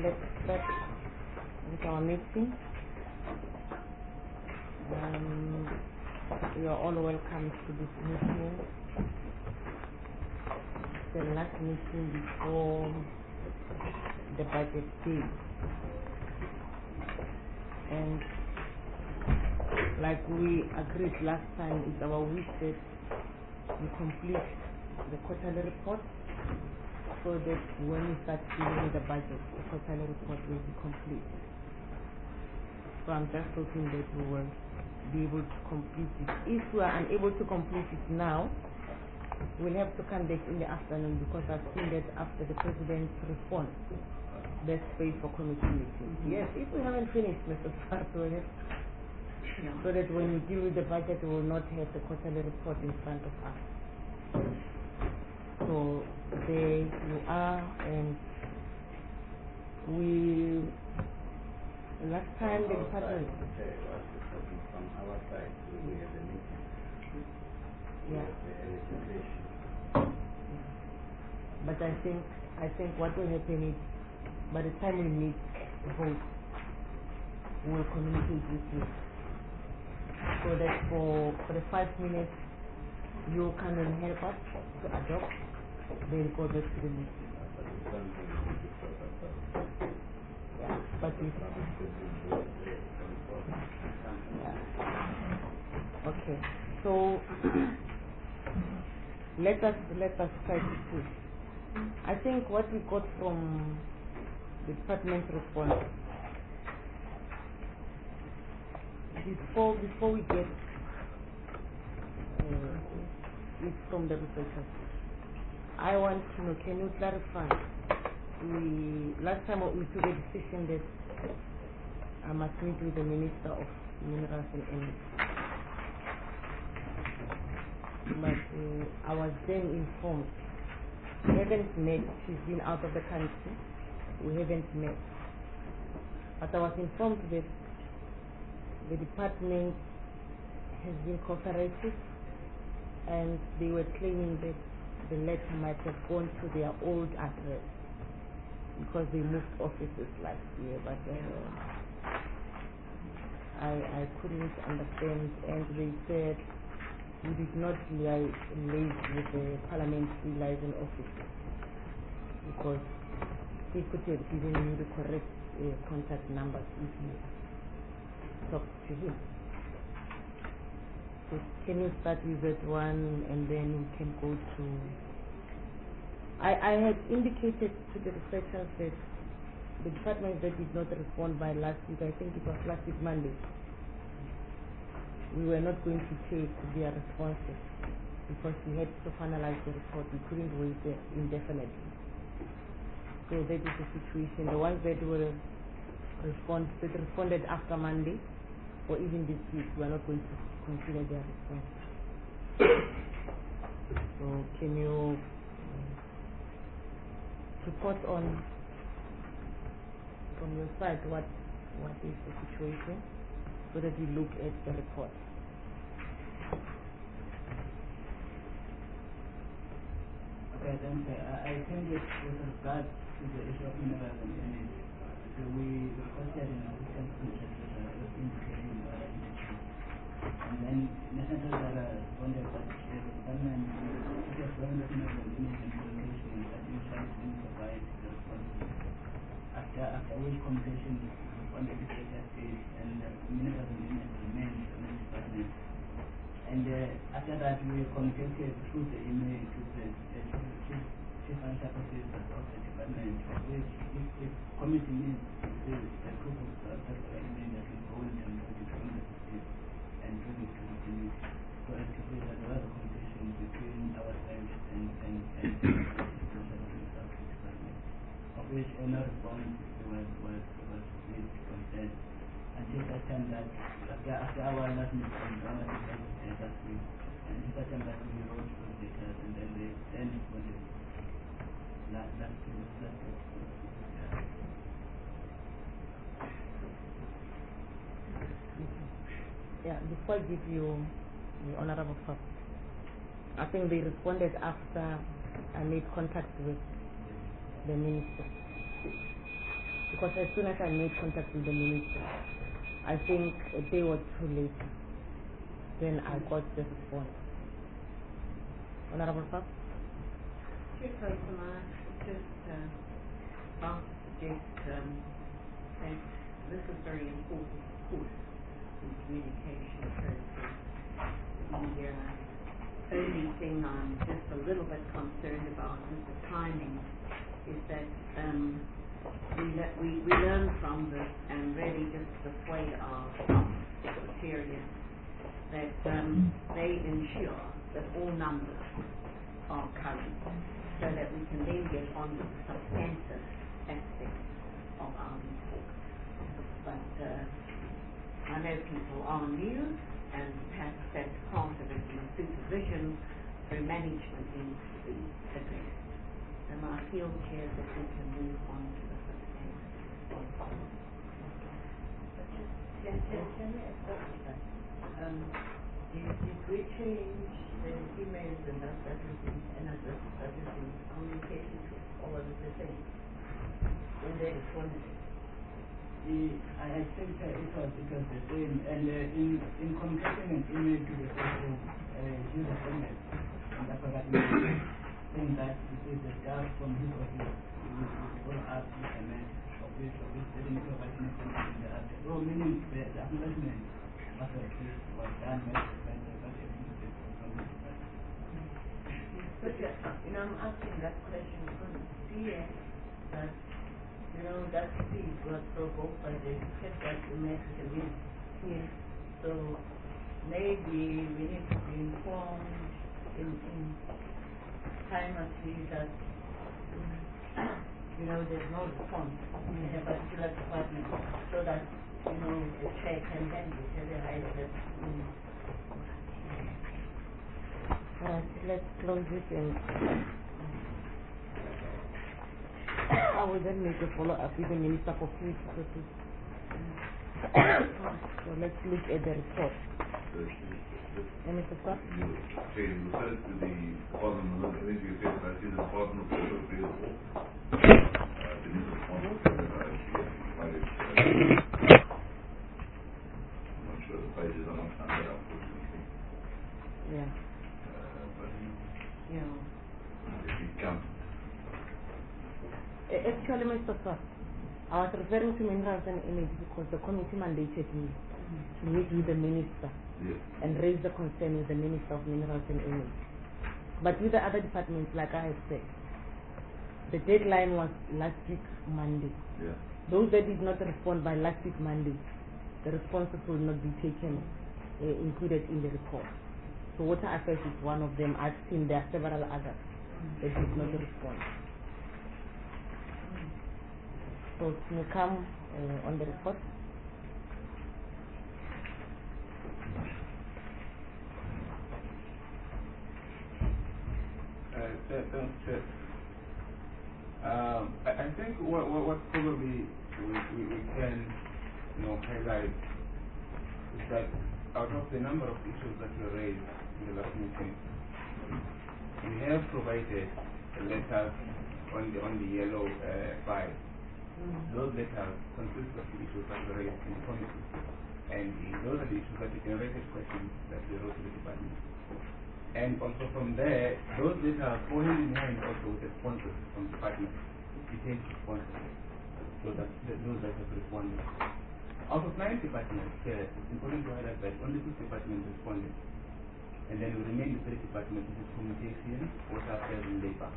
let's start with our meeting. You are all welcome to this meeting. The last meeting before the budget day. And like we agreed last time, it's our wish that we complete the quarterly report so that when we start dealing with the budget, the quarterly report will be complete. So I'm just hoping that we will be able to complete it. If we are unable to complete it now, we'll have to come back in the afternoon, because I've seen that after the president's response, there's space for committee meetings. Yes, if we haven't finished, Mr. Swart, we'll have to, so that when we deal with the budget, we will not have the quarterly report in front of us. So there you are, and we last time the department. From our side, we had a meeting. Yeah. But I think what will happen is, by the time we meet the vote, we will communicate with you. So that for the 5 minutes, you come and help us to adopt, then go back to the meeting. Yeah, but okay. So let us try to see. I think what we got from the department response, before we get it from the researchers, I want to know, can you clarify? Last time we took a decision that I must meet with the Minister of Minerals and Energy. But I was then informed, we haven't met, she's been out of the country, we haven't met. But I was informed that the department has been cooperative, and they were claiming that the letter might have gone to their old address because they moved offices last year, but I couldn't understand, and they said we did not liaise with the parliamentary liaison office because he could have given you the correct contact numbers if you talked to him. So can you start with that one, and then we can go to... I had indicated to the researchers that the departments that did not respond by last week, I think it was last week Monday, we were not going to take their responses because we had to finalize the report. We couldn't wait indefinitely. So that is the situation. The ones that responded after Monday, or even this week, we are not going to consider their response. So can you report on, from your side, what is the situation, so that we look at the report? Okay, thank you. I think with regard to the issue of minerals and energy, so we requested an assistant contractor indicating the application. And then National Data responded that the department is going to minerals and energy communication that insurance will provide the response. After which communication responded to the state, and minerals and energy remains on the department. And after that, we communicated through the email to the chief financial officer of the department, which if committee needs the proof of the email that we go and put it on the system and bring it to the committee. So as to say that there was a communication between ourselves and the financial officer of the department, of which no response was made from them until that time that after our last meeting, last week, and that time that we wrote those letters, and then they responded last week. Yeah, before I give you the honorable first, I think they responded after I made contact with the minister. Because as soon as I made contact with the minister, I think a day or two later, then I got the response. Honorable Sir? Chairperson, I just want to suggest that this is very important, of course, in communication process. The only thing I'm just a little bit concerned about with the timing is that we learn from this and really just persuade our secretariat that they ensure that all numbers are current so that we can then get on with the substantive aspects of our report. But I know people are new and perhaps that's part of it, and supervision through management needs to be addressed. And I feel, Chair, that we can move on to the substantive. Can we accept that? Did we change the emails and that is and addresses that is in communication to, or was it the same when they responded? I think it was the same, and in communicating an email to the person, he responded, and that's what I mean, saying that it is a staff from his office will follow up with a man of this didn't provide information in the other. So meaning the acknowledgement was done by But I'm asking that question because it's clear that that speech was provoked by the request that you made to the minister. Yes. So maybe we need to be informed in primacy that there's no response in a particular department, so that the chair can handle it at the highest level. Alright, let's close it and I will then make a follow-up with the Minister for Food Services. So let's look at the report. Mr. Scott? You referred to the Department of Energy Affairs. I see the Department of Water Affairs also. Didn't respond to that. I'm not sure the pages are not under, unfortunately. Yeah. But if it comes. Actually, Mr. Scott, I was referring to Minerals and Energy because the committee mandated me to meet with the minister. Yes. And raise the concern with the Minister of Minerals and Energy. But with the other departments, like I have said, the deadline was last week, Monday. Yeah. Those that did not respond by last week, Monday, the responses will not be taken, included in the report. So Water Affairs is one of them. I've seen there are several others that did not respond. So it will come on the report. Thanks, I think what probably we can highlight is that out of the number of issues that were raised in the last meeting, we have provided letters on the yellow file. Those letters consist of the issues that were raised in the committee, and those are the issues that the generated questions that we wrote to the department. And also from there, those letters go hand in hand also with the responses from the department, detailed responses, so that those that have responded. Out of 9 departments, it's important to highlight that only 2 departments responded. And then we remain the 3 departments, which is communication, water affairs, and labor.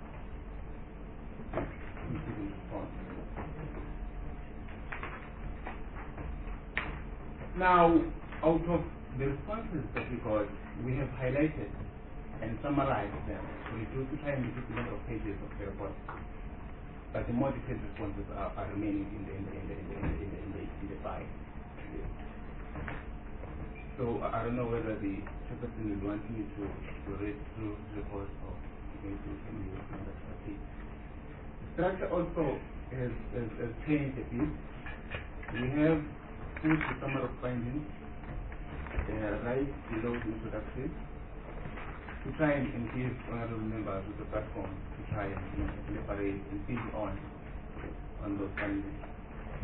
Now, out of the responses that we got, we have highlighted and summarize them to try and reduce the number of pages of the report. But the more detailed responses are remaining in the file. So I don't know whether the chairperson will want me to read through the report or can you see. The structure also has changed a bit. We have put the summary of findings right below the introduction, to try and give honorable members of the platform to try and elaborate and build on those findings.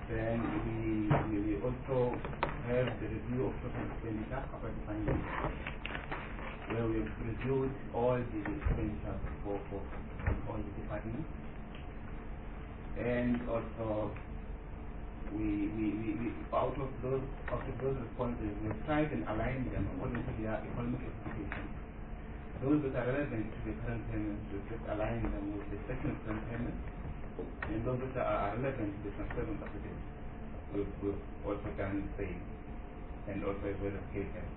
Then we also have the review of total expenditure after the findings, where we've reviewed all the expenditure for all the departments. And also, we out of those responses, we tried and aligned them according to their economic expectations. Those that are relevant to the current payments, we just align them with the second current payments, and those that are relevant to the transferment of the debt, we've also done the same, and also as well as KPI.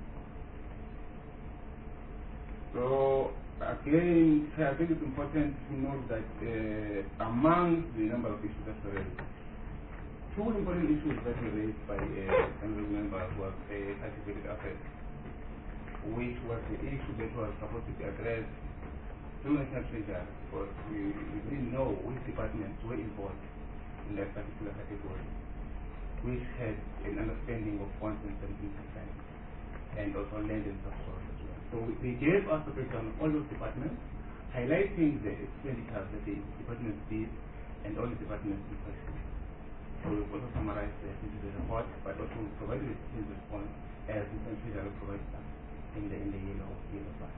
So again, I think it's important to note that among the number of issues that were raised, two important issues that were raised by honorable members was a certificate asset, which was the issue that was supposed to be addressed through National Treasury, because we didn't know which departments were involved in that particular category, which had an understanding of 1.17%, and also land and subsoil as well. So they gave us a breakdown of all those departments, highlighting the expenditures that the departments did and all the departments in question. So we've also summarized that into the report, but also provided a detailed response as the Treasury provides us in the yellow bar.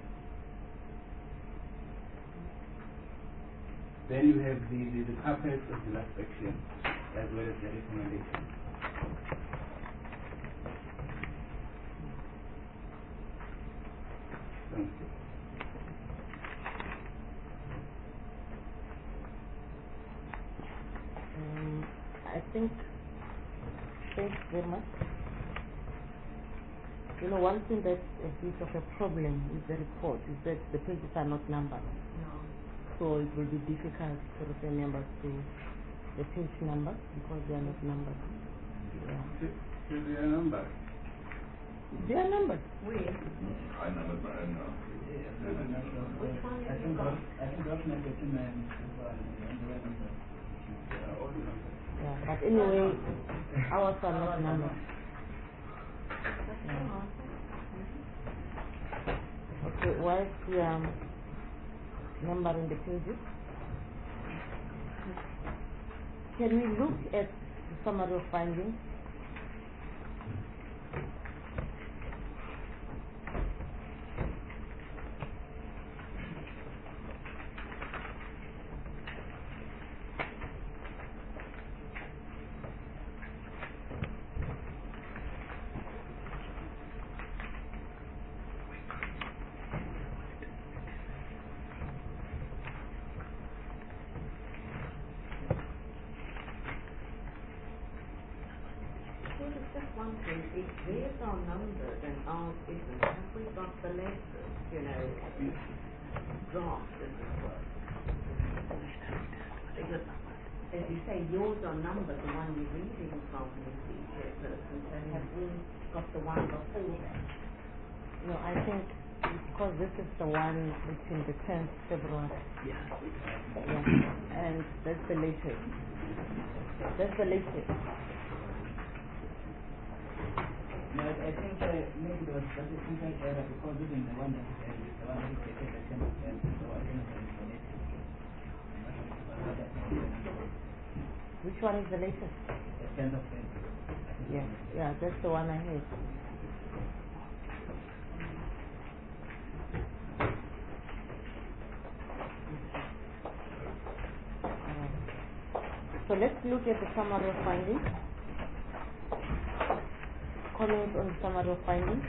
Then you have the purpose of the last section, as well as the recommendation. Thank you. I think, thanks very much. You know, one thing that's a bit of a problem with the report is that the pages are not numbered. No. So it will be difficult to refer members to the page numbers because they are not numbered. Yeah. Should be a number. They are numbered. I numbered my own now. Which one I have you think got? document 39 is on the way number. Yeah, but anyway, ours are not numbered. Yeah. Okay, whilst we are numbering the pages, can we look at the summary of findings? One thing, if theirs are numbered and ours isn't, have we got the letters, you know, draft as it were? Because, as you say, yours are numbered, the one you're reading from is the chairperson, so have we got the one before that? No, I think because this is the one between the 10th February. Yeah. Yeah, and that's the latest. That's the latest. No, I think maybe there was just a simple error because even the one that is the one that is dated the 10th of February, so I don't know if it's related. Which one is the latest? The 10th of February. Yeah, yeah, that's the one I have. So let's look at the summary of findings. Comments on the summary of findings.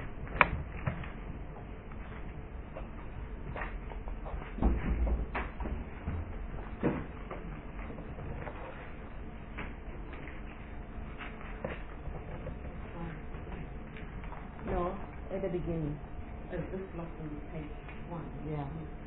No, at the beginning. Is this lot on page 1? Yeah.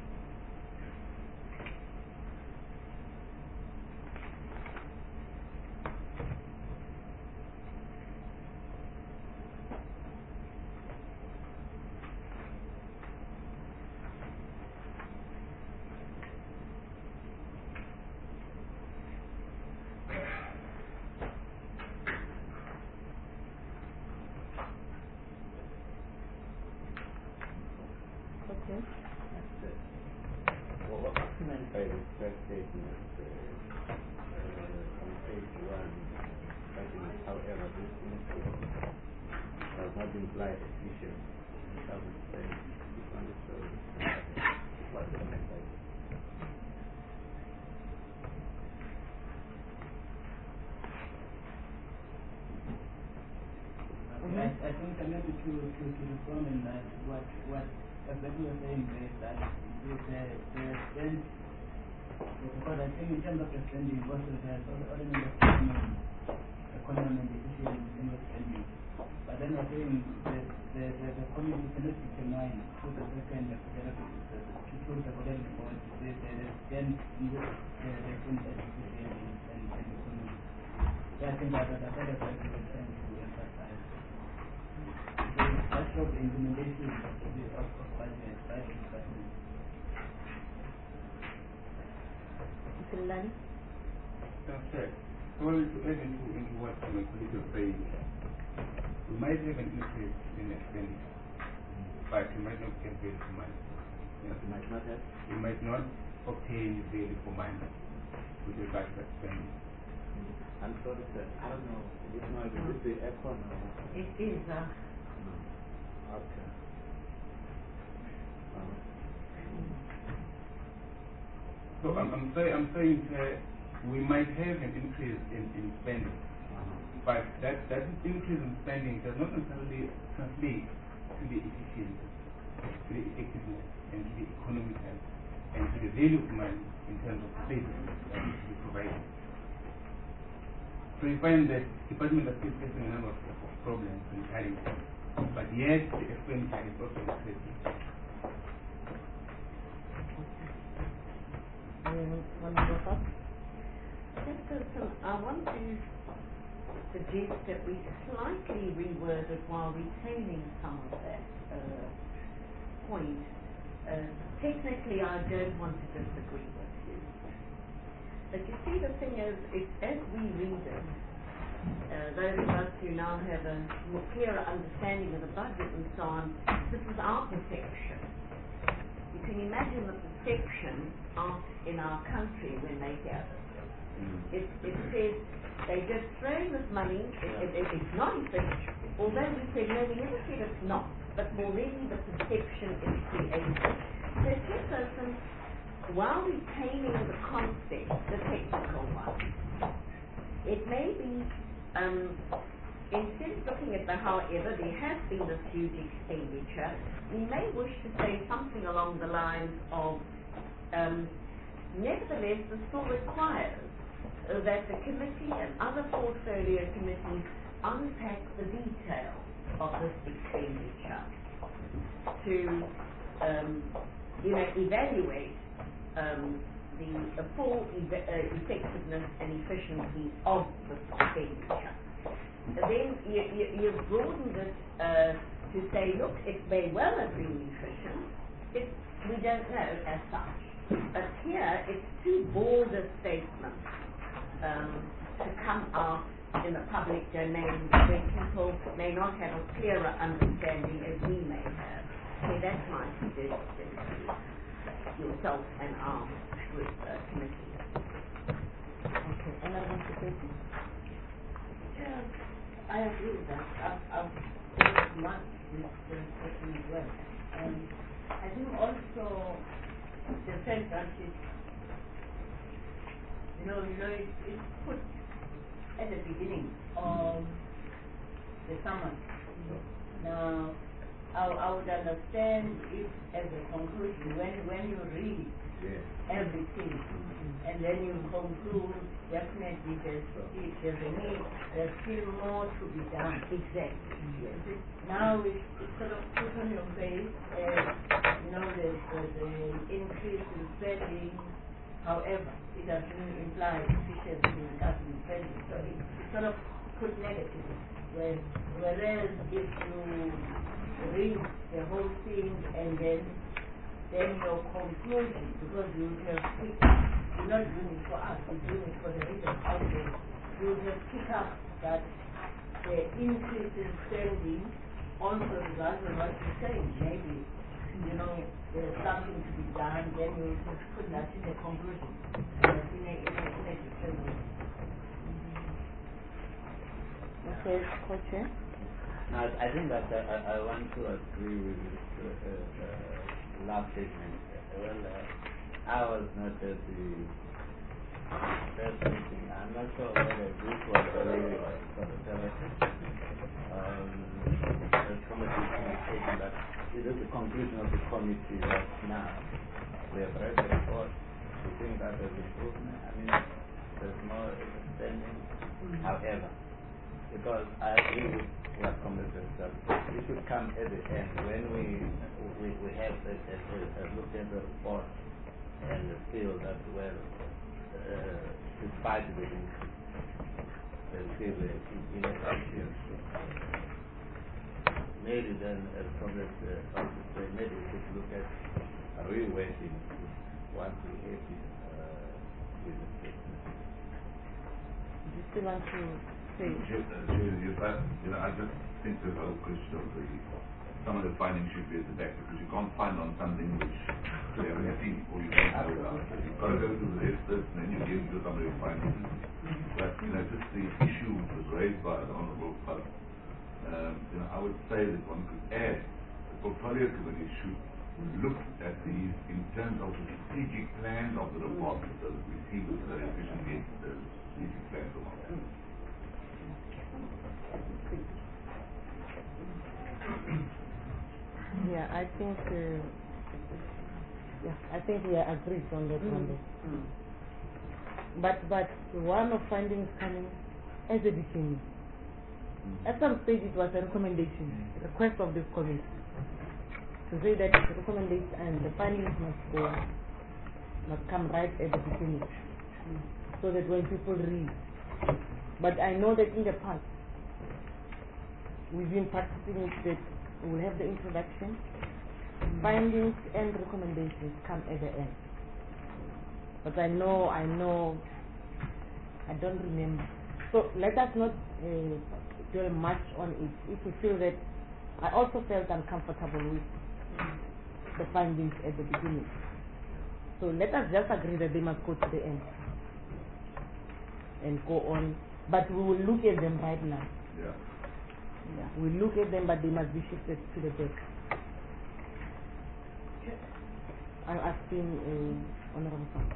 Okay. Well, what you meant by the first statement on page 1? whether this increase does not imply efficiency in terms of spending. This one is what the message. I think I maybe to respond in that what exactly you're saying is that the spend, because I think in terms of the spending, also there's other elements of economy and efficiency in the spending. But then I think the economy cannot determine to the second to the political board the spend in the spend that efficiency and economy. So I think that the other side is trying to emphasize. That's of the implementation of budget, budget department. Mr. Lani? That's right. Well, to add into what my colleague was saying, we might have an increase in expenditure, but we might not get value for money. Yes, you might not have. We might not obtain value for money with regard to that spending. I'm sorry, sir. I don't know. Is it the aircon or? It is, Okay. So I'm saying we might have an increase in spending, but that increase in spending does not necessarily translate to the efficiency, to the effectiveness, and to the economical, and to the value of money in terms of services that needs to be provided. So you find that the department is still facing a number of problems and challenges, but yet the expenditure is also increasing. One more thought? I want to suggest that we slightly reword it while retaining some of that point. Technically, I don't want to disagree with you. But you see, the thing is as we read it, those of us who now have a more clearer understanding of the budget and so on, this is our perception. You can imagine the perception of in our country when they hear this. It says they just throwing this money, it's not efficient. Although we said, no, we never said it's not, but already the perception is created. So Chesterton, while retaining the concept, the technical one, it may be, instead of looking at the however, there has been this huge expenditure, we may wish to say something along the lines of, nevertheless, this still requires that the committee and other portfolio committees unpack the details of this expenditure to, evaluate the full effectiveness and efficiency of the expenditure. Then you've broadened it to say, look, it may well have been efficient. We don't know as such. But here, it's too bold a statement to come out in the public domain where people may not have a clearer understanding as we may have. Okay, that's my suggestion to yourself and our committee. Okay, another one to say? Yeah, I agree with that. I've worked much with the question as well. And I think also the fact that it's put at the beginning of the summer. Now, I would understand if as a conclusion, when you read everything, and then you conclude, definitely there's a need, there's still more to be done. Exactly. Yes. Now it's sort of put on your face, there's the increase in spending. However, it doesn't imply efficiency in government spending. So it's sort of put negatively. Whereas if you read the whole thing and then your conclusion, because you have picked up, you're not doing it for us, you're doing it for the written outlet, you have picked up that the increase in spending also results in what you're saying. Maybe, there's something to be done, then you just put that in a conclusion, in a discussion. Yes, co-chair. Now, I think that I want to agree with last statement. Well, I was not at the first meeting. I'm not sure whether this was really for the services. The committee indicating that it is the conclusion of the committee that now we have read the report. We think that there's improvement. I mean, there's more understanding. However, because I agree with what committee said, it should come at the end when we have looked at the report and feel that, well, despite the increase, there's still inefficiency. Maybe then, as comrades also say, maybe we should look at reworking once we have this business statement. Do you still want to say? I just think the whole question of some of the findings should be at the back, because you can't find on something which you haven't seen or you don't know about. You've got to go to the experts and then you give to somebody who finds it. But just the issue which was raised by the Honourable Pope, I would say that one could add the portfolio committee should look at these in terms of the strategic plan of the department, so that we see whether they're efficiently the strategic plan or not. Yeah, I think we are agreed on that one. But one of findings coming as a beginning. At some stage it was a recommendation, request of this committee, to say that the recommendation and the findings must come right at the beginning, so that when people read. But I know that in the past we've been practicing it, that we'll have the introduction, findings and recommendations come at the end. But I don't remember. So let us not dwell much on it. If we feel that, I also felt uncomfortable with the findings at the beginning. So let us just agree that they must go to the end and go on. But we will look at them right now. Yeah. We look at them, but they must be shifted to the back. I'm asking Honourable Sam.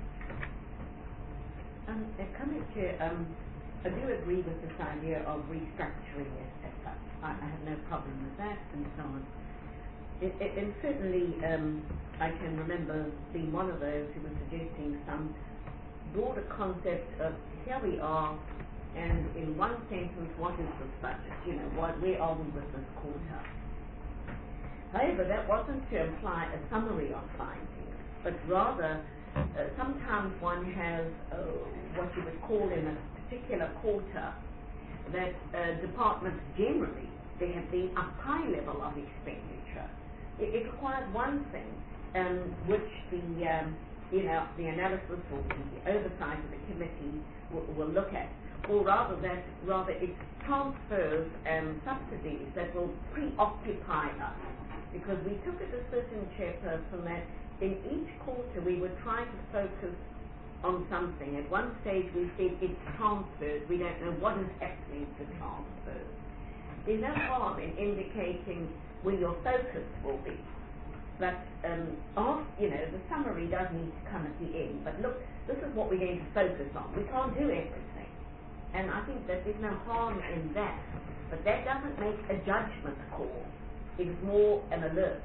Coming to, I do agree with this idea of restructuring it as such. I have no problem with that and so on. And certainly, I can remember being one of those who was suggesting some broader concept of here we are, and in one sentence, what is this budget? Where are we with this quarter? However, that wasn't to imply a summary of findings, but rather sometimes one has what you would call in a particular quarter that departments generally, there have been a high level of expenditure. It requires one thing, which the analysis or the oversight of the committee will look at, or rather it's transfers and subsidies that will preoccupy us, because we took a decision, Chairperson, that in each quarter we would try to focus on something. At one stage we said it's transfers, we don't know what is happening to transfers. There's no harm in indicating where your focus will be, but the summary does need to come at the end. But look, this is what we're going to focus on. We can't do everything, and I think that there's no harm in that, but that doesn't make a judgment call. It's more an alert.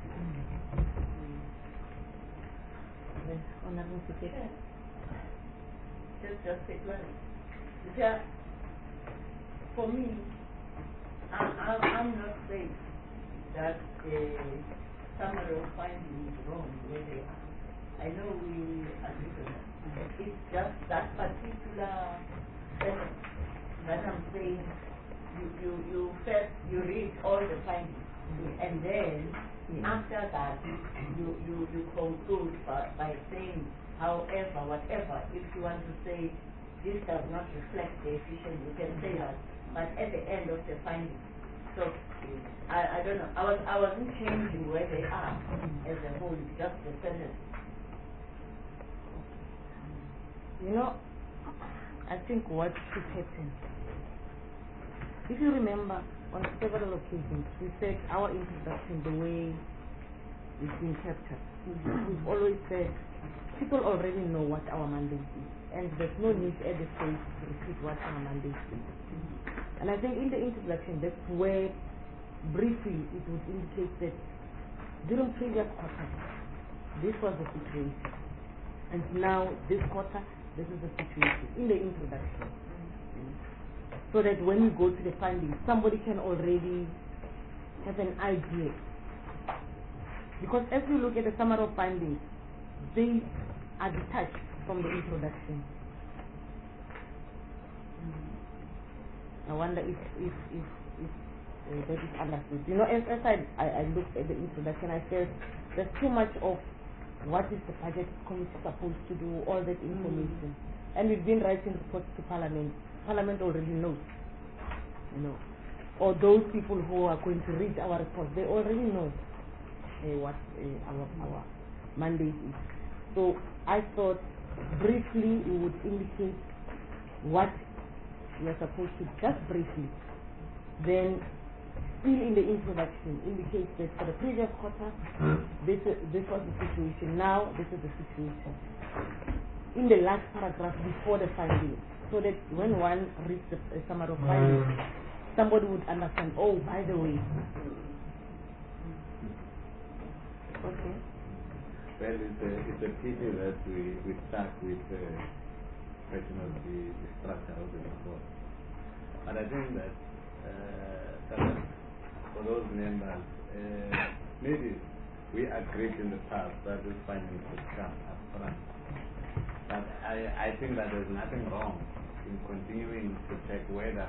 Just a question. Because for me, I'm not saying that summary of findings is wrong where they are. I know we agree on that. It's just that particular sentence that I'm saying. You first read all the findings, and then after that you conclude by saying, however, whatever. If you want to say this does not reflect the efficiency, you can say that. But at the end of the findings, so I don't know. I wasn't changing where they are as a whole, just the sentence. I think what should happen If you remember, on several occasions, we said our introduction, the way it's been captured, we've always said people already know what our mandate is, and there's no need at this stage to repeat what our mandate is. And I think in the introduction, that's where briefly it would indicate that during previous quarters, this was the situation, and now this quarter, this is the situation in the introduction. So that when you go to the findings, somebody can already have an idea. Because as you look at the summary of findings, they are detached from the introduction. I wonder if that is understood. You know, as I looked at the introduction, I said there's too much of what is the budget committee supposed to do, all that information. And we've been writing reports to Parliament. Parliament already knows, you know, or those people who are going to read our report, they already know what our mandate is. So I thought briefly we would indicate what we are supposed to, just briefly. Then still in the introduction indicates that for the previous quarter, this was the situation. Now this is the situation. In the last paragraph before the findings, so that when one reads the summary of findings, somebody would understand, oh, by the way. Okay. Well, it's a pity that we start with the question of the structure of the report. But I think that for those members, maybe we agreed in the past that this findings would come up front. But I think that there's nothing wrong in continuing to check whether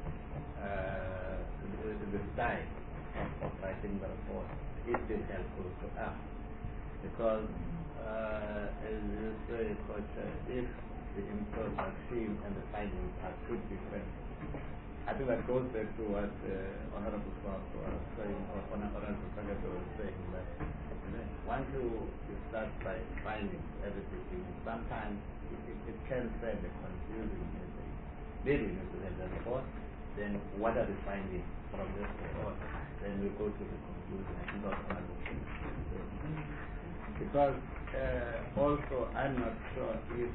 the style of writing the report is still helpful to us. Because, as you say, Coach, if the introduction and the findings are two different, I think that goes back to what Honorable Swap was saying, or Honorable Secretary was saying, that once you start by findings at the beginning, sometimes it can send a confusing message. Maybe you need to have the report, then what are the findings from this report? Then we go to the conclusion. I think that's Honorable Secretary. Because also I'm not sure if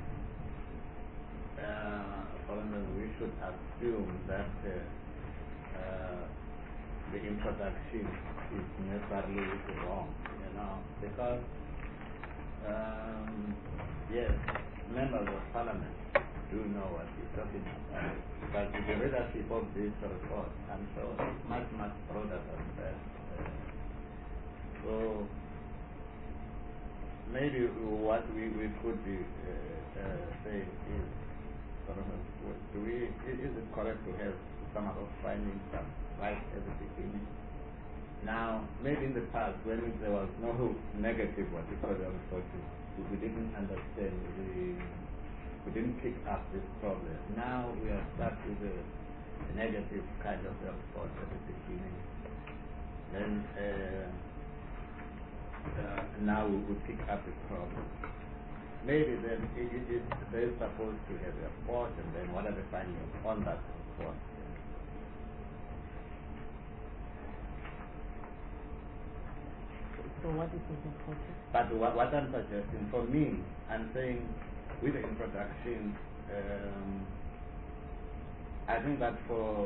we should assume that the introduction is necessarily wrong, you know, because yes, members of Parliament do know what we're talking about, but the readership of this report, I'm sure, is much, much broader than that. So maybe what we could be saying is, is it correct to have some of those findings right at the beginning? Now, maybe in the past, when there was no negative what we call the report, we didn't understand, we didn't pick up this problem. Now we are stuck with a negative kind of report at the beginning. Then now we pick up the problem. Maybe then they're supposed to have a report, and then what are the findings on that report? So what is the report? But what I'm suggesting, for me, I'm saying with the introduction, I think that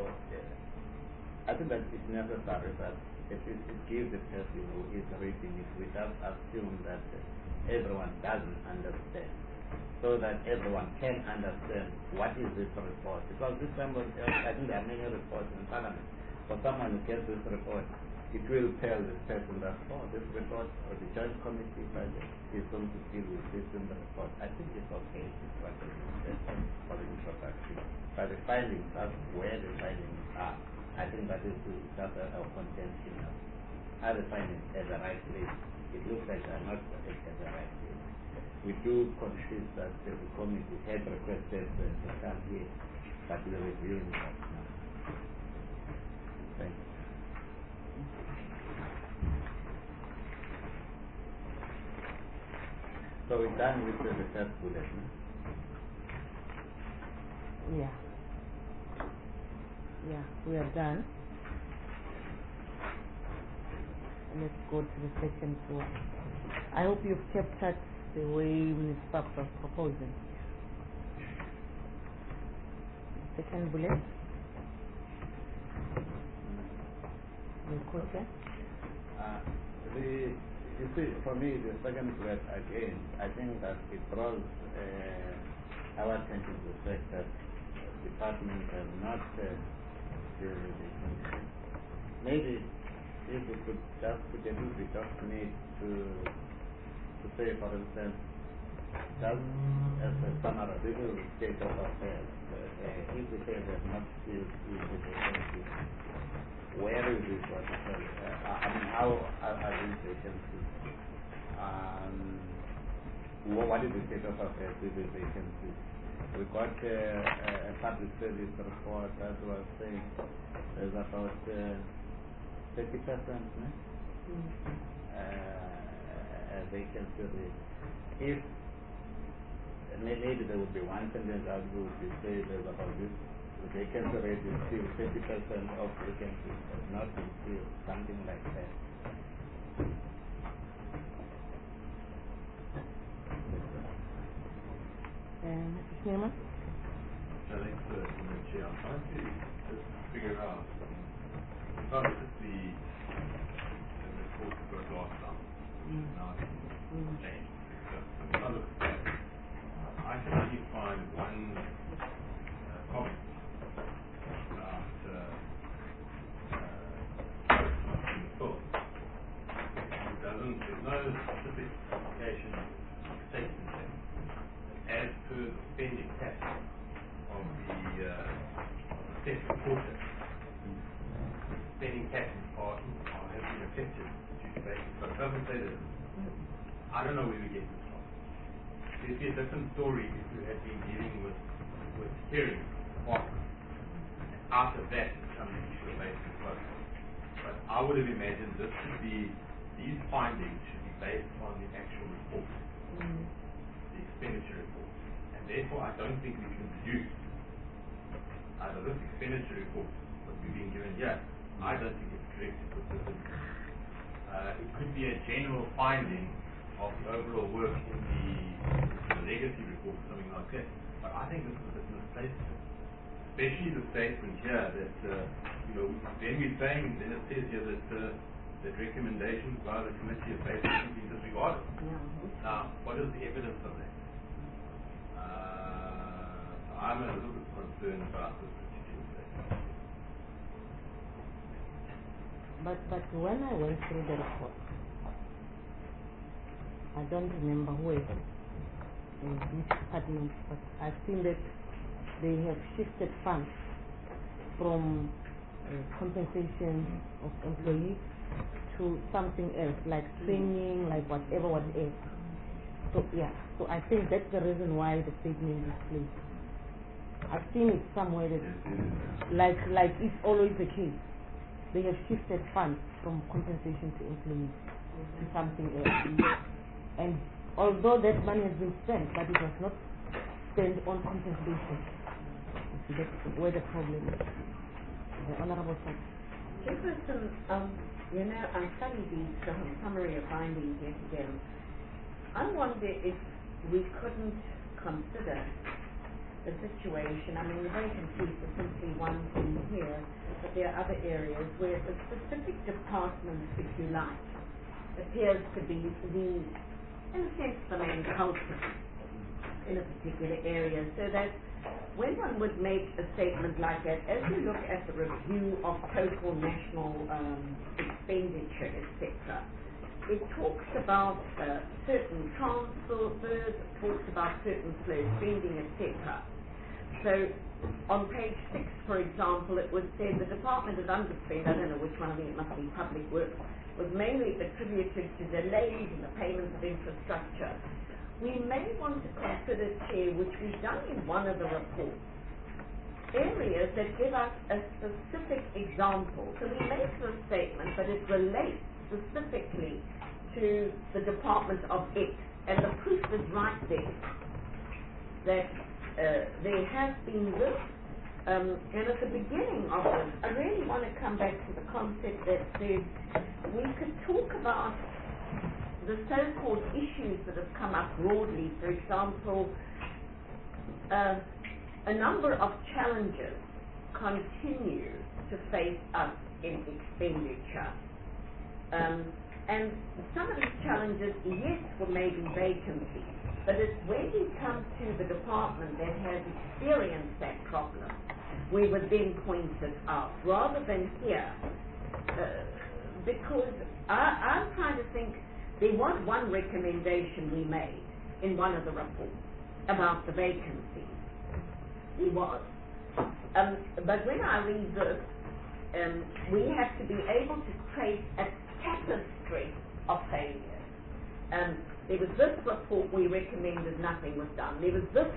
it's necessary that it gives the person who is reading it without assuming that everyone doesn't understand, so that everyone can understand what is this report. Because this time, I think there are many reports in Parliament. For someone who gets this report, it will tell the person that, oh, this report or the joint committee budget is going to deal with this in the report. I think it's okay. It's what it is for the introduction. But the findings, that's where the findings are. I think that is just our contention. Are the findings at the right place? It looks like they are not at the right place. We do confess that the committee had requested to come here, but we're reviewing that now. Thank you. So we're done with the first bullet. Yeah. Yeah, we are done. Let's go to the second floor. I hope you've captured the way Ms. Papa was proposing. Second bullet. The quota. You see, for me, the second bullet again, I think that it draws our attention to the fact that departments have not filled the vacancies. Maybe if we could just put a little bit of need to say, for instance, just as a summary, this is the state of affairs. If we say they have not filled the vacancies, where is this article? I mean, how are these vacancies? What is the state of affairs with the vacancies? We got a public service report that was saying there's about 30% vacancy rate. If maybe there would be one sentence that would be say there's about this. The vacancy rate is still 50% of vacancies has not been filled, something like that. Mrs. Newman? I think from the chair, I'm trying to just figure out, if I look at the report we got last time, now it's changed. So if I look at that, I can only find one comment about in the full. There's no specific application statement there. As per the spending pattern of the second quarter, spending patterns have been affected due to vacancies. So it doesn't say that. I don't know where we get this from. It'd be a different story if we had been dealing with hearing departments. Out of that, it's some issue of basic work. But I would have imagined these findings should be based on the actual report, the expenditure report. And therefore, I don't think we can deduce out of this expenditure report what we've been given here. I don't think it's correct to put this in. It could be a general finding of the overall work in the legacy report or something like that. But I think this is a bit misplaced, especially the statement here that then we're saying, then it says here that recommendations by the committee have basically been disregarded. Now, what is the evidence of that? I'm a little bit concerned about this particular statement. But when I went through the report, I don't remember where, in which department, but I've seen that they have shifted funds from compensation of employees to something else, like training, like whatever. So so I think that's the reason why the statement is placed. I've seen it somewhere that, like it's always the case. They have shifted funds from compensation to employees to something else. And although that money has been spent, but it was not spent on compensation. That's where the problem is. The Honorable Sir. Chairperson, I studied these summary of findings yet again. I wonder if we couldn't consider the situation. I mean, the vacancies are simply one thing here, but there are other areas where a specific department, if you like, appears to be in a sense, the main culprit in a particular area, so that when one would make a statement like that, as you look at the review of total national expenditure, etc., it talks about certain transfers, it talks about certain slow spending, etc. So on page 6, for example, it was said the department has underspent, I don't know which one, I think it must be public works, was mainly attributed to delays in the payments of infrastructure. We may want to consider, Chair, which we've done in one of the reports, areas that give us a specific example. So we make the statement, but it relates specifically to the Department of X, and the proof is right there, that there has been this And at the beginning of this, I really want to come back to the concept that says we could talk about the so-called issues that have come up broadly. For example, a number of challenges continue to face us in expenditure. And some of these challenges, yes, were maybe vacancies, but it's when you come to the department that has experienced that problem, we would then point it out, rather than here. Because I'm trying to think, there was one recommendation we made in one of the reports about the vacancies. There was. But when I read this, we have to be able to trace a tapestry of failures. There was this report we recommended, nothing was done. There was this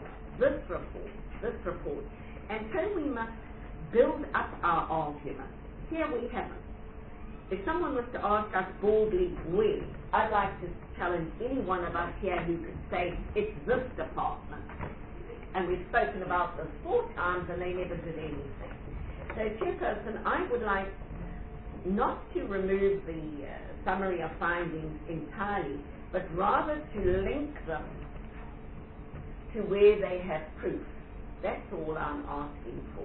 report. And so we must build up our argument. Here we haven't. If someone was to ask us boldly where, I'd like to challenge any one of us here who could say, it's this department. And we've spoken about this 4 times and they never did anything. So, Chairperson, I would like not to remove the summary of findings entirely, but rather to link them to where they have proof. That's all I'm asking for.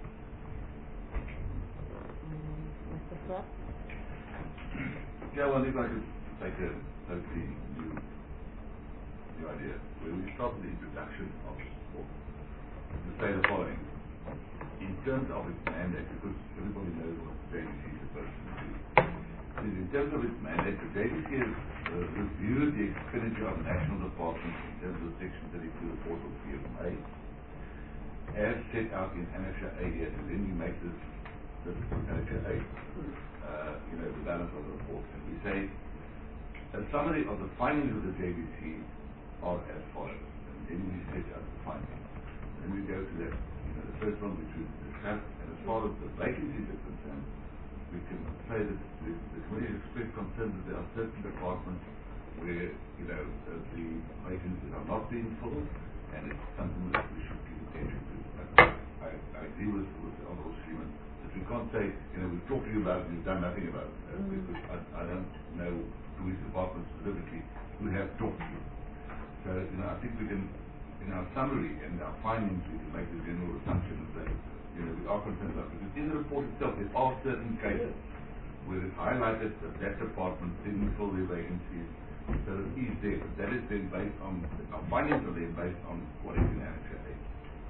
Mr. Swart? Yeah, well, if I could take a totally new idea. Where we start with the introduction of the sport, to say the following. In terms of its mandate, because everybody knows what the JVC is supposed to do. In terms of its mandate, the JVC has reviewed the expenditure of national departments in terms of Section 32 report of PMA, as set out in Annexure A here, and then we make this Annexure A, the balance of the report. And we say, a summary of the findings of the JVC are as follows. And then we set out the findings. And then we go to that, the first one which we discussed, and as far as the vacancies are concerned, we can say that the committee expressed concern that there are certain departments where, the vacancies are not being filled, and it's something that we should give attention to. I agree with the Honourable Freeman that we can't say, we're talking about it and we've done nothing about it, because I don't know which departments specifically who have talked to you. So, I think we can, in our summary and our findings, we can make the general assumption that, we are concerned about it. Because in the report itself, there are certain cases where it's highlighted that that department didn't fill their vacancies, so it is there. But that is then based on, our findings are then based on what is in Annexure A.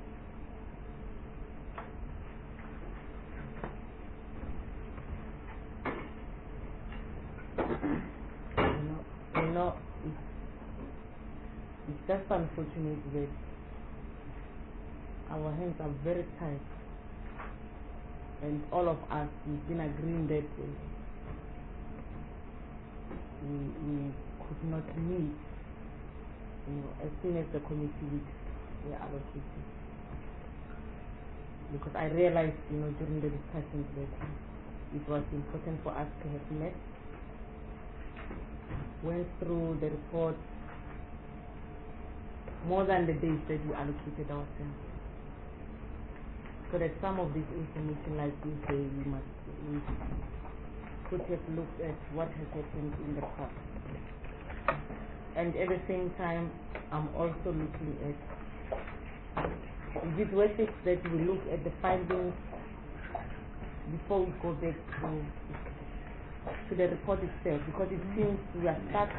It's just unfortunate that our hands are very tight, and all of us, we've been agreeing that we could not meet, as soon as the committee weeks were allocated. Because I realized, during the discussions that it was important for us to have met, went through the report more than the days that we allocated ourselves. So that some of this information, like you say, we could have looked at what has happened in the past. And at the same time, I'm also looking at, is it worth it that we look at the findings before we go back to the report itself? Because it seems we are stuck.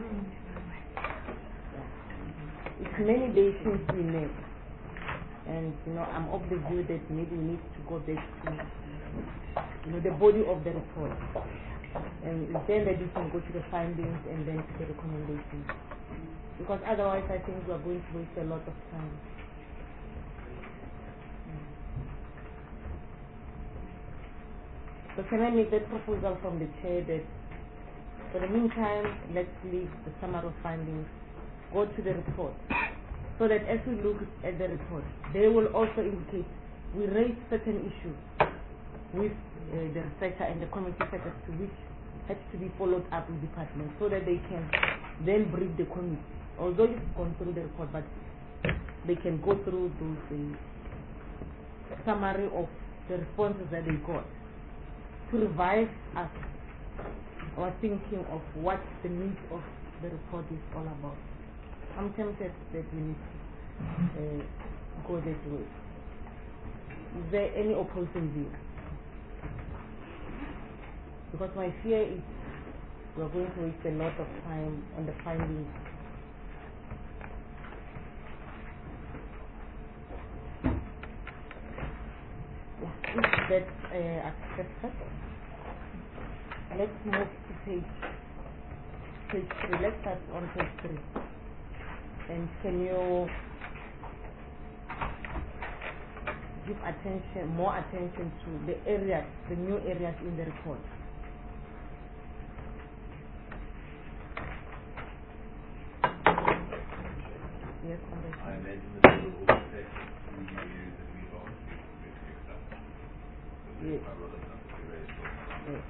It's many days since we met. And, I'm of the view that maybe we need to go back to, the body of the report. And then that we can go to the findings and then to the recommendations. Because otherwise I think we are going to waste a lot of time. So can I make that proposal from the chair that for the meantime, let's leave the summary of findings, go to the report, so that as we look at the report, they will also indicate we raised certain issues with the researcher and the committee secretary which had to be followed up with departments, so that they can then brief the committee. Although it's gone through the report, but they can go through those summary of the responses that they got to revise us our thinking of what the need of the report is all about. I'm tempted that we need to go that way. Is there any opposing view? Because my fear is we're going to waste a lot of time on the findings. If that's accepted, let's move to page 3. Let's start on page 3. And can you give more attention to the areas, the new areas in the report? Yes, I imagine that there will also take some new areas that we've asked you to fix up. So Yes. quite relevant to raise Yes.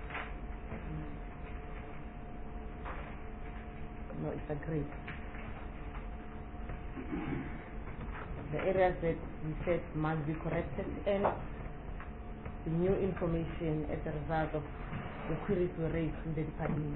No, it's agreed. The areas that we said must be corrected and the new information as a result of the queries were raised in the department.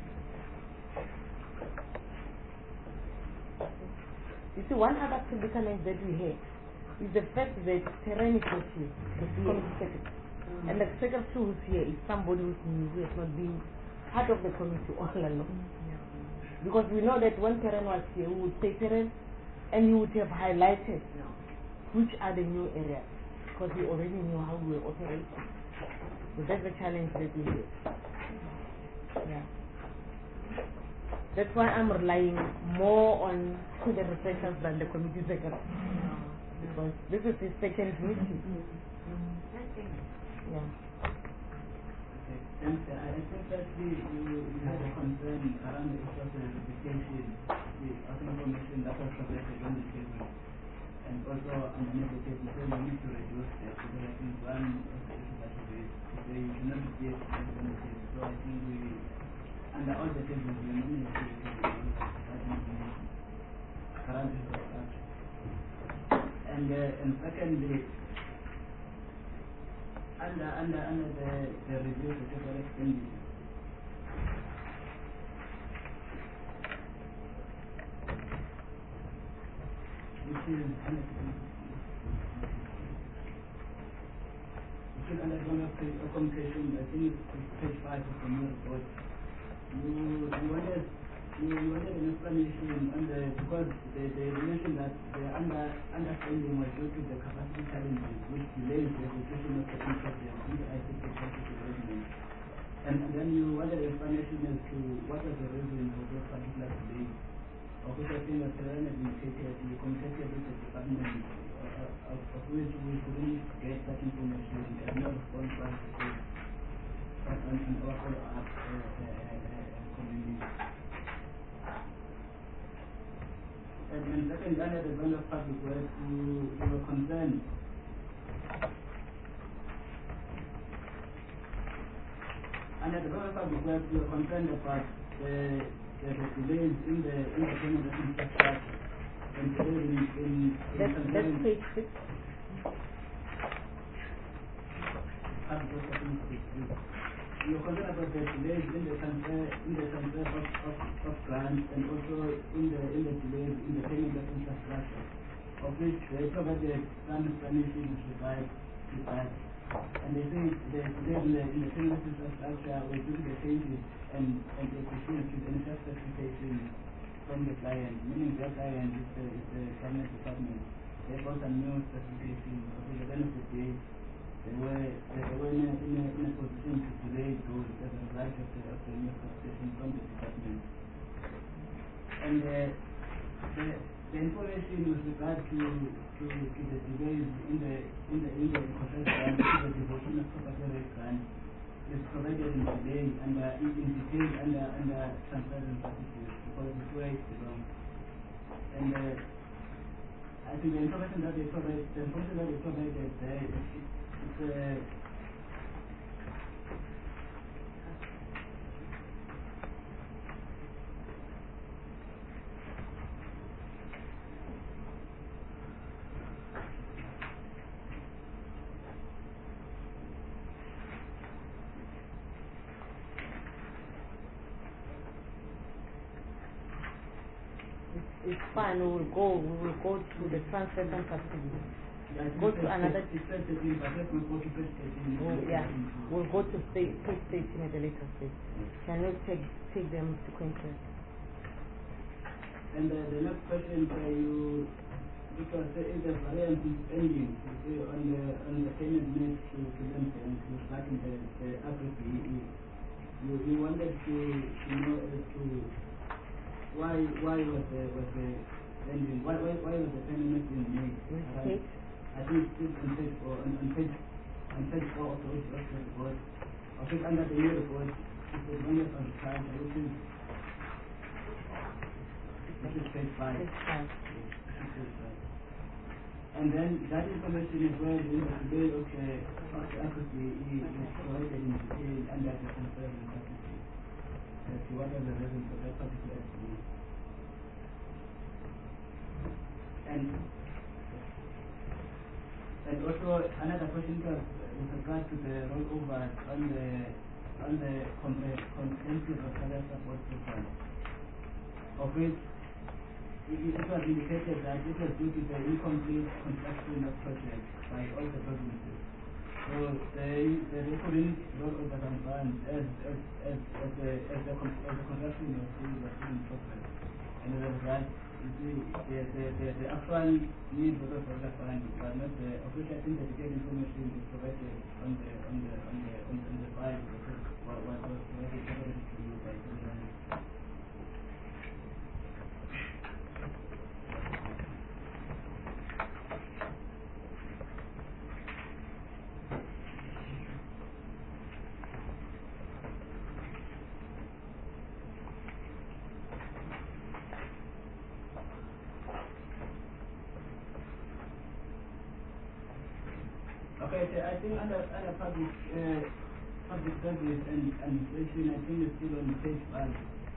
You see, one other predicament that we have is the fact that Terrain is not here, the committee secretary. And the secretary who's here is somebody who's new, who has not been part of the committee all along. Because we know that when Terrain was here, we would say Terrain, and you would have highlighted which are the new areas, because we already knew how we were operating. So that's the challenge that we have. Yeah. That's why I'm relying more on the researchers than the committee secretary. Because this is his second meeting. Yeah. Okay. And I think that you had a concern around the issue of the verification, the other information that was provided on the table, and also underneath the table, so we need to reduce that. Because I think one of the issues that we raised is that you should not get on the table. So I think we, under all the tables, we are not necessarily that information around the infrastructure. And secondly, under the review of the total expenditure, which is under one of the communication, I think it's page 5 of the new report. You wanted an explanation on the, because they mentioned that the understanding was due to the capacity challenges which delays the execution of the project in the ICT process development. And then you wanted an explanation as to what was the reason for those particular delays, of which I think that Terrain has indicated, you communicated with the department, of which we couldn't get that information and no response was received on our follow-up community. And second, under the zone of public works, you were concerned under the zone of public works, you were concerned about the delays in the payment of infrastructure and delays in That's page 6. You're concerned about the delays in the transfer of grants and also in the delays in the payment of infrastructure, of which they provided some explanation with regard to that. And they say the delays in the payment of infrastructure were due to the changes and the efficiency and specifications from the client, meaning their client is the finance department. They brought some new specifications, so at the end of the day, they were in a position to delay those as a result of the new specification from the department. And the information with regard to the delays in the process and the devotion of property grant is provided in today and in detail under transfer and practices, because it's where it belongs. And I think the information that they provided there, it's it's fine. We will go to the transfer and custody. Go to another. Yeah, we'll go to pay station at a later stage. Can you take them sequentially? And the next question for you, because there is a variance in spending on the payment made to them to back in the Agri-BEE. You wanted to know as to why was the spending, why was the payment being made? I think it's on page 4 of the OCS report. I think under the new report, it says when you're on the time, which is page 5. And then that information is where the today of the Agri-BEE is provided in detail under the transfer and custody as to what are the reasons for that particular estimate. And also another question with regard to the rollover on the comprehensive career support program, of which it was indicated that it was due to the incomplete construction of projects by all the provinces. So they couldn't roll over some funds as the construction was in progress. And as a result, you see, the actual need for the fund, but not the official. I think the detailed information is provided on the file, what was provided to you by the I think under public service and administration, I think it's still on page 5.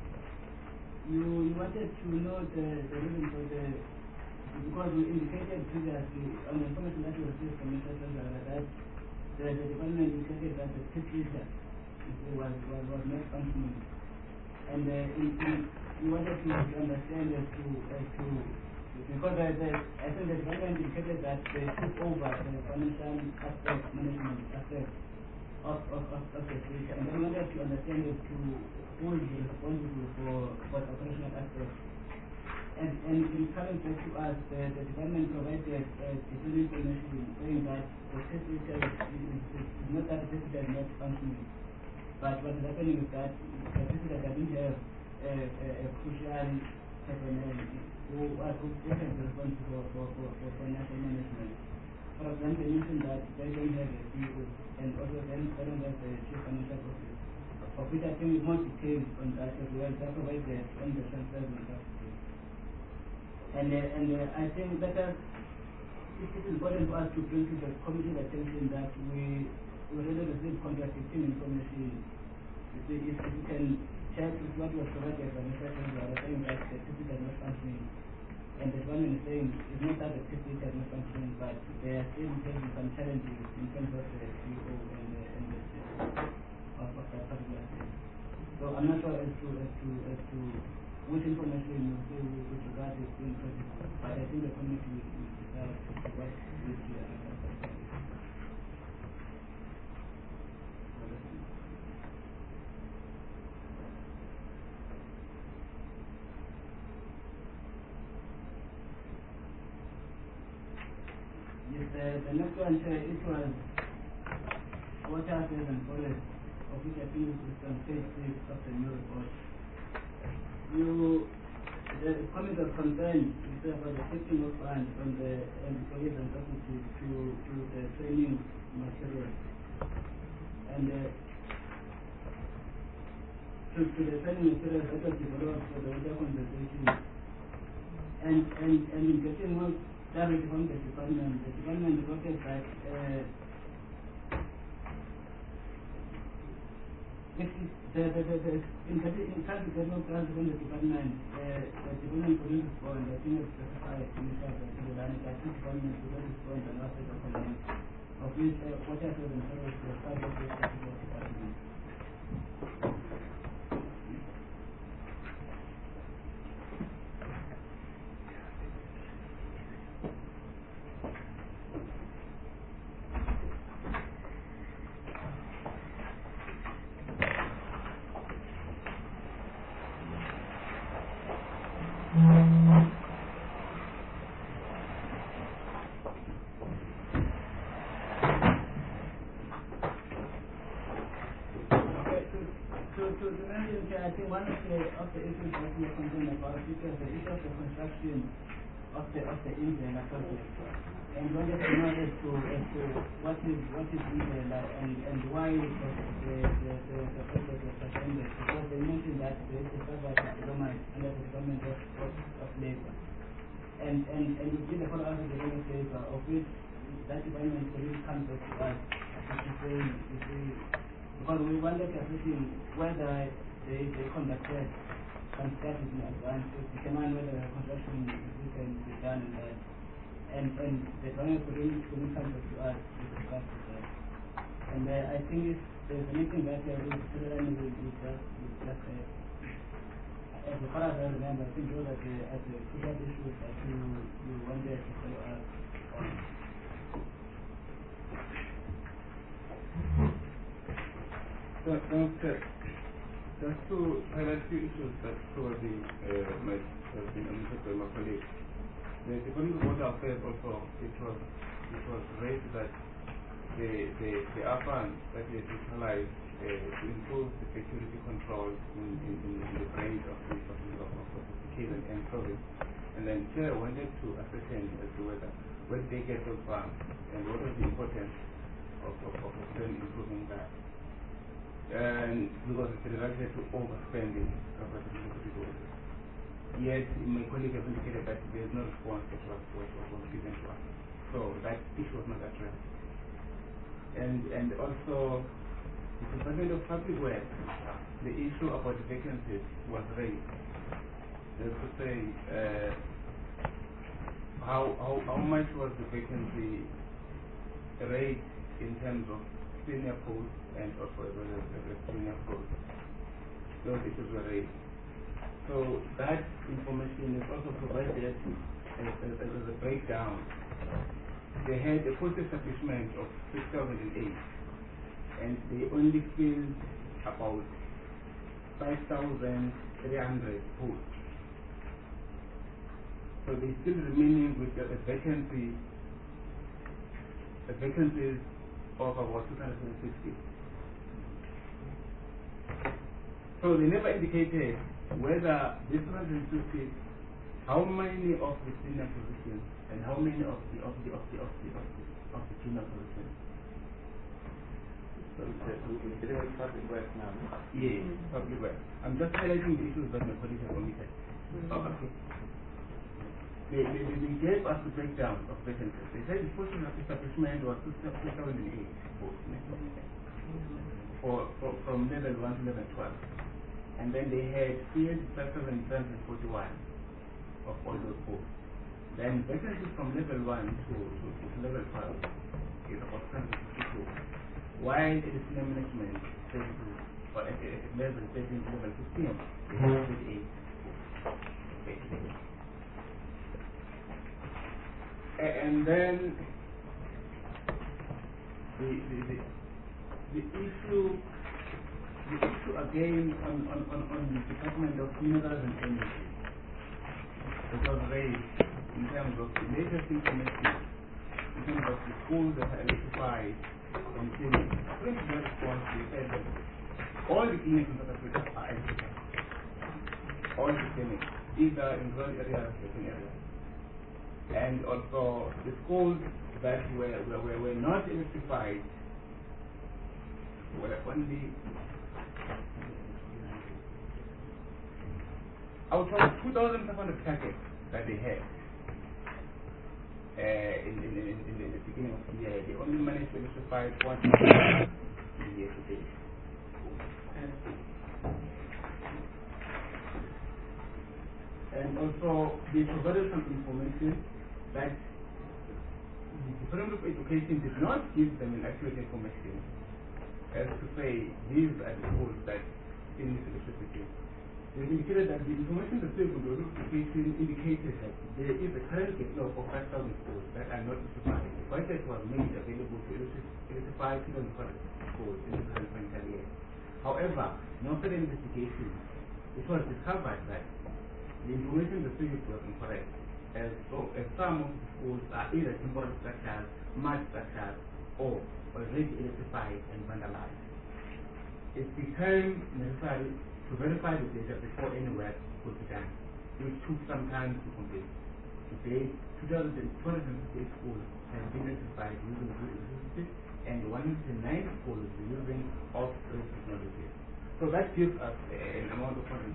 You wanted to know the reason for because you indicated previously on the information that you received from Mr. Sandra that the department indicated that the tip liter was not functioning. And you wanted to understand as to because I think the department indicated that they took over the financial aspect, management aspect of the station, and they wanted to understand as to who is responsible for the operational aspect. And in coming back to us, the department provided detailed information saying that the station is not that the station is not functioning, but what is happening is that the station doesn't have a crucial personnel who are responsible for financial management. For example, they mentioned that they don't have a CEO and also they don't have the chief financial officer, of which I think is more detailed on that as well. That provided on the transfer and custody. And I think that it is important for us to bring to the committee's attention that we really receive contradicting information. If you can check with what was provided by Mr. Sandra, saying that the system is not functioning. And the government is saying it's not that the system is not functioning, but they are still facing some challenges in terms of the CEO and the of that particular state. So I'm not sure as to which information you say with regard to being critical, but I think the committee will decide what which the next one, it was water affairs and forest, of which I think is on page 6 of the new report. The comment of concern is about the shifting of funds from the employees and faculty to the training materials. And to the training materials that was developed for the water conservation. And in getting more clarity from the department reported that in fact, the no clarity from the department couldn't respond. I think it's specified in the chapter to the line that the department couldn't respond and after the comment of which water affairs and service was part of the department. Madam Chair, I think one of the issues that we are concerned about is the issue of the construction of the Indian Association. And wanted to know as to what is Indian and why the project was suspended. Because they mentioned that there is a survey under the Department of Labour. And we did a follow-up with the Department of Labour, of which that department really comes back to us. Because we wanted to ascertain whether they conducted some studies in advance to determine whether the construction can be done in that. And the government could really come back to us to discuss with that. And I think if there's anything that we are doing, we just as far as I remember, I think those are the crucial issues that you wanted to follow up on. So, just to highlight a few issues that probably might have been omitted by my colleagues. The Department of Water Affairs also, it was raised that the are funds that we utilized to improve the security control in the range of the Cape and province. And then Chair wanted to ascertain as to where they get those funds and what was the importance of them improving that. And because it's related to overspending compared to the people. Yet, my colleague has indicated that there is no response that was given to us. So that issue was not addressed. And also, the Department of Public Works, the issue about the vacancies was raised. That's to say, how much was the vacancy rate in terms of senior posts and also as well as junior posts? Those issues were raised. So that information is also provided as a breakdown. They had a post establishment of 6,008 and they only filled about 5,300 posts. So they still remaining with a vacancies of about 260. So they never indicated whether this 260, how many of the senior positions and how many of the junior positions. So we deal with public works now. Yes, public works. I'm just highlighting the issues that my colleagues have omitted. Okay. They gave us the breakdown of vacancies. They said the portion of establishment was 2008 from level 1 to level 12. And then they had filled 5,741 of all those posts. Then vacancies from level 1 to level 12 is about 152. While it is senior management services, or at level 13 to level 15, they have 38 posts. And then the issue again on the Department of Minerals and Energy, it was raised in terms of the latest information, in terms of the schools that are electrified and clinics. According to their response, they said that all the clinics in South Africa are electrified. All the clinics, either in rural areas or urban areas. And also the schools that were not electrified were only out of 2,500 targets that they had in the beginning of the year, they only managed to electrify 1 year to date. And also they provided some information that the Department of Education did not give them an accurate information as to say these are the schools that still need electricity. They indicated that the information that they from the Education indicated that there is a current backlog of 5,000 schools that are not electrified. The budget was made available to electrify 2,500 schools in the current financial year. However, in further investigation, it was discovered that the information that they used was incorrect. As some of the schools are either temporary structures, mud structures, or already electrified and vandalized. It became necessary to verify the data before any work could be done, which took some time to complete. Today, 258 schools have been certified using Google, and 190 schools using off-grid technology. So that gives us an amount of funding.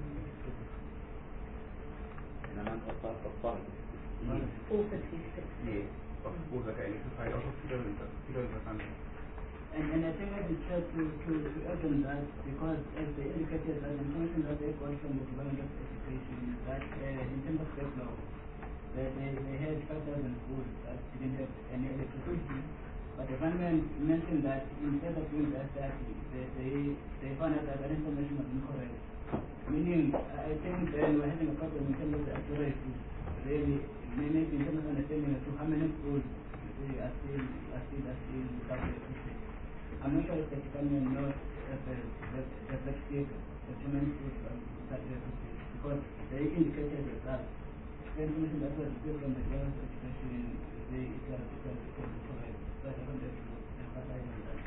An amount of funds. 456. Yes, of schools that are electrified out of 2,500. And I think that it's fair to add on that, because as they indicated, that the information that they got from the Department of Education is that in terms of backlog, that they had 5,000 schools that didn't have any electricity. But the government mentioned that instead of doing that study, they found out that that information was incorrect. Meaning, I think then we're having a problem in terms of the accuracy, really, maybe in terms of understanding as to how many schools are still without electricity. I'm not sure if the government knows the black state, the too many schools without electricity, because they indicated that the information that was received from the Department of Education, it was correct. But I wanted to emphasize on that.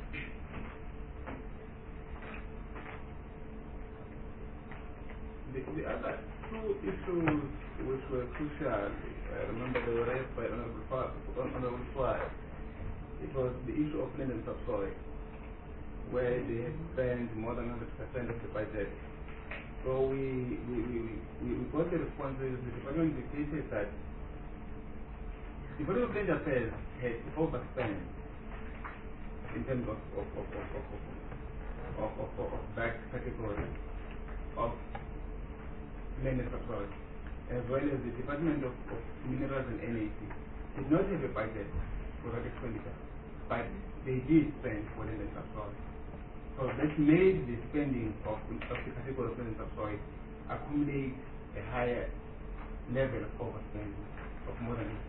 The other two issues which were crucial, I remember they were raised by Honorable Swire. It was the issue of land and subsoil, where they had spent more than 100% of the budget. So we got the responses. The department indicated that the Department of Land Affairs had overspent in terms of that category of land and subsoil, as well as the Department of Minerals and Energy did not have a budget for that expenditure, but they did spend for land and subsoil. So that made the spending of the category of land and subsoil accumulate a higher level of overspending of more than.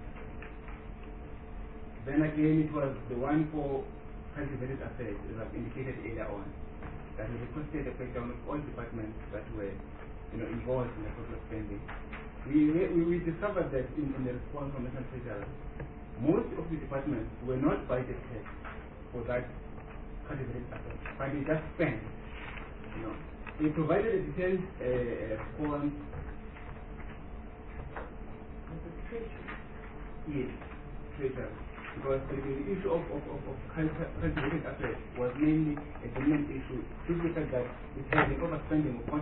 Then again, it was the one for cultivated assets, as I've indicated earlier on, that we requested a breakdown of all departments that were involved in the total spending. We discovered that in the response from National Treasury, most of the departments were not budgeted for that cultivated assets, but they just spent. They provided a detailed response. Yes, Treasury. Because the issue of cultivated assets was mainly a dominant issue due to the fact that it had an overspending of 117%.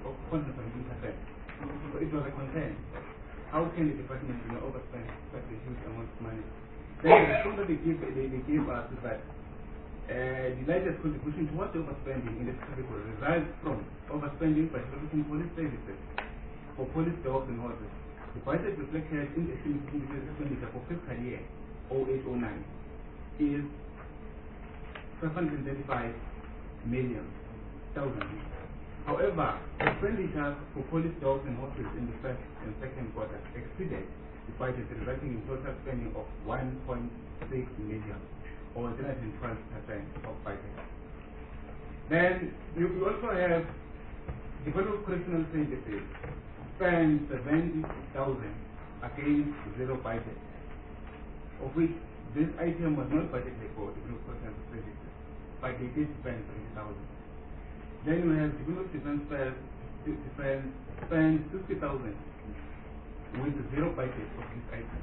So it was a concern. How can the department overspend such a huge amount of money? Then the response that they gave us is that the largest contribution towards the overspending in this category results from overspending by developing police services for police dogs and horses. The budget reflected in the expenditure for fiscal year 0809 is 535 million. However, expenditure for police dogs and horses in the first and second quarter exceeded the budget, resulting in total spending of 1.6 million, or 112% of budget. Then we also have the Department of Correctional Services spend 70,000 against zero budget, of which this item was not budgeted for the Department of Correctional Services, but they did spend 70,000. Then we have the Department of Defense spend 60,000 with zero budget of this item.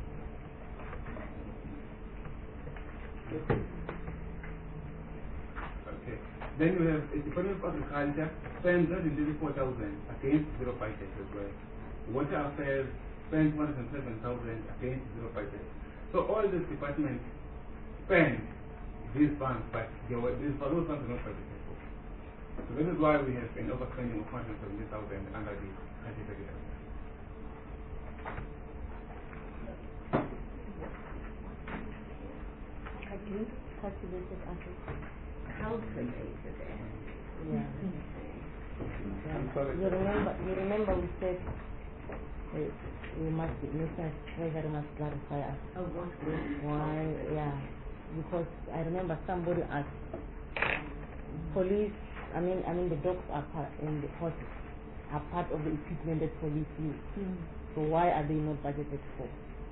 Okay. Then we have the Department of Agriculture spend 134,000 against zero budget as well. Water Affairs spend 107,000 against zero budget. So all these departments spend these funds, but those funds are not budgeted for. So this is why we have an overspending of 170,000 under the category. Cultivated assets. Calculated as. Yeah. I'm sorry. You remember we said we must, Mr. Treasury must clarify us. Oh, what? Why? Yeah. Because I remember somebody asked, police, I mean the dogs are part, and the horses are part of the equipment that police use. So why are they not budgeted for?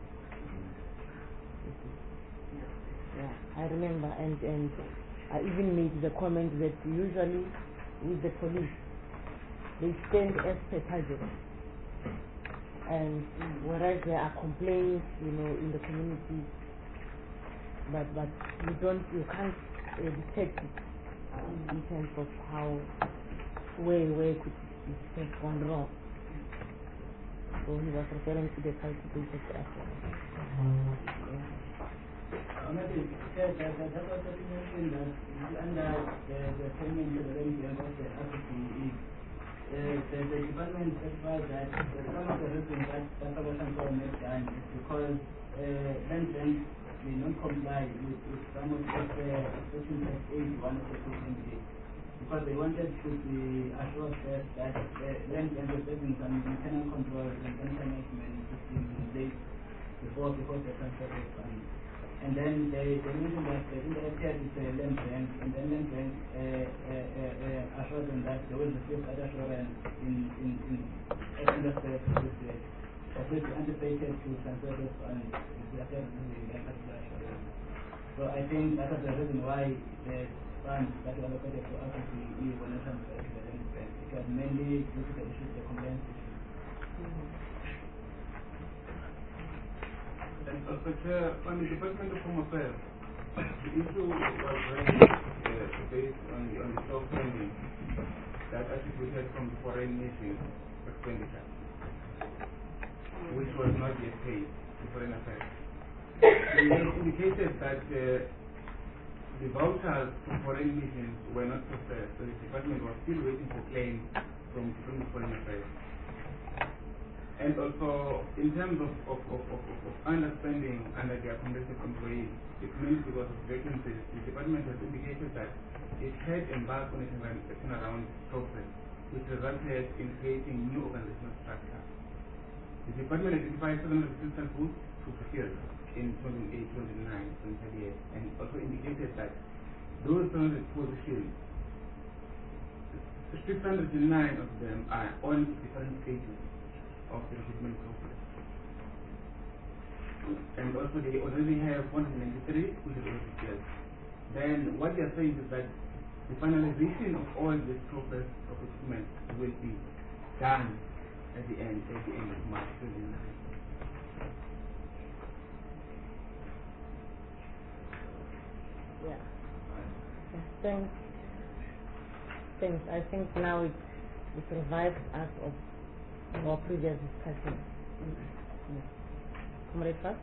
Yeah, I remember, and I even made the comment that usually with the police, they spend as per target. And whereas there are complaints, in the community, but you can't detect it in terms of where could it have gone wrong. So he was referring to the cultivated asset. Maybe that was what you mentioned that under the payment to the MDM of the RCE, the department specified that some of the reasons that Sabatan government done is because land banks may not comply with some of the section 81 of the PMDA. Because they wanted to be assured first that land bank was having some internal controls and management systems in place before they transfer those funds. And then they mentioned that the indirect tax is a land bank, and then land bank assured them that they will receive other assurance at least anticipated to transfer those funds if they are receiving that particular assurance. So I think that is the reason why the funds that were allocated to RCE were not transferred to the land bank. It was mainly due to the issues, the compliance issues. And also, on the Department of Home Affairs, the issue was raised based on the self-funding that attributed from the foreign nations expenditure, which was not yet paid to foreign affairs. It indicated that the vouchers to foreign nations were not processed, so the department was still waiting for claims from the foreign affairs. And also, in terms of understanding under the accommodated employees, it means because of vacancies, the department has indicated that it had embarked on a turnaround process, which resulted in creating new organizational structure. The department identified 700 assistant posts to fulfill in 2008, 2009, 2038, and also indicated that those 700 positions, 609 of them are on different stages of the recruitment process. And also they already have 193 which is already filled. Then what they are saying is that the finalization of all this process of recruitment will be done at the end of March 29. Yeah. Thanks. I think now it revives us of our previous discussion. Comrade first?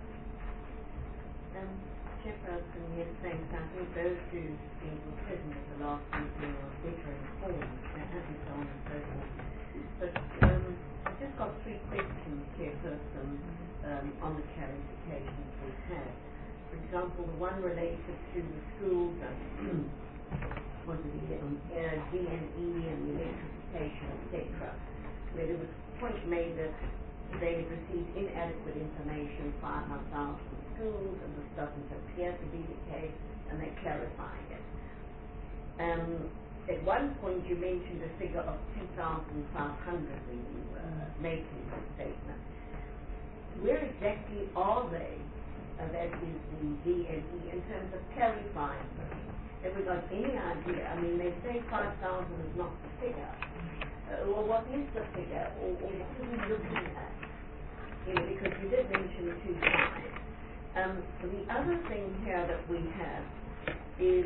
Chairperson, yes, thanks. I think those who've been present at the last meeting are better informed and so on and so forth. But I've just got three questions, Chairperson, on the clarifications we've had. For example, the one related to the schools, was it D&E and the electrification, etc., where there was a point made that they received inadequate information for 5,500 schools, and this doesn't appear to be the case, and they're clarifying it. At one point you mentioned a figure of 2,500 when you were making the statement. Where exactly are they? That is the D&E in terms of clarifying this. Have we got any idea? I mean, they say 5,000 is not the figure. Well, what is the figure, or what are we looking at? Because you did mention 2,500. The other thing here that we have is,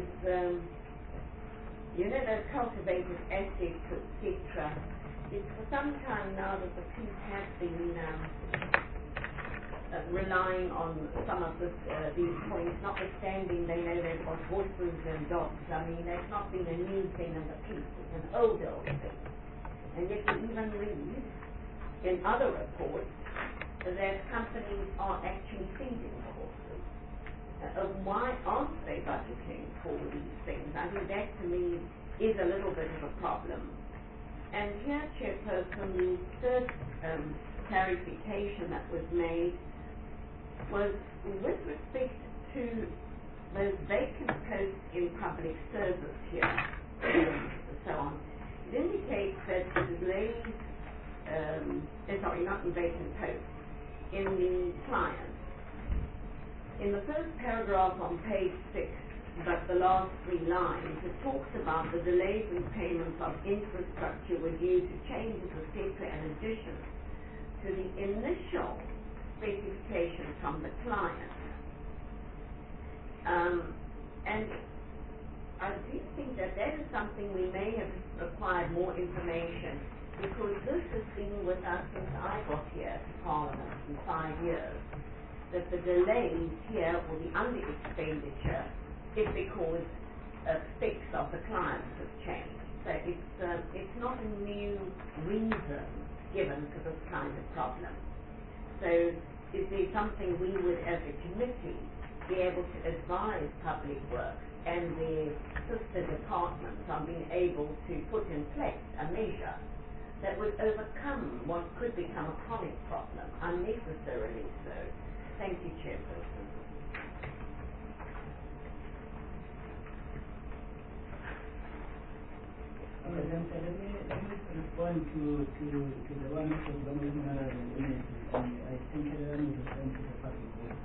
the cultivated assets, etc. It's for some time now that the police have been relying on some of these points, notwithstanding they know they've got horses and dogs. I mean, that's not been a new thing in the police. It's an old thing. And yet we even read in other reports that companies are actually feeding the horses. Why aren't they budgeting for these things? I think that to me is a little bit of a problem. And here, Chairperson, the third clarification that was made was with respect to those vacant posts in public service here, and so on. It indicates that not in vacant posts, in the clients. In the first paragraph on page 6, but the last 3 lines, it talks about the delays in payments of infrastructure were due to changes, etc., and additions to the initial specification from the client. And I do think that is something we may have required more information, because this has been with us since I got here to Parliament in 5 years, that the delays here or the under-expenditure is because specs of the clients have changed. So it's not a new reason given for this kind of problem. So is there something we would, as a committee, be able to advise Public Works and their sister departments on being able to put in place a measure that would overcome what could become a chronic problem, unnecessarily so? Thank you, Chairperson. Okay, then so let me respond to the one which was going on and I think let me respond to the Public Works.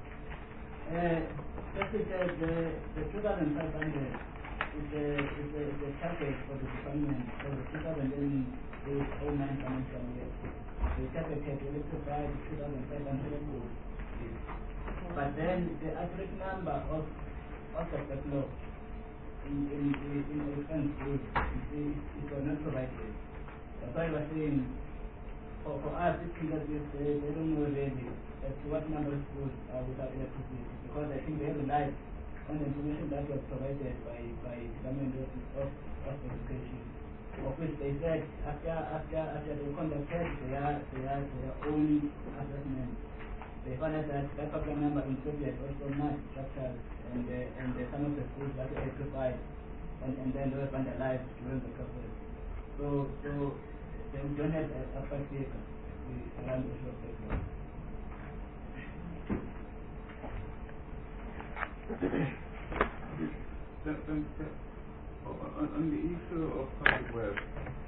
The 2,500 is the target for the department for the 2008-09 financial year. The target had electrified 2,500 votes. But then the average number of the backlog in defense group it was not provided. That's why I was saying for us it figures they don't know really as to what number of schools are without electricity, because I think they relied on the information that was provided by Government of Education, of which they said after they conducted their own assessment, they found out that particular number in Soviet also not structured, and some of the schools that were electrified and then they were vandalized during the process. So they don't have a practice around the issue of backlog. On the issue of Public Works,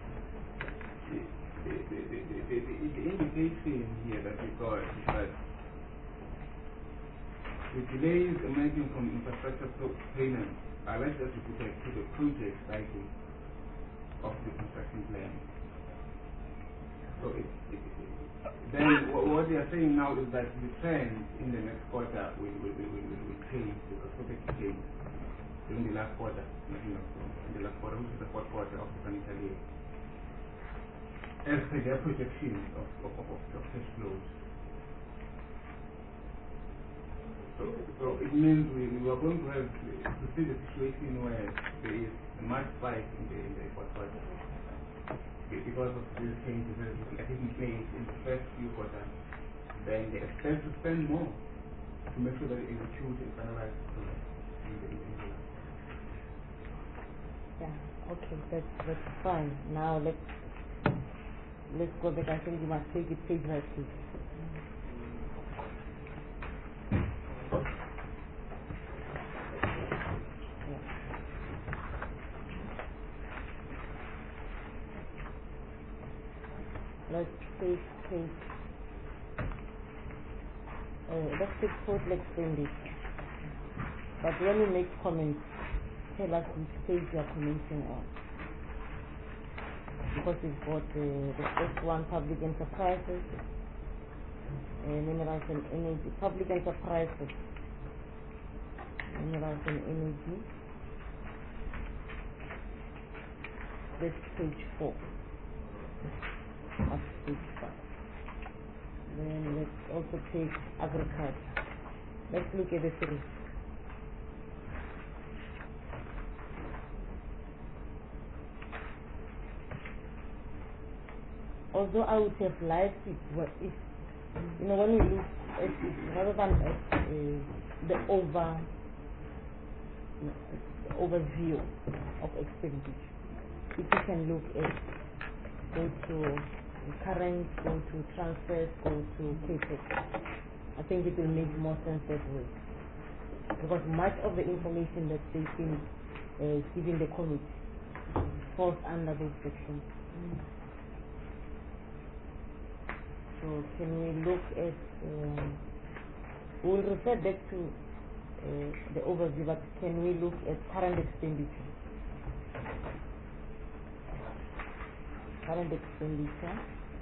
the indication here that we got is that the delays emerging from infrastructure payments are likely to be to the project cycle of the construction plan. So then what they are saying now is that the trend in the next quarter will change, because project change during the last quarter, in the last quarter, which is the fourth quarter of the financial year, as per their projections of cash flows. So it means we are going to have to see the situation where there is a much spike in the fourth quarter because of these changes that are taking place in the first few quarters. Then they expect to spend more to make sure that it executes and finalizes the project. Yeah, okay, that's fine. Now let's go back. I think you must take it page by page. Let's take total expenditure. But when you make comments, tell us which page you are commenting on. Because we've got the first one, public enterprises, minerals and energy, public enterprises, minerals and energy. That's page 4. Up page 5. Then let's also take agriculture. Let's look at the 3. Although I would have liked it, but if when we look at it, rather than at the overview of expenditure, if you can look at go to current, go to transfers, go to capex, I think it will make more sense that way. Because much of the information that they've been giving the committee falls under those sections. So can we look at, we'll refer back to the overview, but can we look at current expenditure? Current expenditure.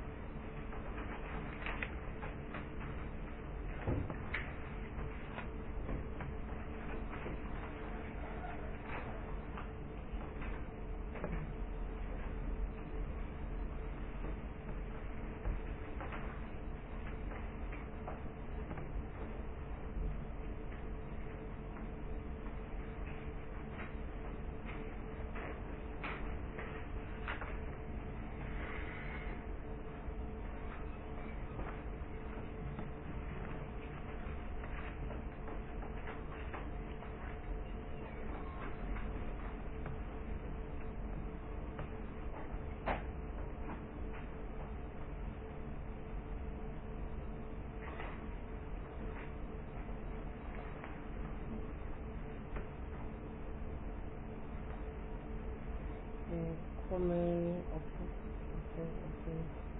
Okay.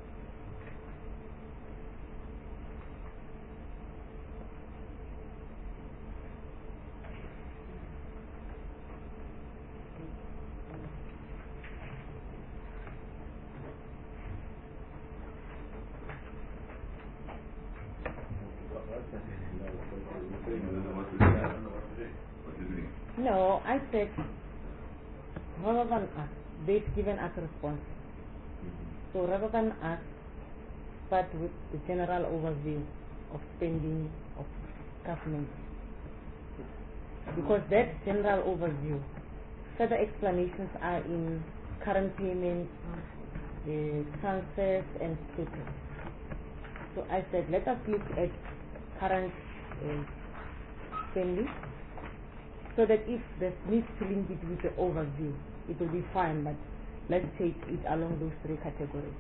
No, I said, rather than us, they've given us a response. So rather than us, start with the general overview of spending of government. Because that general overview, further explanations are in current payments, transfers and total. So I said, let us look at current spending, so that if there's need to link it with the overview, it will be fine, but let's take it along those three categories.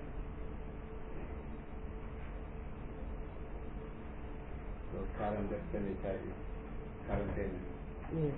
So current expenditure is current payment. Yes.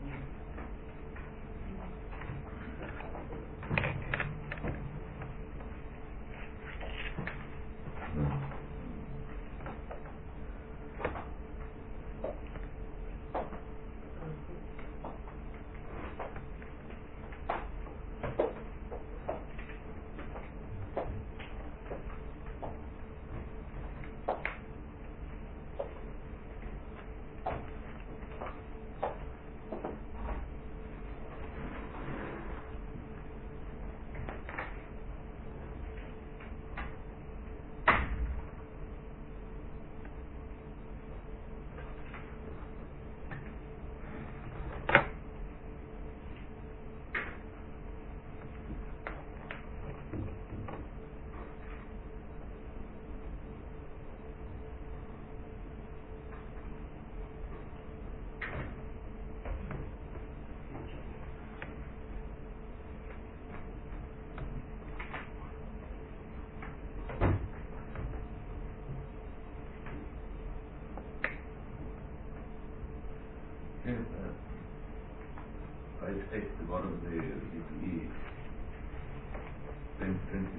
I take the bottom of the DPE, then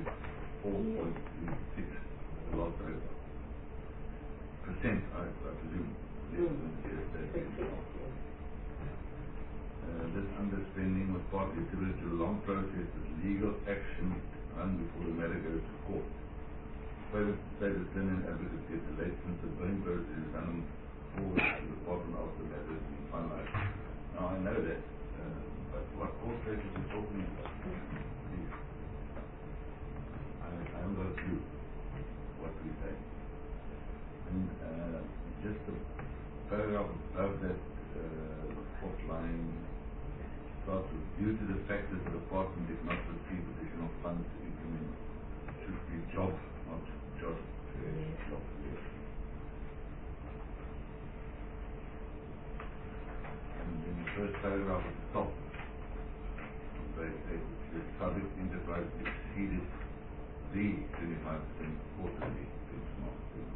24.36 lot percent, I presume. This underspending was partly attributed to a long process of legal action run before the matter goes to court. Further stated and advocacy at the late since the billing process is done forward to the bottom of the matter has been finalized. Now I know that, but what court cases are talking about? Please. I haven't got a clue what we say. And just the paragraph above that, the fourth line starts with, due to the fact that the department did not receive additional funds to implement, should be job, not job creation, job creation. And in the first paragraph at the top, they say the public enterprise exceeded the 25% quarterly benchmark.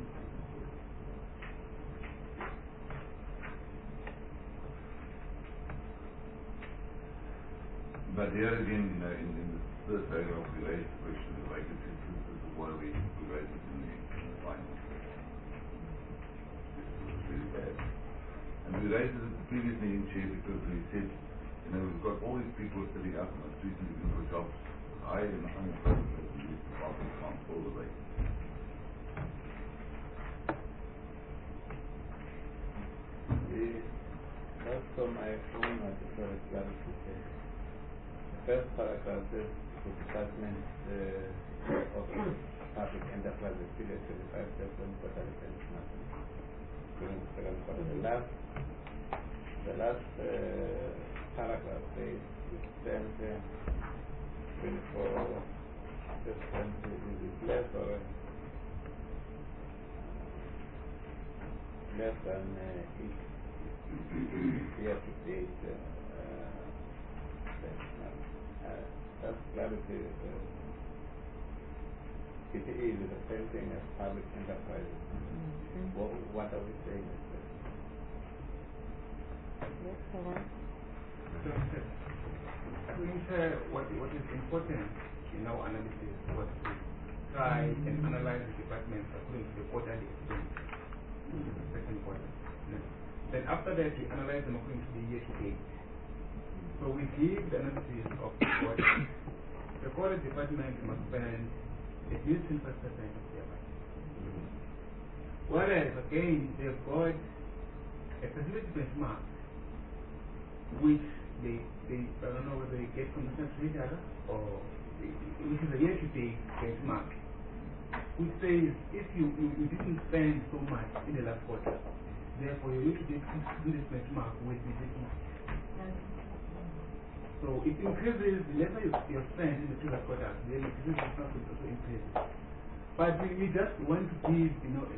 But here again, in the third paragraph, we raised the question of vacancies. This is why we raised it in the final. This was really bad. And we raised it previously in Chair because we said, you know, we've got all these people sitting up on the streets and looking for jobs. High and unemployment rate in this department can't fill the rate. That's for my own article clarification. The first paragraph says the Department of Public Enterprise exceeded 25% quarterly benchmark during the second quarter. The last paragraph says it spent 24%. Is it less or less than each year-to-date benchmark? That's clarity. It is the same thing as public enterprises. What are we saying? Yes, all right. What is important in our analysis was to try and analyze the departments according to the quarterly expense. Second quarter. Then after that, we analyze them according to the year-to-date. So we give the analysis of the quarter. The quarter department must spend at least 10% of their budget. Whereas, again, they've got a specific benchmark which they I don't know whether they get from the secretary or which is a year-to-date benchmark, which says if you didn't spend so much in the last quarter, therefore your year-to-date benchmark will be this much. So it increases the lesser you spend in the previous quarter, then the previous benchmark will also increase. But we just want to give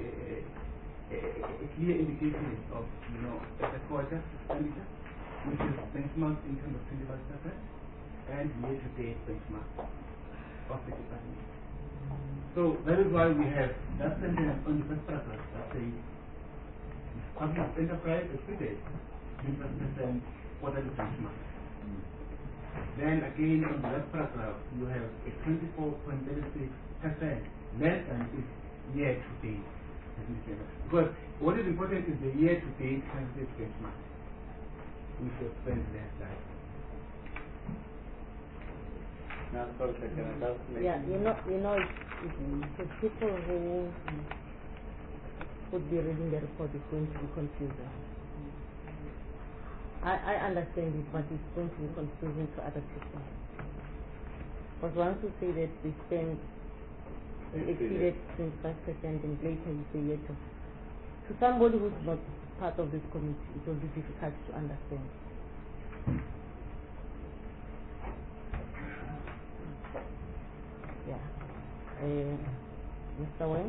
a clear indication of the quarter expenditure, which is benchmark in terms of 25%, and year-to-date benchmark of the department. So that is why we have that sentence on the first paragraph that says public enterprise exceeded 20% quarterly benchmark. Then again on the last paragraph you have a 24.36% less than its year-to-date. Because what is important is the year-to-date candidate benchmark, which was spent less than. Yeah, it's people who would be reading the report is going to be confusing. I understand it, but it's going to be confusing to other people. Because once you say that they spend exceeded 25% and later you say yet to somebody who's not part of this committee, it will be difficult to understand. Yeah. Mr. Wayne?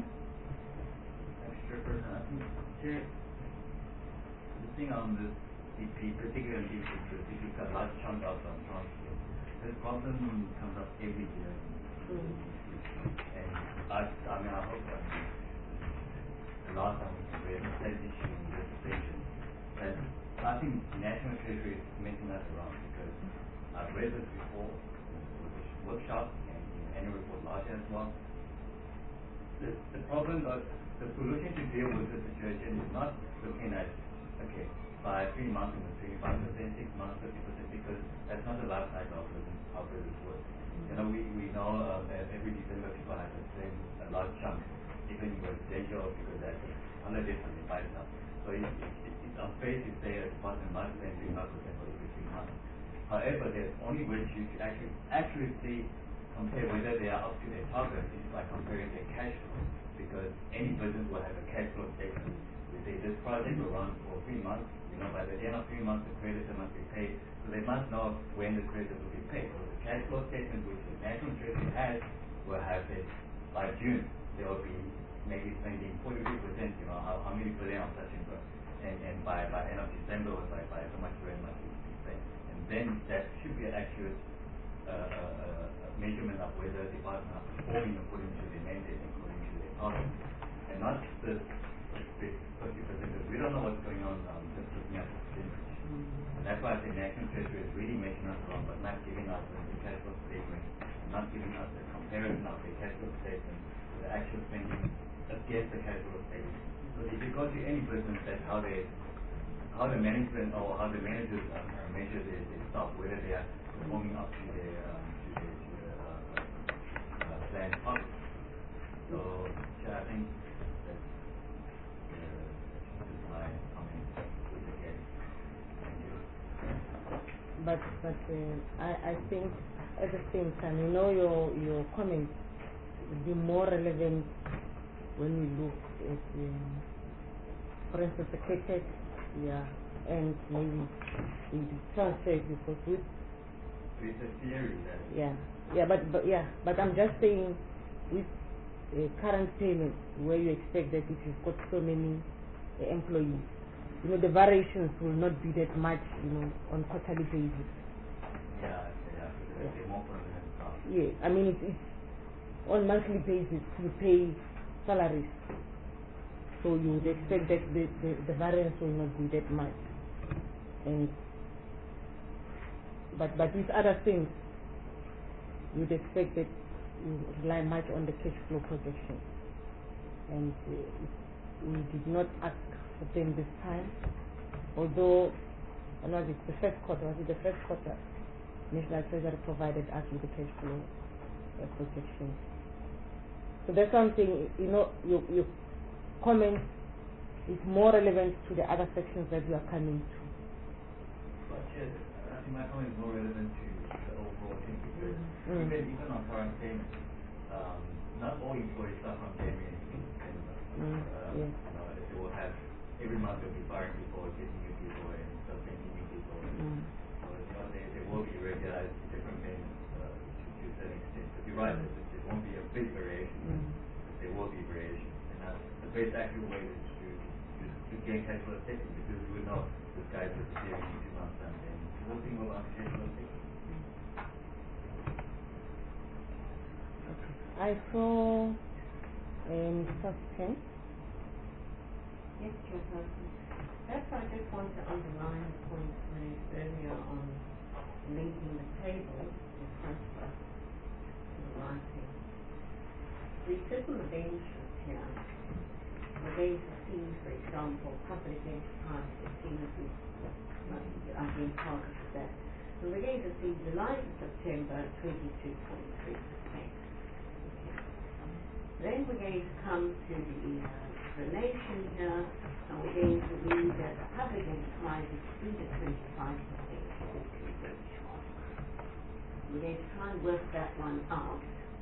The thing on this EP, particularly if you've got a large chunk of transport, this problem comes up every year. And I hope the last time we had the same issue in this station, that I think National Treasury is making us around because I've read this before with the workshop and the annual report last year as well. The problem, the solution to deal with the situation is not looking at, okay, by 3 months it was 25%, 6 months 50%, because that's not the life cycle of how business works. We know every December people have to spend a large chunk, even in residential, because that's holidays and they buy stuff. So it's unfair to say a department must spend 3% for every 3 months. However, the only way to actually see, compare whether they are up to their target is by comparing their cash flow, because any business will have a cash flow statement. We say this project will run for 3 months. By the end of 3 months, the creditor must be paid. So they must know when the creditor will be paid. So the cash flow statement, which the National Treasury has, will have it by June. They will be maybe spending 43%, how many billion of such income. And by end of December, or by so much rent must be spent. And then that should be an accurate measurement of whether the department are performing according to the mandate, according to their target. And not the 50%, because we don't know what's going on just looking at the percentage. And that's why I say National Treasury is really making us wrong, but not giving us the cash flow statement, not giving us the comparison of the cash flow statement to the actual spending against the cash flow statement. So if you go to any business, that's how they how the management or how the managers measure their staff, whether they are performing up to their planned targets. So I think that's my comment with the case. Thank you. But I think at the same time, your comments will be more relevant when we look at, for instance, the catered, and maybe the transfer, because with It's a theory that but I'm just saying with current payments where you expect that if you've got so many employees, the variations will not be that much, on quarterly basis. Yeah, I mean it's on monthly basis you pay salaries, so you would expect that the variance will not be that much, and but with other things you'd expect that you rely much on the cash flow projection, and we did not ask for them this time, although it's the first quarter. Was it the first quarter? National Treasury provided us with the cash flow projection. So that's something, your comment is more relevant to the other sections that we are coming to. But I think my comment is more relevant to the overall thing, because even on current payments, not all employees start from January to December. They will have, every month they'll be firing people, getting new people, and submitting new people. So there will be regular different payments to a certain extent. But you're right, there won't be a big variation. There will be variation, and the best accurate way is to gain cash flow statement, because we will know this guy's disappearing in 2 months' time. Then we'll think about cash flow statement. I saw Mr. Yes, Chairperson. Perhaps I just want to underline the point made earlier on linking the table in front of us to the writing. We sit on the benches here. We're going to see, for example, public enterprise, the team of the I've been part of that. And we're going to see July to September 22.3%. Then we're going to come to the explanation here, and we're going to read that the public enterprise exceeded 25%. We're going to try and work that one out.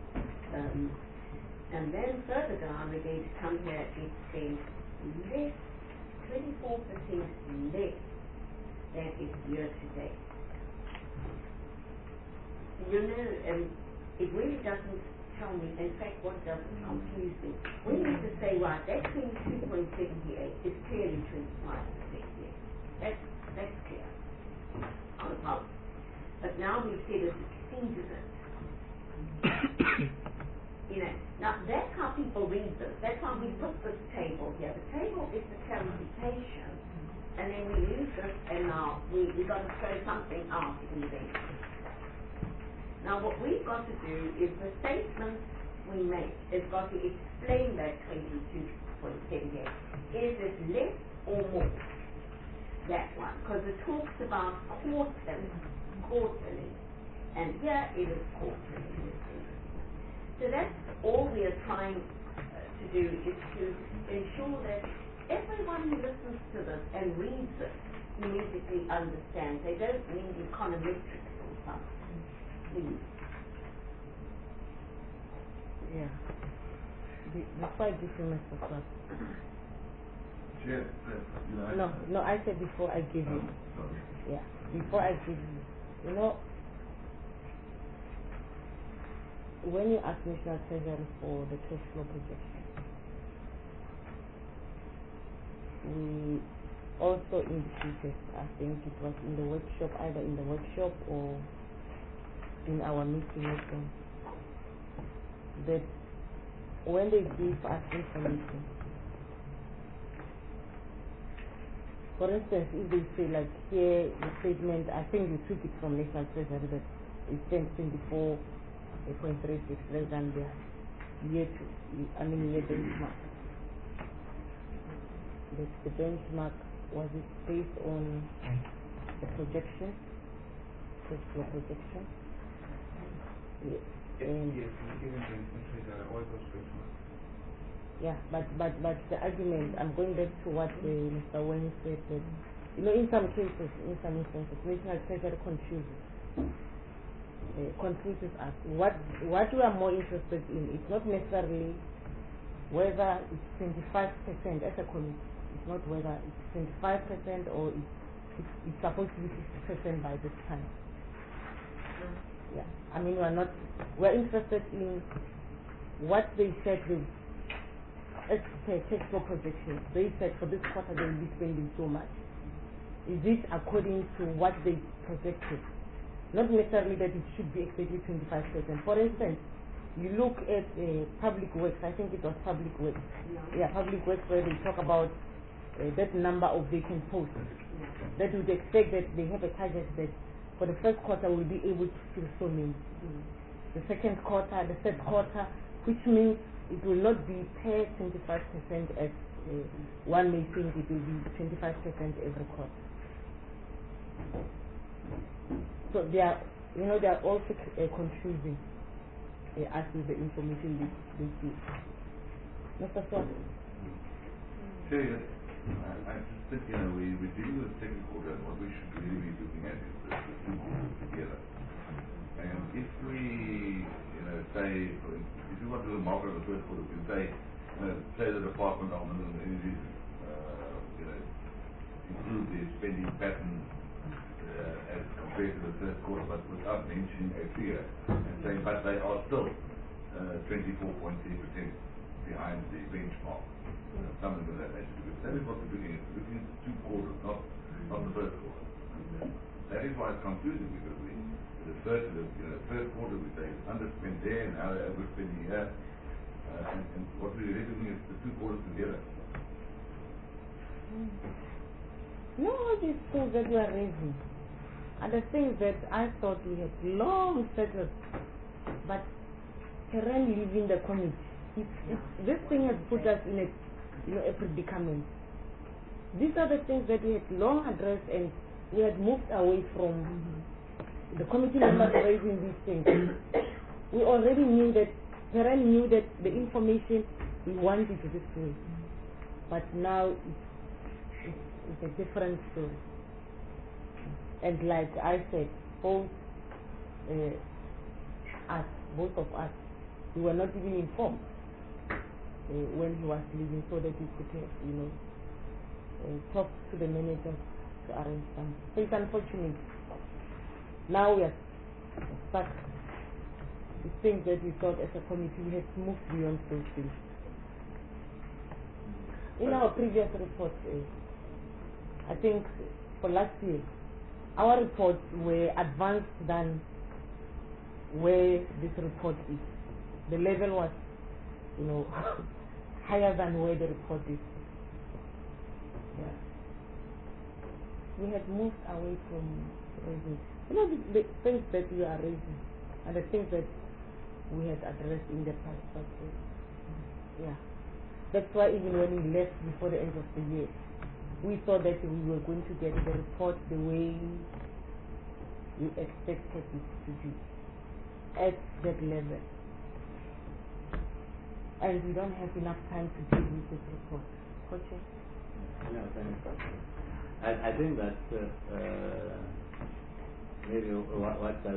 And then further down, we're going to come here, it's saying less, 24% less than its year to date. It really doesn't tell me, in fact, what doesn't confuse me. We need to say, right, that 22.78 is clearly 25%, yes. That's clear. Not a problem. But now we've said it exceeded it. Now that's how people read this. That's how we put this table here. The table is the clarification, and then we use this, and now we've got to throw something out in there. Now what we've got to do is the statement we make has got to explain that 22.78. Is it less or more? That one, because it talks about quarterly, and here it is quarterly. So that's all we are trying to do, is to ensure that everyone who listens to this and reads it immediately understands. They don't need econometrics or something. Please. Yeah. Before I give you Mr. Clark. No, I said before I give you. Yeah. Before I give you. When you ask National Treasury for the cash flow projection, we also indicated, I think it was in the workshop, either in the workshop or in our meeting with them, that when they give us information, for instance, if they say like here the statement, I think we took it from National Treasury that it's 1024.36 less than the year benchmark. The benchmark was it based on the projection? Cash flow projection? Yes, given the treasurer, all those questions. Yeah, but the argument, I'm going back to what Mr. Wayne said, that, in some cases, in some instances, National Treasury confuses us. What we are more interested in is not necessarily whether it's 25% as a committee. It's not whether it's 25% or it's supposed to be 50% by this time. Yeah, I mean, we're interested in what they said with cash flow projections. They said for this quarter they will be spending so much. Is it according to what they projected? Not necessarily that it should be exactly 25%. For instance, you look at public works. I think it was public works. Yeah, public works, where they talk about that number of vacant posts. That would expect that they have a target that for the first quarter we'll be able to fill so many. The second quarter, the third quarter, which means it will not be per 25% as one may think it will be 25% every quarter. So they are also confusing us with the information they give. Mr. Swart? Sure. I just think, we're dealing with technical, and what we should really be looking at is the two quarters together. And if we, say, if you want to do the market of the first quarter, we can say the Department of Mineral Energy, improve their spending pattern as compared to the third quarter, but without mentioning a figure, and saying, but they are still 24.3% behind the benchmark. Something of that nature. Because that is what we're looking at. We're looking at the two quarters, not the first quarter. That is why it's confusing, because we refer to the first quarter, we say it's underspent there and now they're overspending here. And what we're really looking at is the two quarters together. All these things that you are raising are the things that I thought we had long settled, but Karen leaving the committee, this thing has put us in a predicament. These are the things that we had long addressed, and we had moved away from the committee members raising these things. We already knew that, Karen knew that the information we wanted this way, but now it's a different story. And like I said, both of us, we were not even informed when he was leaving, so that we could have, talk to the manager to arrange something. So it's unfortunate. Now we are stuck. The things that we thought as a committee, we have moved beyond those things. In our previous reports, I think for last year, our reports were advanced than where this report is. The level was, higher than where the report is. Yeah. We had moved away from raising. The things that we are raising and the things that we had addressed in the past. But, yeah. That's why even when we left before the end of the year, we thought that we were going to get the report the way we expected it to be, at that level. And we don't have enough time to deal with this report. Coach? No, thanks. I think that maybe what does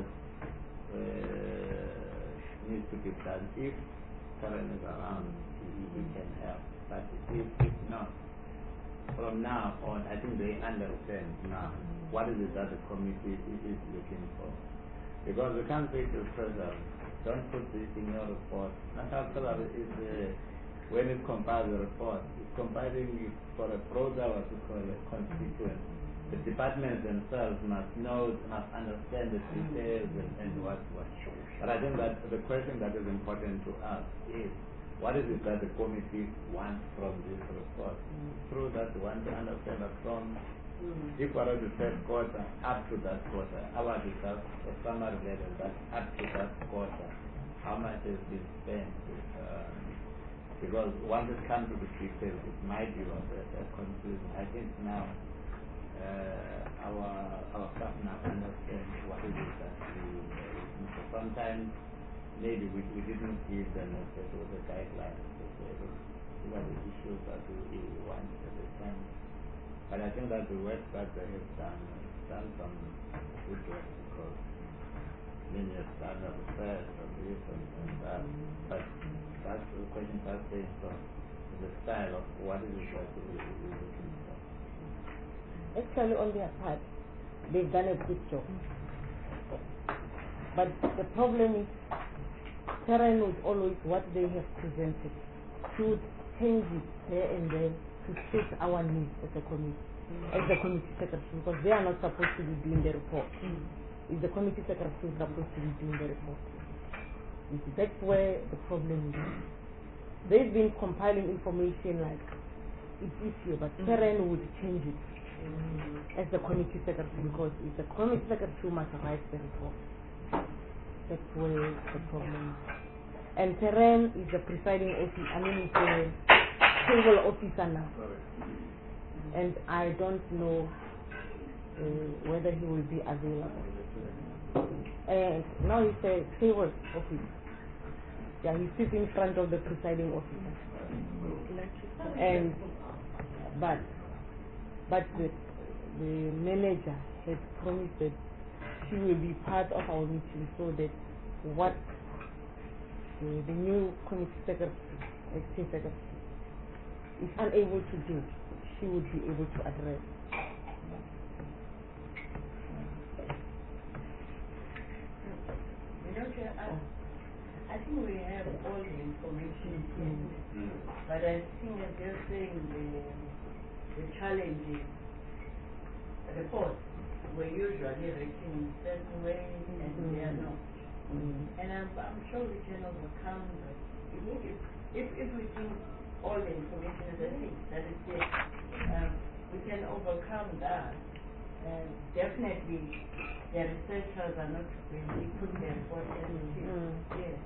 needs to be done, if Karen is around, he can help. But if not, from now on, I think they understand now what is it that the committee is looking for. Because we can't say to the president, don't put this in your report. National is when it compiles the report, it's compiling it for a broader, what we call a constituent. The departments themselves must understand the details and what. But I think that the question that is important to us is, what is it that the committee wants from this report? Through that, we want to understand that from, if we're at the third quarter, up to that quarter, our discuss a summary level that up to that quarter, how much has been spent Because once it comes to the details, it might be a conclusion. I think now our staff now understand what it is that we so sometimes maybe we didn't give them the guidelines. These are the issues that we want at the time. But I think that the work that they have done some good work, because many have done the research on this and that. But that's the question that's based on the style of what is it that we're looking for. Actually, on their part, they've done a good job. But the problem is, Terrain would always what they have presented should change it here and there to suit our needs as a committee, as the committee secretary, because they are not supposed to be doing the report. It's the committee secretary who is supposed to be doing the report. That's where the problem is. They've been compiling information like it's easier, but Terrain would change it as the committee secretary, because it's the committee secretary who must write the report. That's where the problem is. And Terrain is the presiding officer, it's a civil officer now. And I don't know whether he will be available. And now he's a civil officer. Yeah, he sits in front of the presiding officer. And but the manager has promised that she will be part of our meeting, so that what the new committee secretary, acting secretary, is unable to do, she would be able to address. I think we have all the information here, but I think as you're saying, the challenge is reports were usually written in certain ways and they are not. And I'm sure we can overcome that. If we think all the information is a thing that is there, we can overcome that. And definitely the researchers are not really put their effort into it. Yes.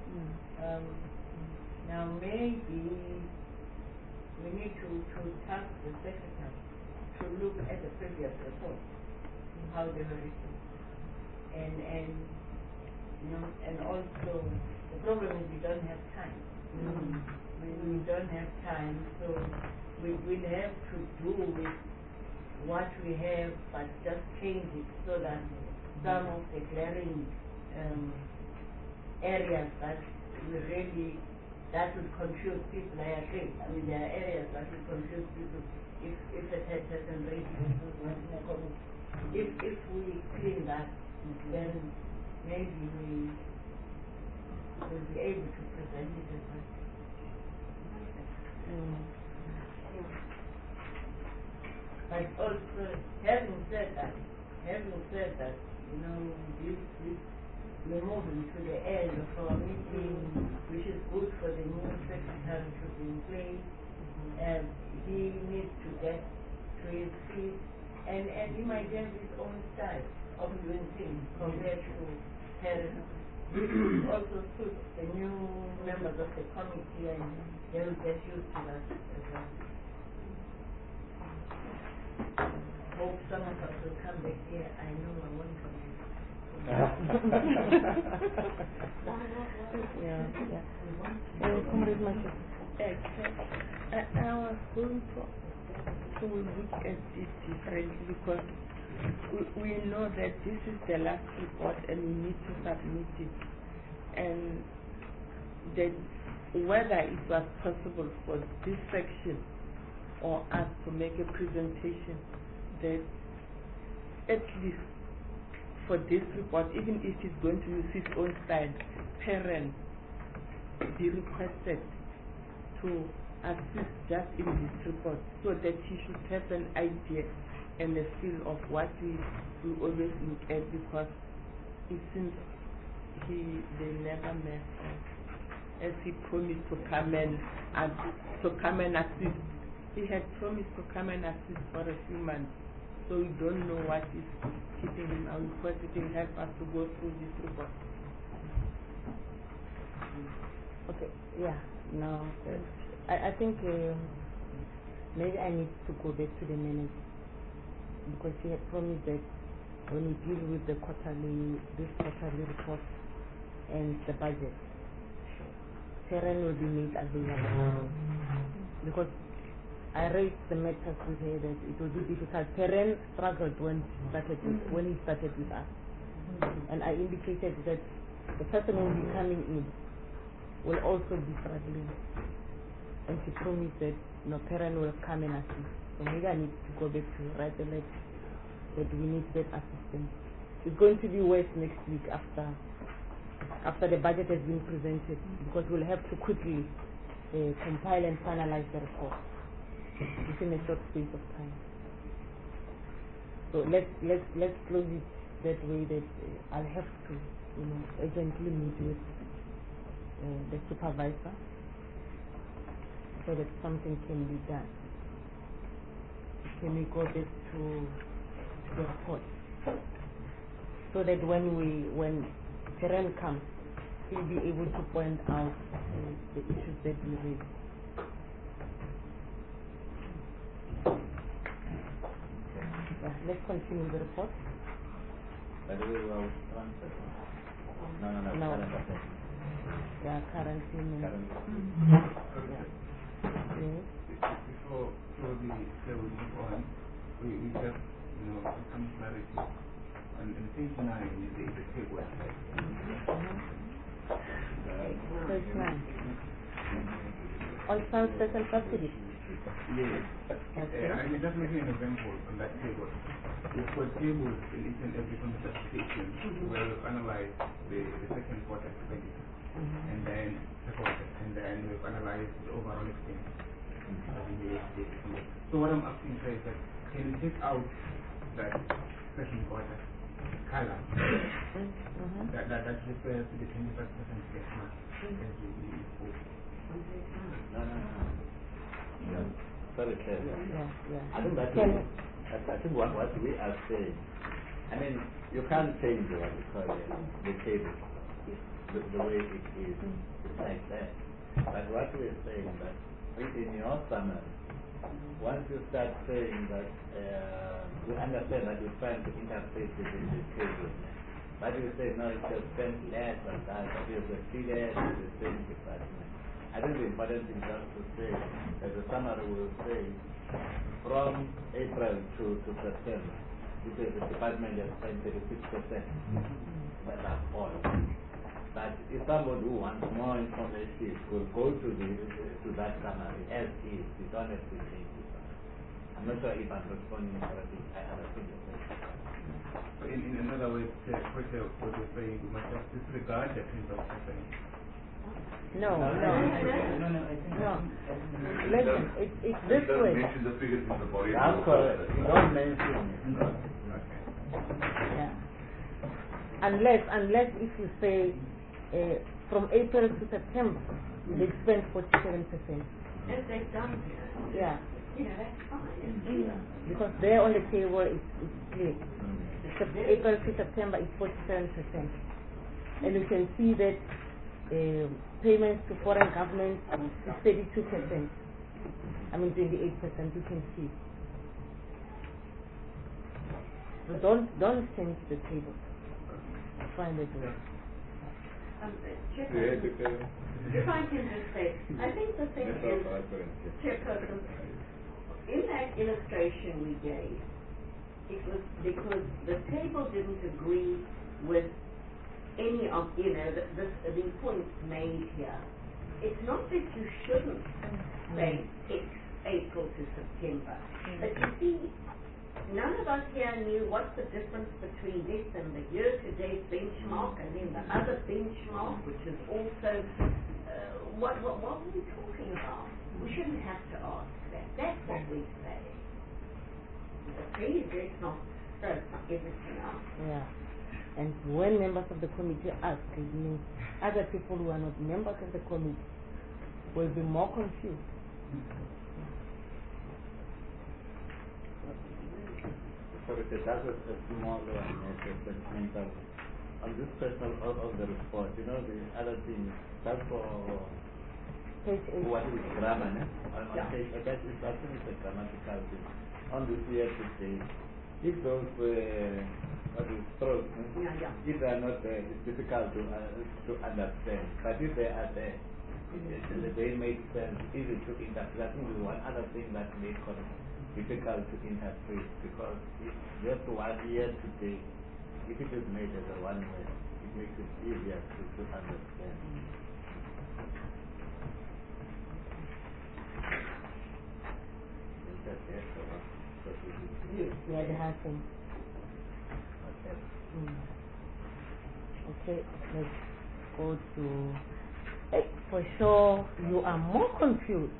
Now maybe we need to task the secretary to look at the previous report, how they were written, and also the problem is we don't have time. We don't have time, so we will have to do with what we have, but just change it so that some of the glaring areas that we really that would confuse people. I agree. I mean, there are areas that would confuse people if a third person raises if we clean that, then maybe we will be able to present it as well. But also, having said that, we're moving to the end of our meeting, which is good for the new secretary to be in place. He needs to get to his feet, and he might have his own style of doing things compared to parents. This also suits the new members of the committee, and they will get used to that as well. Hope some of us will come back here. I know I won't come back. I was going to look at it differently, because we know that this is the last report and we need to submit it, and that whether it was possible for this section or us to make a presentation that at least for this report, even if it's going to use its own style, parents be requested to assist just in this report, so that he should have an idea and a feel of what we always look at, because it seems they never met us, as he promised to come and assist. He had promised to come and assist for a few months, so we don't know what is keeping him out. Because he can help us to go through this report. Okay, yeah, now I think maybe I need to go back to the manager because she had promised that when we deal with this quarterly report and the budget, Terrain will be made available. Because I raised the matters with her that it will be difficult. Terrain struggled when he started with us. And I indicated that the person who will be coming in will also be struggling. And she promised that Terrain will come and assist. So maybe I need to go back to write a letter that we need that assistance. It's going to be worse next week after the budget has been presented, because we'll have to quickly compile and finalize the report within a short space of time. So let's close it that way, that I'll have to urgently meet with the supervisor so that something can be done. Can we go back to the report so that when Terrain comes, he'll be able to point out the issues that we raised. Yeah, let's continue the report. By the way, we are transferred. No. Yeah, currently. Okay. Yes. Before we move on, we just some clarity. And page 9 is the table. Page 9. On some special subsidies. Yes. Okay. I'm just making an example on that table. We've got tables in each and every computer application where we've analyzed the second quarter expenditure, and then the quarter, and then we've analyzed the overall expense. So what I'm asking is that can you take out that second quarter color that refers to the 25% get mark as we spoke? No. Sorry, Chair. Yeah. I think what we are saying, I mean, you can't change what you call the table, the way it is. It's like that. But what we are saying that in your summary, once you start saying that we understand that you're trying to interpret it in the table, but you say no, it's just spent less than that, but there's a figure in the same department. I think the important thing just to say, as a summary will say, from April to September, because the department has spent 36%. That's all. But if somebody who wants more information will go to that summary as is. You don't have to change it. I'm not sure if I'm responding correctly. I understand the question. So in another way, what you're saying, we must just disregard the 10%. No. Listen, it's this Don't way. mention the figures in the body. That's correct. You don't mention it. Yeah. Unless if you say from April to September, they spent 47%. As they've done here. Yeah. That's fine. Because there on the table it's clear. April to September is 47%. And you can see that payments to foreign governments is 32%. I mean 28%, you can see. So don't change the table. Find it way. If I can just say, I think the thing is, Chairperson, in that illustration we gave, it was because the table didn't agree with any of, the points made here. It's not that you shouldn't say April to September, but you see, none of us here knew what's the difference between this and the year-to-date benchmark and then the other benchmark, which is also, what are we talking about? We shouldn't have to ask that. That's what we say. Please, it's not everything else. Yeah. And when members of the committee ask, it means other people who are not members of the committee will be more confused. Sorry, that was a small statement on this question of the report. The other thing, that's for Page 8. What is grammar? No? On page, that is the grammatical thing. On this we have to say, if those what is prose, if they are not there, it's difficult to understand. But if they are there, they make sense, easy to interpret. I think is one other thing that makes it difficult to interpret, because if just one year today, if it is made as a one word, it makes it easier to understand. Yeah, the hyphen. Okay. Okay, let's go to. For sure, you are more confused.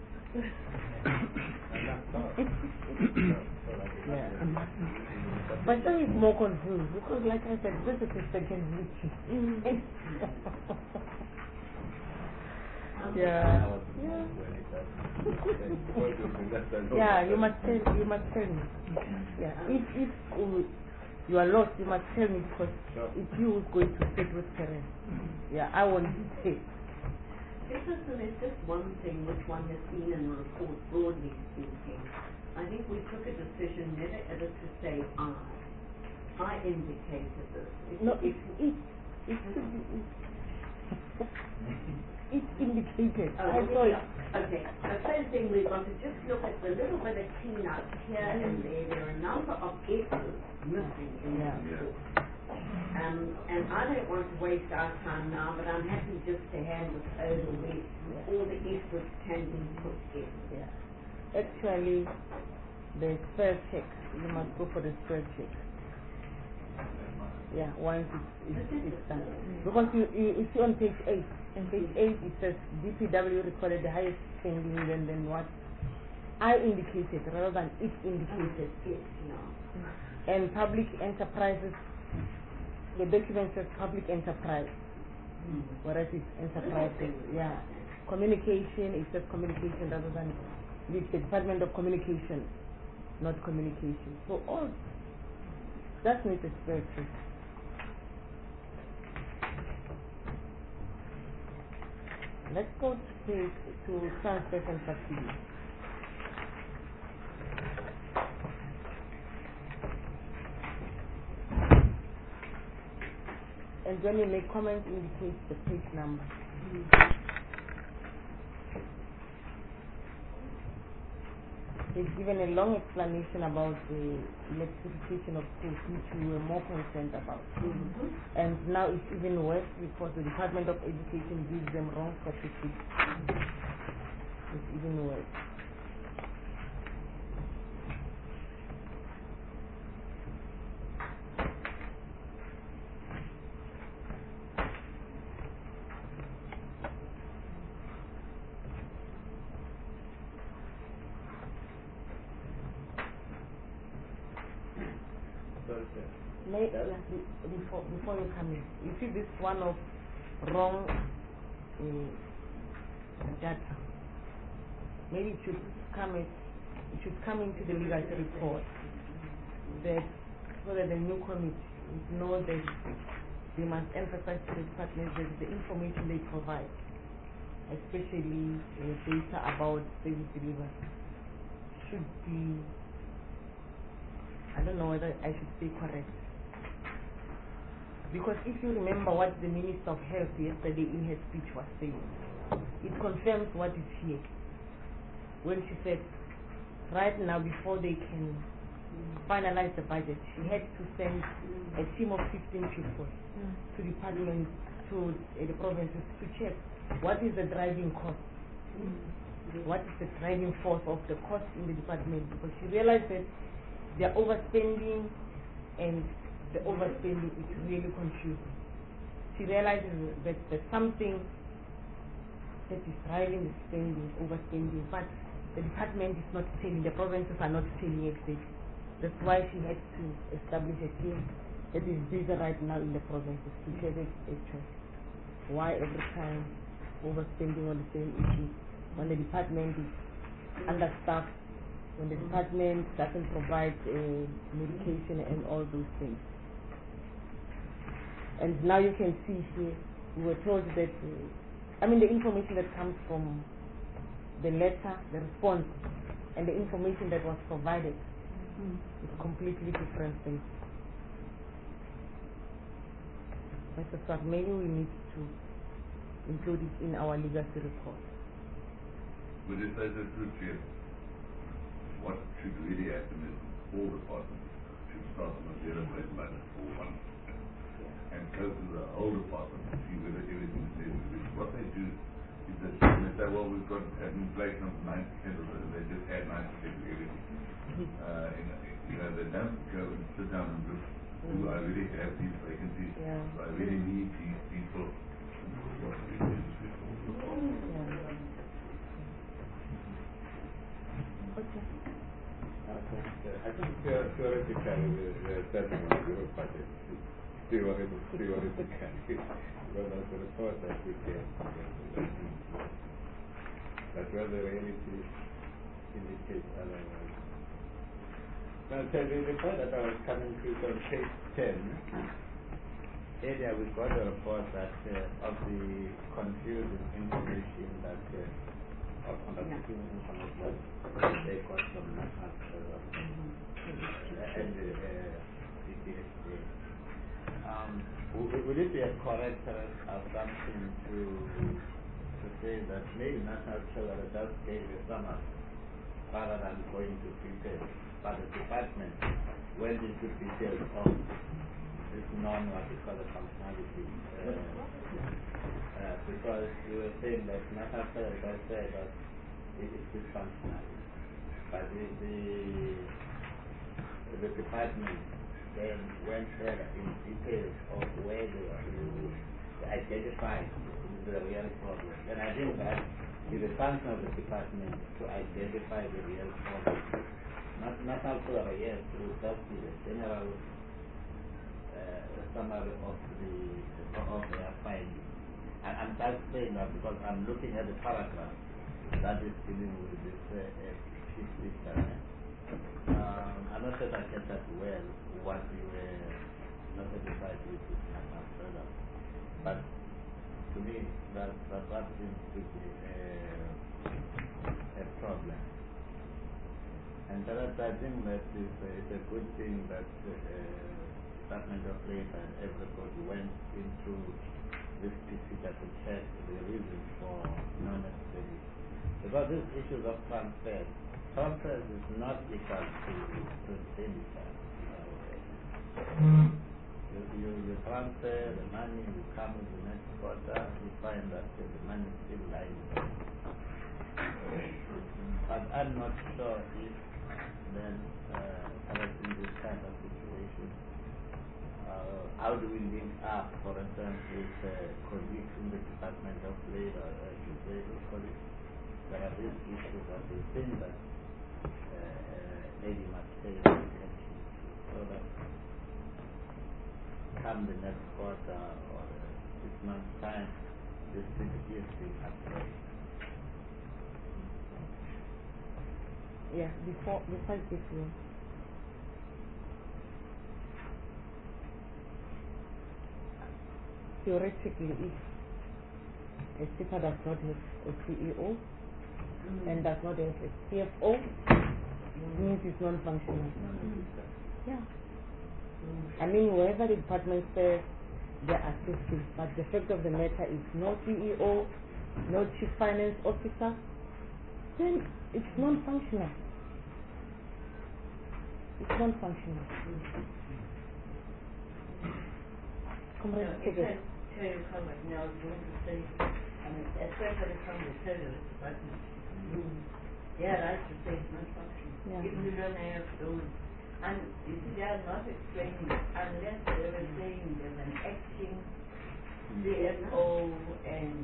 Yeah. But so is more confused because, like I said, this is the second week. Yeah. Yeah, you must tell me. Yeah. If you are lost, you must tell me, because it's you who's going to sit with parents. Yeah, I won't say. There's just one thing which one has seen in the report, broadly speaking. I think we took a decision never ever to say I indicated this. It's indicated. Oh, I saw it. Okay, the first thing we want to just look at the little bit of cleanup here and there. There are a number of errors missing in the report. And I don't want to waste our time now, but I'm happy just to hand this over where all the efforts can be put in. Yeah. Actually, the spell check, you must go for the spell check. Yeah, once it's done. Because you see on page 8, in page 8 it says DPW recorded the highest spending than what I indicated rather than it indicated. And public enterprises, the document says public enterprise, whereas it's enterprises. Yeah. Communication, it says communication rather than the Department of Communication, not communication. So all that needs a spell check. Let's go to transfers and subsidies. And when you make comments, indicate the page number. They've given a long explanation about the electrification of schools, which we were more concerned about. And now it's even worse because the Department of Education gives them wrong statistics. It's even worse. Before you come in, you see this one of wrong data. Maybe it should come into the legal report, that so that the new committee knows that they must emphasize to the department that the information they provide, especially data about service delivery, should be, I don't know whether I should say correct. Because if you remember what the Minister of Health yesterday in her speech was saying, it confirms what is here. When she said, right now before they can finalize the budget, she had to send a team of 15 people to department, to the provinces to check what is the driving cost, what is the driving force of the cost in the department, because she realized that they are overspending, and the overspending is really confusing. She realizes that there's something that is driving the spending, overspending, but the department is not telling, the provinces are not telling exactly. That's why she had to establish a team that is busy right now in the provinces to check actually why every time overspending on the same issue, when the department is understaffed, when the department doesn't provide medication and all those things. And now you can see here, we were told that, the information that comes from the letter, the response, and the information that was provided is completely different things. Mr. Swart, maybe we need to include it in our legacy report. But if there's a good chair, what should really happen is all departments should start on a zero-based budget for 1%. And go to the whole department to see whether everything is there. What they do is they say, well, we've got an inflation of 9% of it, and they just add 9% to everything. They don't go and sit down and look, do I really have these vacancies? Do I really need these people? I think theoretically the setting of the budget is theoretically because of the report that we get. But where the reality indicates otherwise. Now, so the report that I was coming to on page 10, earlier we got a report that of the confusing information that of conflicting information that they got from National and the CPSA. Would it be a correct assumption to say that maybe National Treasury just gave a sum up rather than going to details, but the department went into details of this what we call the functionality? Because you were saying that National Treasury just said that it is dysfunctional, but the department then went further in details of where they identified the real problem. And I think that is a function of the department to identify the real problem. Not also yes, to just be the general summary of their findings. I'm just saying that because I'm looking at the paragraph that is dealing with this chief lister. I'm not sure I get that well, what we were not satisfied with this matter further. But to me, that seems to be a problem. And that I think that it's a good thing that Department of Labor and everybody went into this procedure to check the reasons for non-necessary. Because these issues of transfers is not equal to expenditure. You transfer the money, you come in the next quarter, you find that the money is still lying there. But I'm not sure if then correcting this kind of situation, how do we link up, for instance, with colleagues in the Department of Labor, to say, colleagues, there are these issues that we think that maybe must pay attention to, so that come the next quarter or 6 months' time, this thing is being addressed. Yeah, before I give you. Theoretically, if a SIPA does not have a CEO and does not have a CFO, means it's non-functional. Yeah. I mean, wherever the department says they are assisting, but the fact of the matter is no CEO, no chief finance officer, then it's non-functional. It's non-functional. Now, I was going to say, I mean, especially from the Treasury Department, they are right to say it's not functional. Yeah. If you don't have those, and you see, they are not explaining it unless they were saying there's an acting CFO and,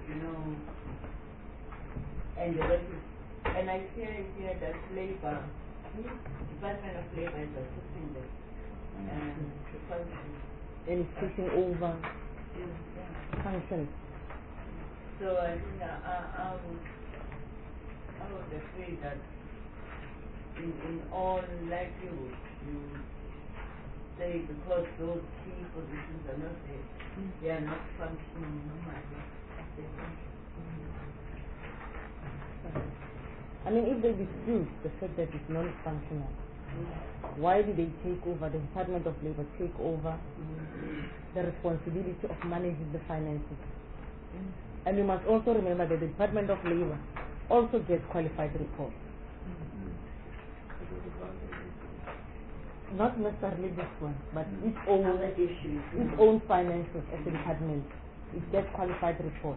and the rest is, and I hear that Labor, Department of Labor is assisting them to function. And it's taking over functions. So I think I would agree that in all likelihood you would say because those key positions are not there, they are not functioning normally as they function. I mean, if they dispute the fact that it's non-functional, why did they take over, the Department of Labor take over the responsibility of managing the finances? And you must also remember that the Department of Labor also gets qualified reports. Not necessarily this one, but its own issues, its own finances as a department. It gets qualified reports.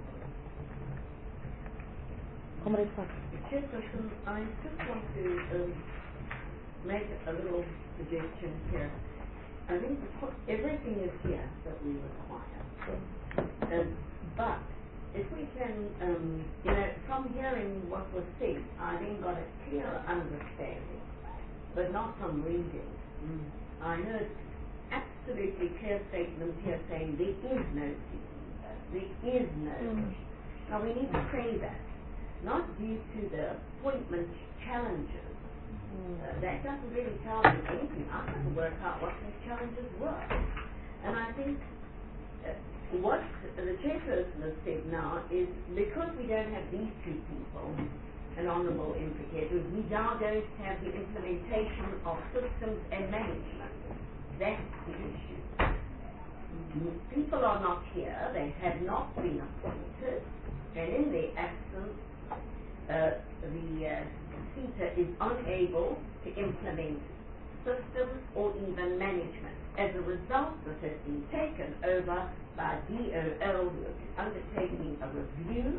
Comrade Park. Chairperson, I just want to make a little suggestion here. I think everything is here that we require. But if we can, from hearing what was said, I then got a clear understanding, but not from reading. I heard absolutely clear statements here saying there is no CCER, there is no. Now we need to say that, not due to the appointment challenges. That doesn't really tell me anything. I couldn't work out what those challenges were. And I think what the chairperson has said now is because we don't have these two people, an honourable implicator, we now don't have the implementation of systems and management. That's the issue. People are not here, they have not been appointed, and in their absence, the CETA is unable to implement systems or even management. As a result, this has been taken over by DOL, who is undertaking a review,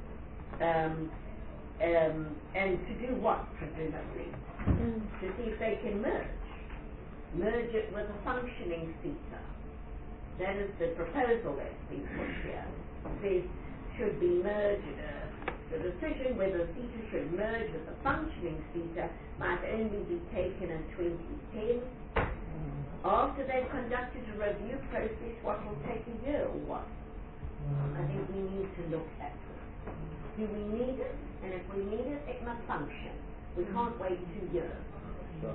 and to do what, presumably? To see if they can merge it with a functioning CETA. That is the proposal that's been put here. It says should be merged. The decision whether CETA should merge with a functioning CETA might only be taken in 2010. After they've conducted a review process, what will take a year or what? I think we need to look at it. Do we need it? And if we need it, it must function. We can't wait 2 years. Sure.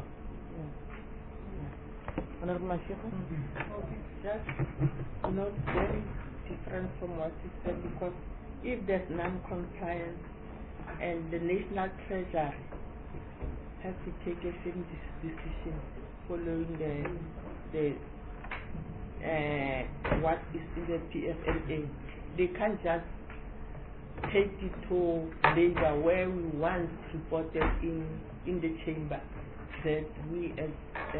Honorable Mashiko? Just not very different from what you said, because if there's non-compliance and the National Treasury has to take a certain decision following the what is in the PFLA, they can't just take it to Labour, where we once reported in the chamber that we as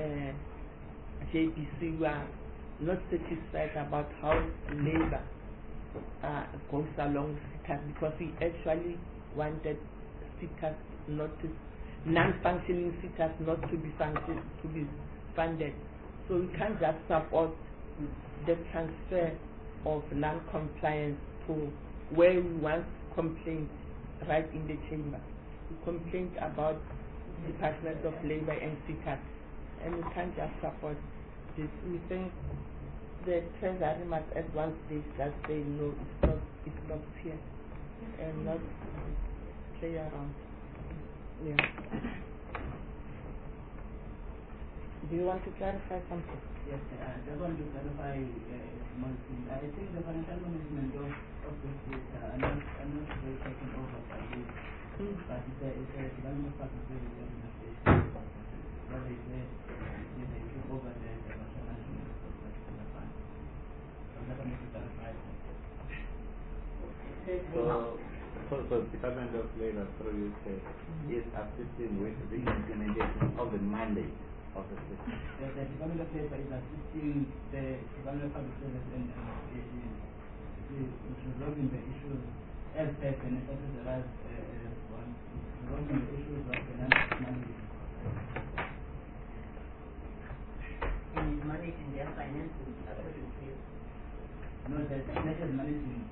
JBC were not satisfied about how Labour goes along CETA, because we actually wanted CETA non-functioning CETAs not to be funded. So we can't just support the transfer of non-compliance to where we once complained right in the chamber. We complained about Department of Labor and CETA, and we can't just support this. We think the Treasury must at one stage just say no, it stops here, and not play around. Yeah. Do you want to clarify something? Yes, I just want to clarify small thing. I think the financial management of this is not very taken over by this, but it's a development participation organization. What they say is they took over the financial management of the fund. So I just want to clarify that. So the Department of Labor, through you say, is assisting with the implementation of the mandate of the system. The Department of Labor is assisting the Department of Public Service and resolving the issues as per the necessary resolving the issues of the mandate. And is managing their finances according to you? No, the national management.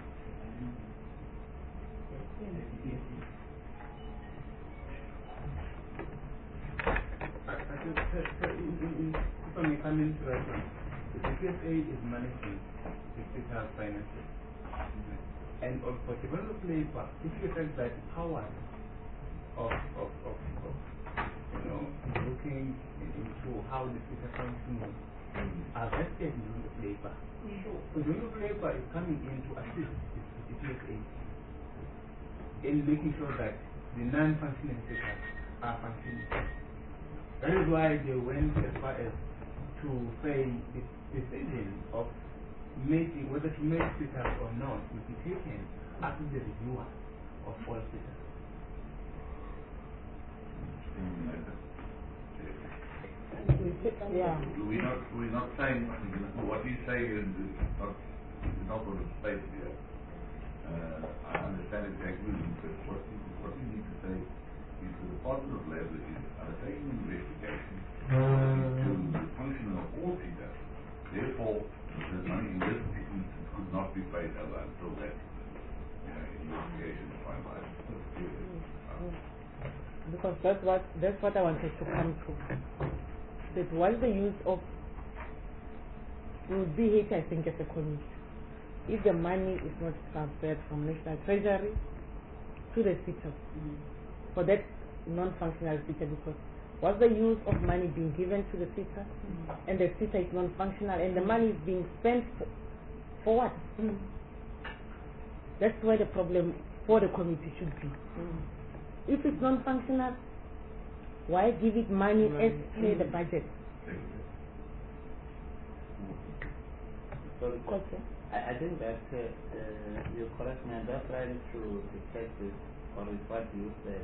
If I may come in to right now, the CPSA is managing the CETA finances. And for Department of Labor, if you felt that power of looking into how the CETA functions are vested in the Labor. So the Labor is coming in to assist the CPSA in making sure that the non-functioning setups are functioning. That is why they went as far as to say the decision of making whether to make setups or not will be taken after the reviewer of all setups. Yeah. We're not saying what he's saying is not what it's stated here. I understand exactly, but what we need to say is the Department of Labour is undertaking an investigation into the function of all CETAs. Therefore, the money in this instance could not be paid over until that investigation is finalized. Because that's what I wanted to come to. That was the use of, will be hit, I think, as a committee. If the money is not transferred from National Treasury to the CETA for that non-functional CETA, because what's the use of money being given to the CETA and the CETA is non-functional and the money is being spent for what? That's where the problem for the committee should be. If it's non-functional, why give it money as per the budget? Okay. I think that you correct me, I'm just trying to detect this, or is what you said,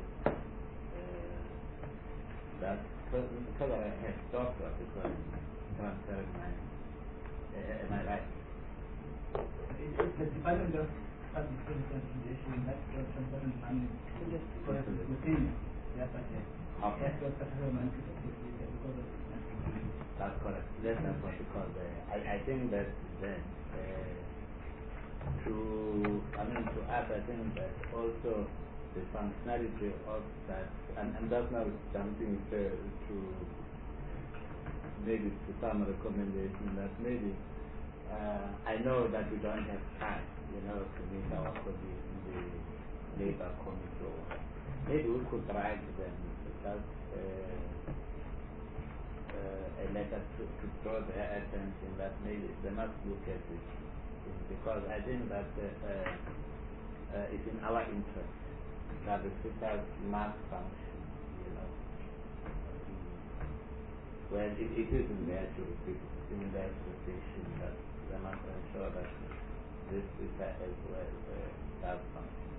that because I have stopped what is transferring money. Am I right? It's the Department of Public Service Administration that transferring money within their budget. Okay. That's correct. That's not what you call I think that to add, I think that also the functionality of that, and that's now jumping to maybe to some recommendation that maybe I know that we don't have time, to meet our colleagues in the Labour Committee. Maybe we could write them just a letter to draw their attention that maybe they must look at this, because I think that it's in our interest that the CETAs must function, Well, it is in their jurisdiction that they must ensure that this CETA as well does function.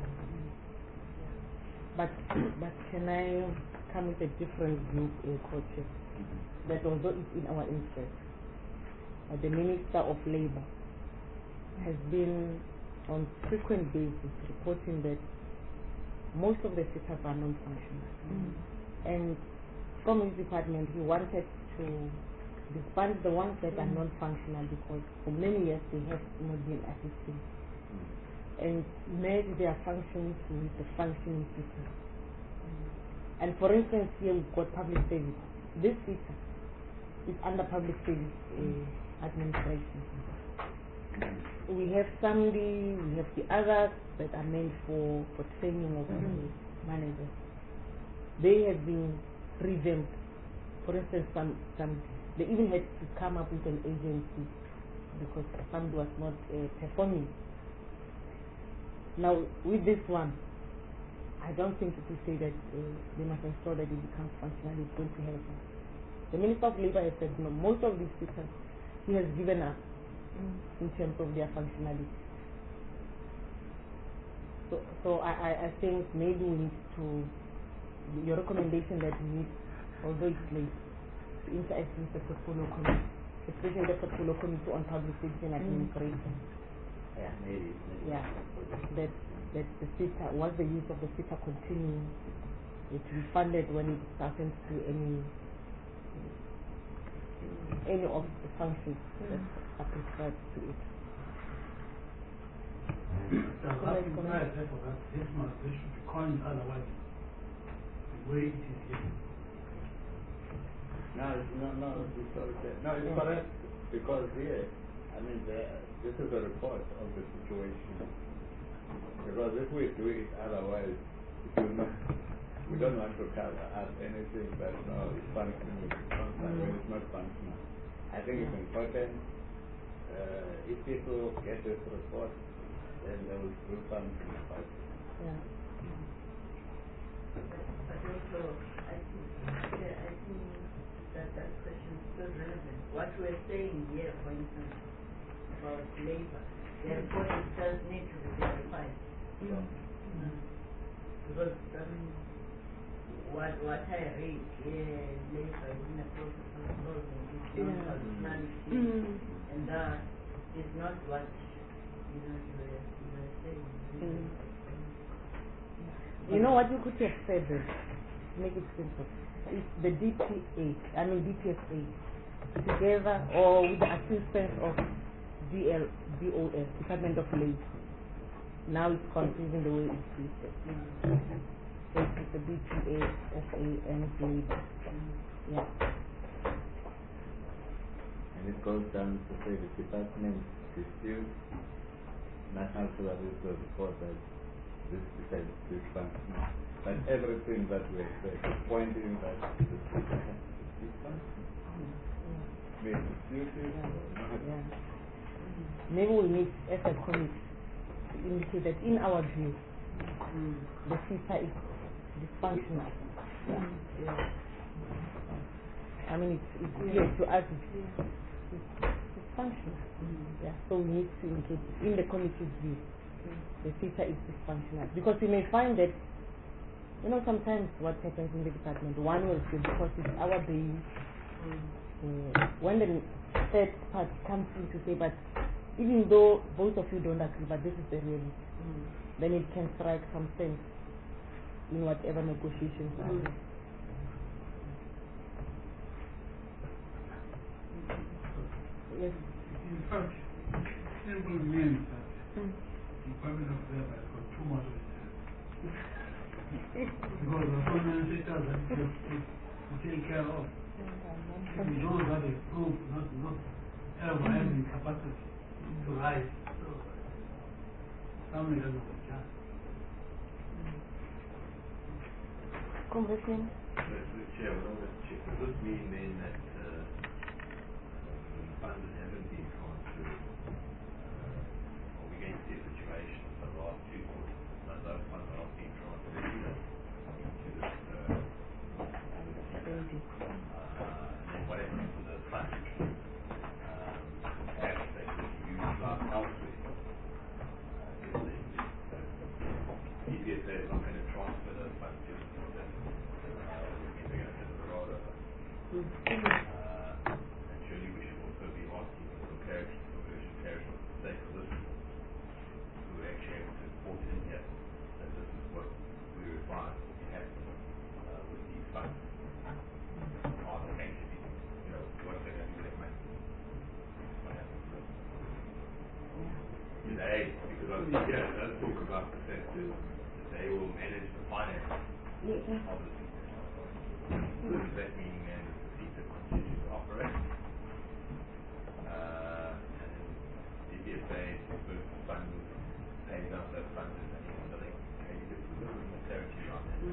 But can I come with a different view, Coach? That although it's in our interest, the Minister of Labour has been on frequent basis reporting that most of the CETAs are non-functional. And from his department, he wanted to disband the ones that are non-functional because for many years they have not been assisting and merge their functions with the functioning CETA. And for instance, here we've got public service. This CETA is under public service administration. We have Sunday, we have the others that are meant for training of managers. They have been revamped. For instance, some they even had to come up with an agency because some was not performing. Now with this one, I don't think it will say that they must ensure that it becomes functional. It's going to help us. The Minister of Labour has said no. Most of these systems he has given up in terms of their functionality. So I think maybe we need to, your recommendation that we need, although it's late, to interact with the portfolio committee, especially the portfolio committee on public safety and administration. Yeah, maybe. Yeah, that the CETA, once the use of the CETA continues, it will be funded when it happens to any of the functions that are prescribed to it. This should be coined otherwise the way it is here. No, it's correct, because here, this is a report of the situation. Because if we do it otherwise, we don't want to cover up anything that is functional when it's not functional. I think it's important. If people get this report, then they will do something about it. Yeah. But also, I think that question is still relevant. What we're saying here, for instance, about labor, the report itself needs to be verified. Because what I read here, labor is in the process of closing, it's not functionality, and that is not what you were saying. You know what you could have said then, to make it simple? It's the DPSA, together or with the assistance of DOS, Department of Labor. Now it's confusing the way it's listed. So it's the DPSA and it's labor. Yeah. And it goes down to say the department disputes National Service will report that this is dysfunctional. But everything that we have said is pointing that this is dysfunctional. May it dispute it or not. Maybe we need, as a committee, to indicate that in our view, the CISA is dysfunctional. I mean, it's clear to us it's dysfunctional. So we need to include in the committee's view the CISA is dysfunctional. Because we may find that, sometimes what happens in the department, one will say because it's our baby. When the third party comes in to say, but even though both of you don't agree, but this is the reality, then it can strike some sense in whatever negotiations are there. Yes. In fact, simple means that the Department of Labor has got too much of it. Because the government sector that to take care of. If you don't have a proof, not having capacity to rise. So, somebody doesn't have a chance. Congressman? Mr. Chair, does this mean then that funds that haven't been transferred, are we going to see a situation for the last 2 quarters that those funds are not being transferred either into this and then what happens to the funds perhaps they could be used elsewhere DPSA is not going to transfer those funds to the they're going to hit the road over. And surely we should also be asking for some clarity, for urgent clarity on the sake of this, who are actually able to report it in here, that this is what we require will be happening with these funds. Are they going to be, what are they going to do with their money? What happens to them? Today, because I think here, it does talk about the fact that they will manage the finance of the does that mean then that the CISA continues to operate? And DPSA disperses the funds, pays out those funds as anyone billing. Can you give us a little bit more clarity around that?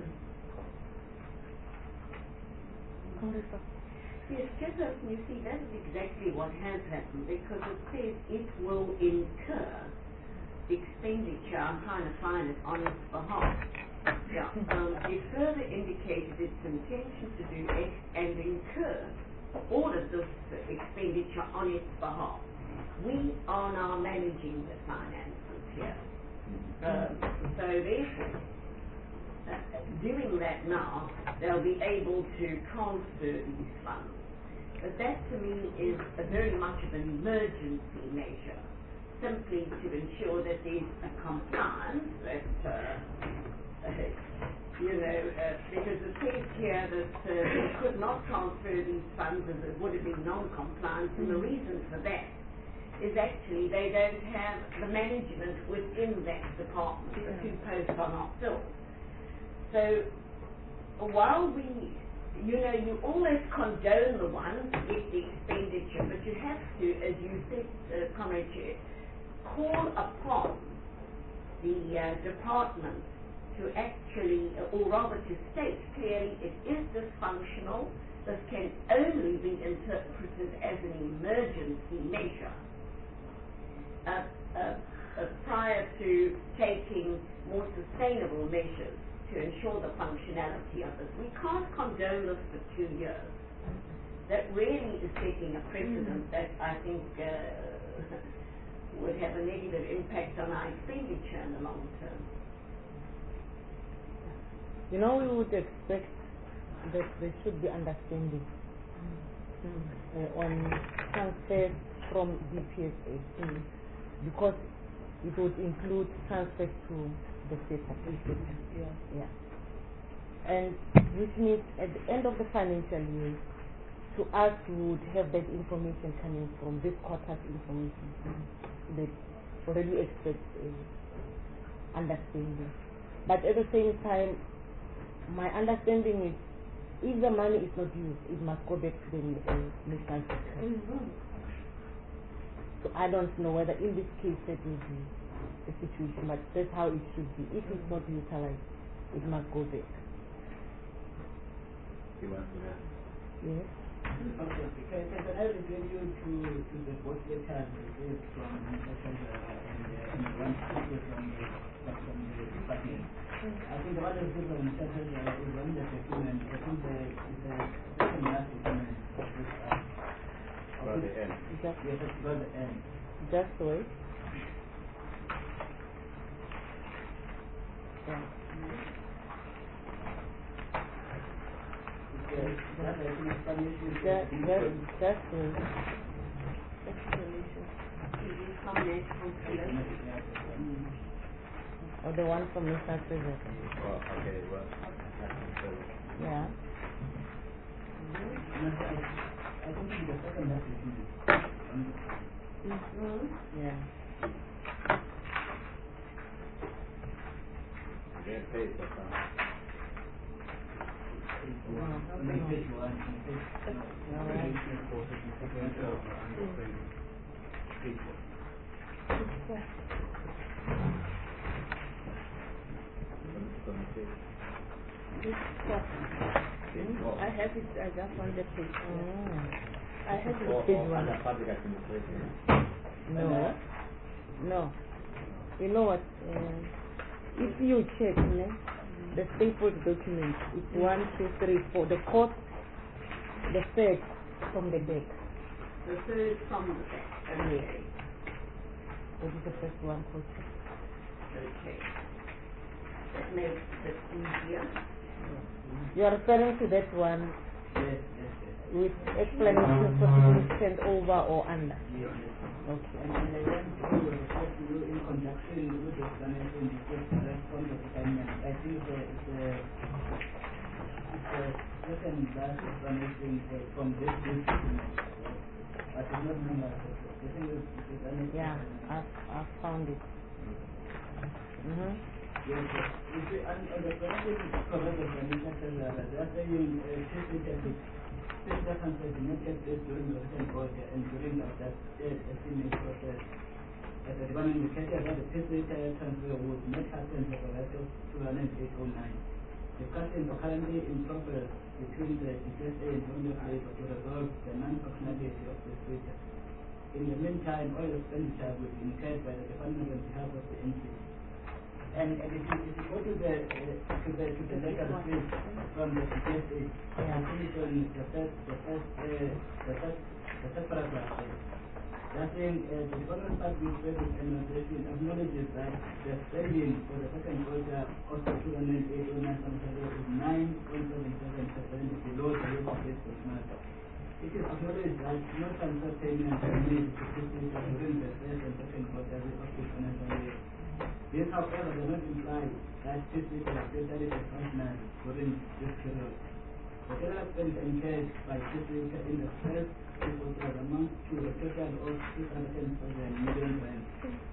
Yes, Chairperson, you see, that is exactly what has happened because it says it will incur expenditure, I'm trying to find it, on its behalf. It further indicated its intention to do X and incur all of this expenditure on its behalf. We are now managing the finances here. So therefore, doing that now, they'll be able to transfer these funds. But that to me is very much of an emergency measure, simply to ensure that there's a compliance that because it says here that they could not transfer these funds as it would have been non-compliant, and the reason for that is actually they don't have the management within that department. The two posts are not filled. So while you always condone the ones who get the expenditure, but you have to, as you said, Comrade Chair, call upon the department to actually, or rather to state clearly, it is dysfunctional. This can only be interpreted as an emergency measure prior to taking more sustainable measures to ensure the functionality of this. We can't condone this for 2 years. That really is setting a precedent that I think would have a negative impact on our expenditure in the long term. You know, we would expect that there should be understanding on transfers from DPSA because it would include transfers to the SETA. Yeah. And which means at the end of the financial year, to us we would have that information coming from this quarter's information that already expects understanding. But at the same time, my understanding is if the money is not used, it must go back to the national sector. So I don't know whether in this case that will be the situation, but that's how it should be. If it's not utilized, it must go back. Yes. Okay, because I refer you to the both letters received from Mr. Chandra and one from the department. I think the one that received from Mr. Chandra is one of the documents. I think the second last document of this About the end. yes, it's about the end. Just wait. Yeah. That's an explanation. Just wait. Explanation. Or the one from Mr. Treasurer. Oh, okay, well, Yeah. I think the second last document. Yeah. Get paid for some. I have it, I just want the page. I have it. Or Page one. under public administration. No. You know what? If you check, the stapled document, it's 1, 2, 3, 4. The cost, the third from the back. The third from the back. Okay. What is the first one? Okay. That makes it easier. You are referring to that one Yes. with explanation for significant over or under. Okay. And I want to refer to you in conjunction with the explanation because from the department. I think it's a second last explanation from this document. I did not know that. The thing is, Yeah, I've found it. Yes, sir. You see, on the question correct explanation, they are saying since the concept connected this during the second quarter and during that estimate process, as the one indicated that the physical transfer would not happen for the rest of 2008-09. Discussions are currently in progress between the DSA and Department of Labor to resolve the non-functionality of this feature. In the meantime, all expenditure will be incurred by the department on behalf of the entity. And if you go to the letter page from the DSA, I think on the first paragraph there. That's saying the Department of Public Service Administration acknowledges that the spending for the second quarter of the 2008-09 financial year is 9.77% below the year-to-date benchmark. It is acknowledged that no transfer payments are made to districts during the first and second quarters of the financial year. This, however, does not imply that districts are especially dysfunctional during this period. The total expenditure incurred by districts in the first two quarters amounts to a total of 207 million rand.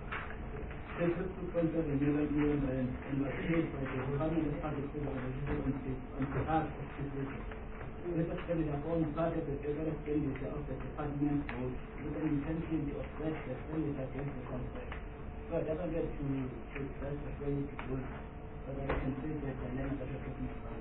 2.7 million rand and was paid by the Department of Public Service on behalf of districts. This expenditure forms part of the total expenditure of the department board with an intention to offset the expenditure against the contract. So I don't get to express the way to do it, but I can say that the name that you're talking about.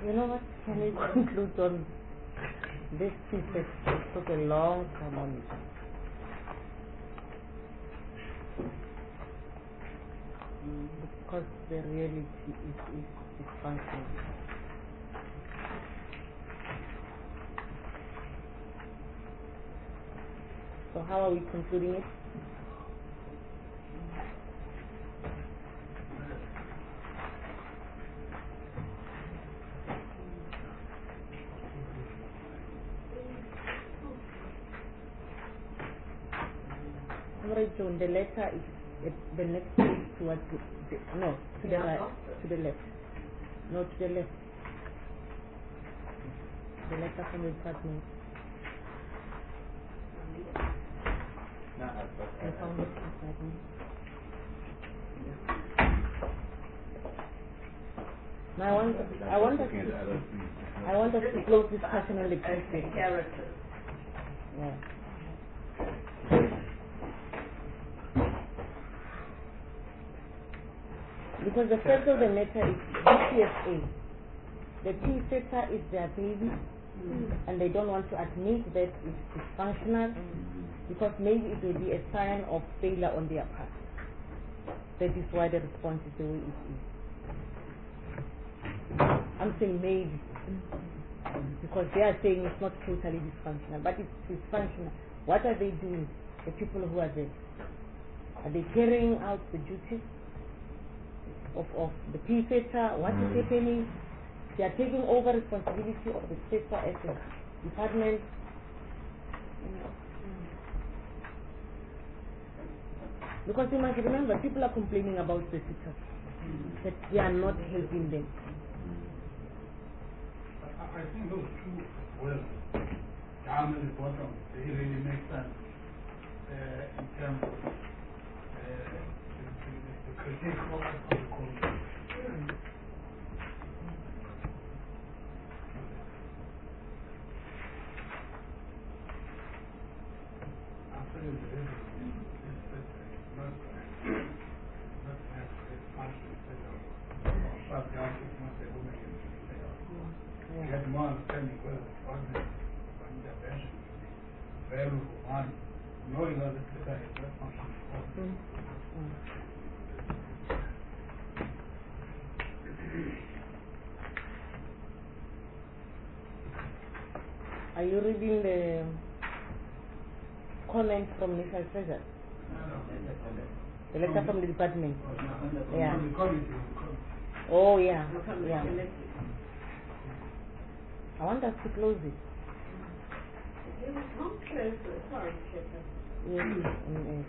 You know what? Can we conclude on this piece that took a long time on it? Because the reality is functional. So how are we concluding it? John, the letter is the next page towards no, to the right, to the left. No, to the left. The letter from the department. No, I found it beside me. Now I want us to close discussion on the characters. Yeah. Because the fact of the matter is DCSA, the T-sector is their baby, and they don't want to admit that it's dysfunctional, because maybe it will be a sign of failure on their part. That is why the response is the way it is. I'm saying maybe, because they are saying it's not totally dysfunctional, but it's dysfunctional. What are they doing, the people who are there? Are they carrying out the duties of the P-sector? What is happening? They are taking over responsibility of the sector as a department. Because you must remember, people are complaining about the sector, that we are not helping them. I think those two, well, down at the bottom, they really make sense in terms of the critique of the culture. Get more understanding whether the government intervention is valuable one, knowing that the sector is not functioning. Are you reading the comment from Mr. Treasurer? The letter from the department? Yeah. Oh, yeah. Yeah. I want us to close it. You can't close it. Sorry, Chipper. Yes,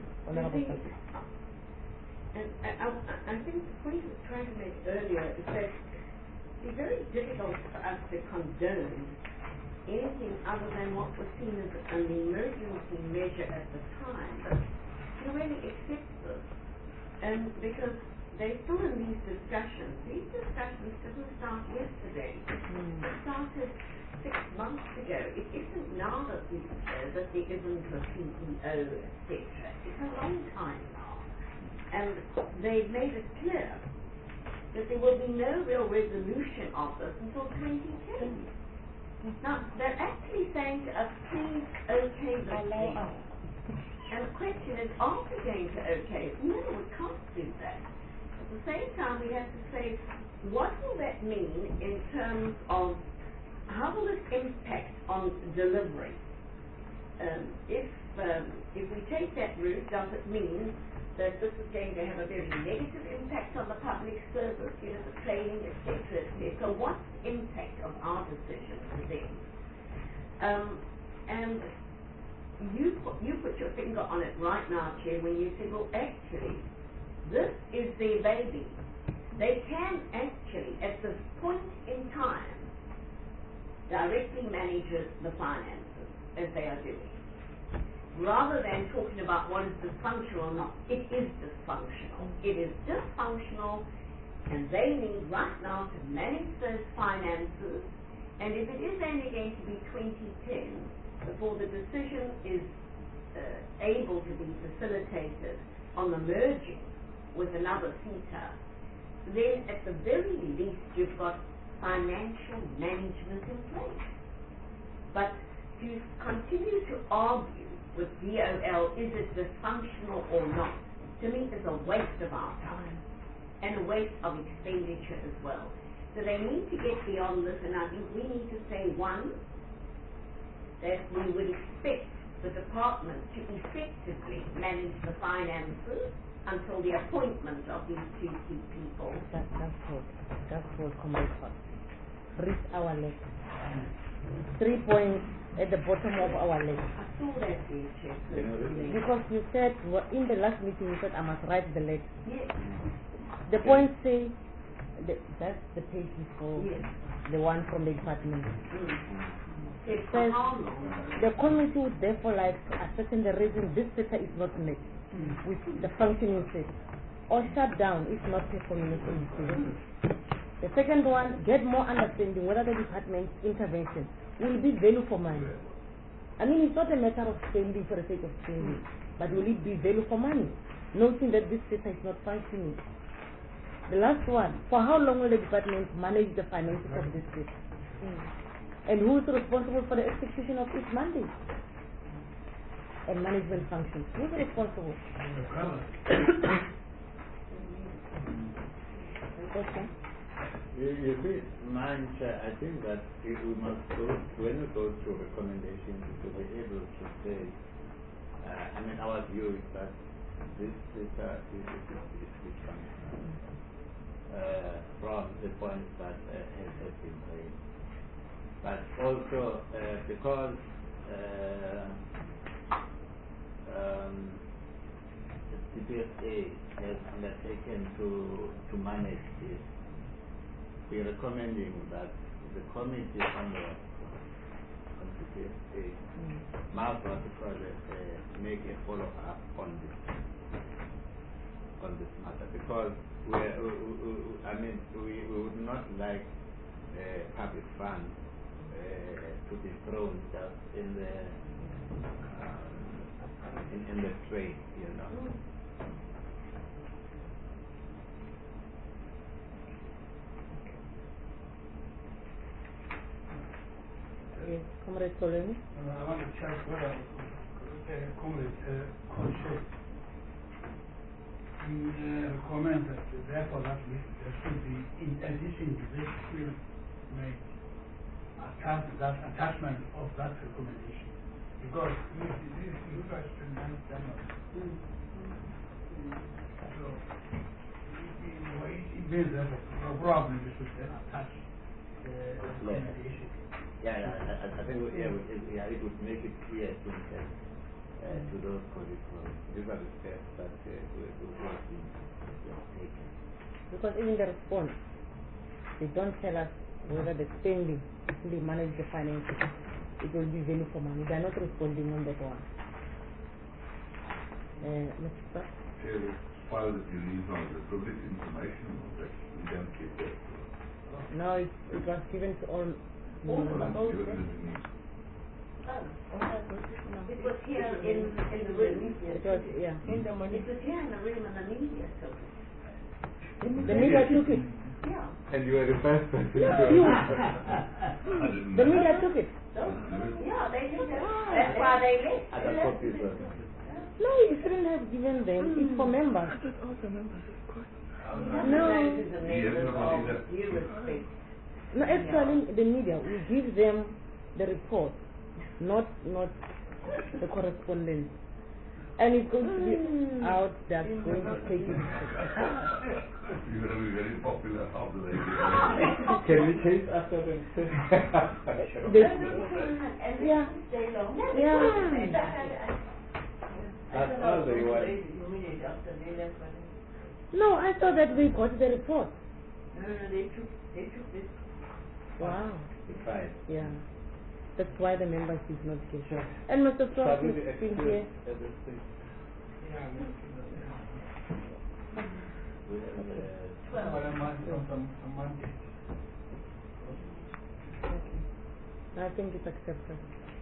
And I think the point I was trying to make earlier is that it's very difficult for us to condone anything other than what was seen as an emergency measure at the time. But to really accept this, because they're still in these discussions. These discussions didn't start yesterday. It started 6 months ago. It isn't now that there isn't a CEO, etc. It's a long time now. And they've made it clear that there will be no real resolution of this until 2010. Now, they're actually saying to us, please okay this thing. And the question is, are we going to okay it? No, we can't do that. At the same time, we have to say, what will that mean in terms of how will it impact on delivery? If we take that route, does it mean that this is going to have a very negative impact on the public service, the training, etc., etc.? So what's the impact of our decisions then? And you put your finger on it right now, Chair, when you said, well, actually, this is their baby. They can actually, at this point in time, directly manage the finances as they are doing. Rather than talking about what is dysfunctional or not, it is dysfunctional. It is dysfunctional, and they need right now to manage those finances. And if it is only going to be 2010 before the decision is able to be facilitated on the merging with another CETA, then at the very least you've got financial management in place. But to continue to argue with DOL, is it dysfunctional or not, to me is a waste of our time and a waste of expenditure as well. So they need to get beyond this, and I think we need to say, one, that we would expect the department to effectively manage the finances until the appointment of these two key people. That's what Comrade Hart. Read our letter. 3 points at the bottom of our letter. I saw that there, Chair. Because you said, in the last meeting, you said I must write the letter. Yes. The points say, that's the page before, Yes. the one from the department. It says, the committee would therefore like to ascertain the reason this letter is not met with the functioning set, or shut down if not performing in. The second one, get more understanding whether the department's intervention will be value for money. I mean, it's not a matter of spending for the sake of spending, but will it be value for money, noting that this sector is not functioning. The last one, for how long will the department manage the finances of this sector? And who is responsible for the execution of its mandate and management functions? Who is responsible? Okay. You see, I think that we must go, when we go to recommendations, to be able to say, our view is that this is functional from the points that have been raised. But also because the CPSA has undertaken to manage this, we are recommending that the committee on the CPSA must make a follow-up on this matter, because we would not like public funds to be thrown just in the trade, Yes, Comrade Solomon. I want to check whether Comrade Crochet recommends that therefore that there should be, in addition to this, will make attachment of that recommendation, because you guys can understand so it means that probably we should attach the recommendation. I think it would make it clear to those colleagues. These are the steps that we have taken. Because even the response, they don't tell us whether the spending, they manage the finances, it will be value for money. They are not responding on that one. Mr. Scott? Chair, as far as you leave on the public information, that we don't keep that. No, it was given to all. It was here in the room. It was, yeah. In the morning. It was here in the room, and the media took it. The media took it. Yeah. And you were the first person to The media took it. Yeah, they did that. That's why they left. Other copies of it. No, you shouldn't have given them. It's for members. No. No, actually, the media will give them the report, not the correspondence. And it's going to be out that's going to take it. You're going to be very popular after they Can we change after them? Yeah. That's all they want. No, I thought that we got the report. No, they took this. Wow. Fine. Yeah. That's why the members did not get sure. And Mr. Frost is still here. I think it's accepted.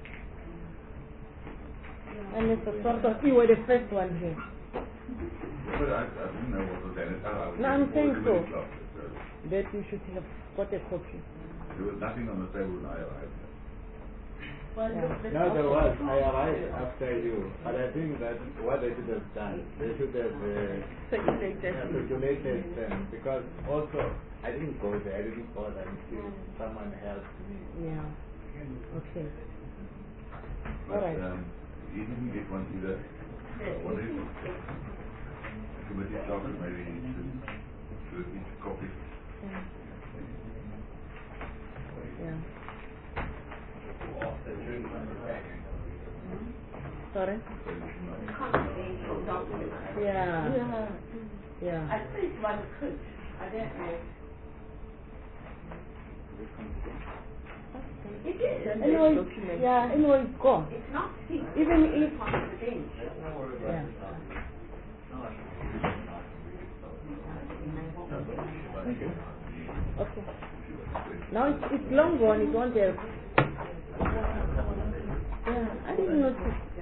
And Mr. Frost, you were the first one here. But I didn't know what was in it. No, I'm saying so. that you should have got a copy. There was nothing on the table when I arrived. Well, Yeah. look, No, there was. I arrived after you. But I think that what they should have done, they should have circulated them. Because also, I didn't go there. I didn't bother until someone helped me. Yeah. Okay. But Alright. you didn't get one either. What is it? Committee chairman, maybe to each copy. Yeah. Sorry? confidential document. Yeah. Yeah. I think one could, I don't know. It is. Anyway, yeah, anyway, it's gone. It's not secret. Even if. It's confidential. Yeah. Thank you. Okay. Now it's long gone, it won't help. Yeah, I didn't notice.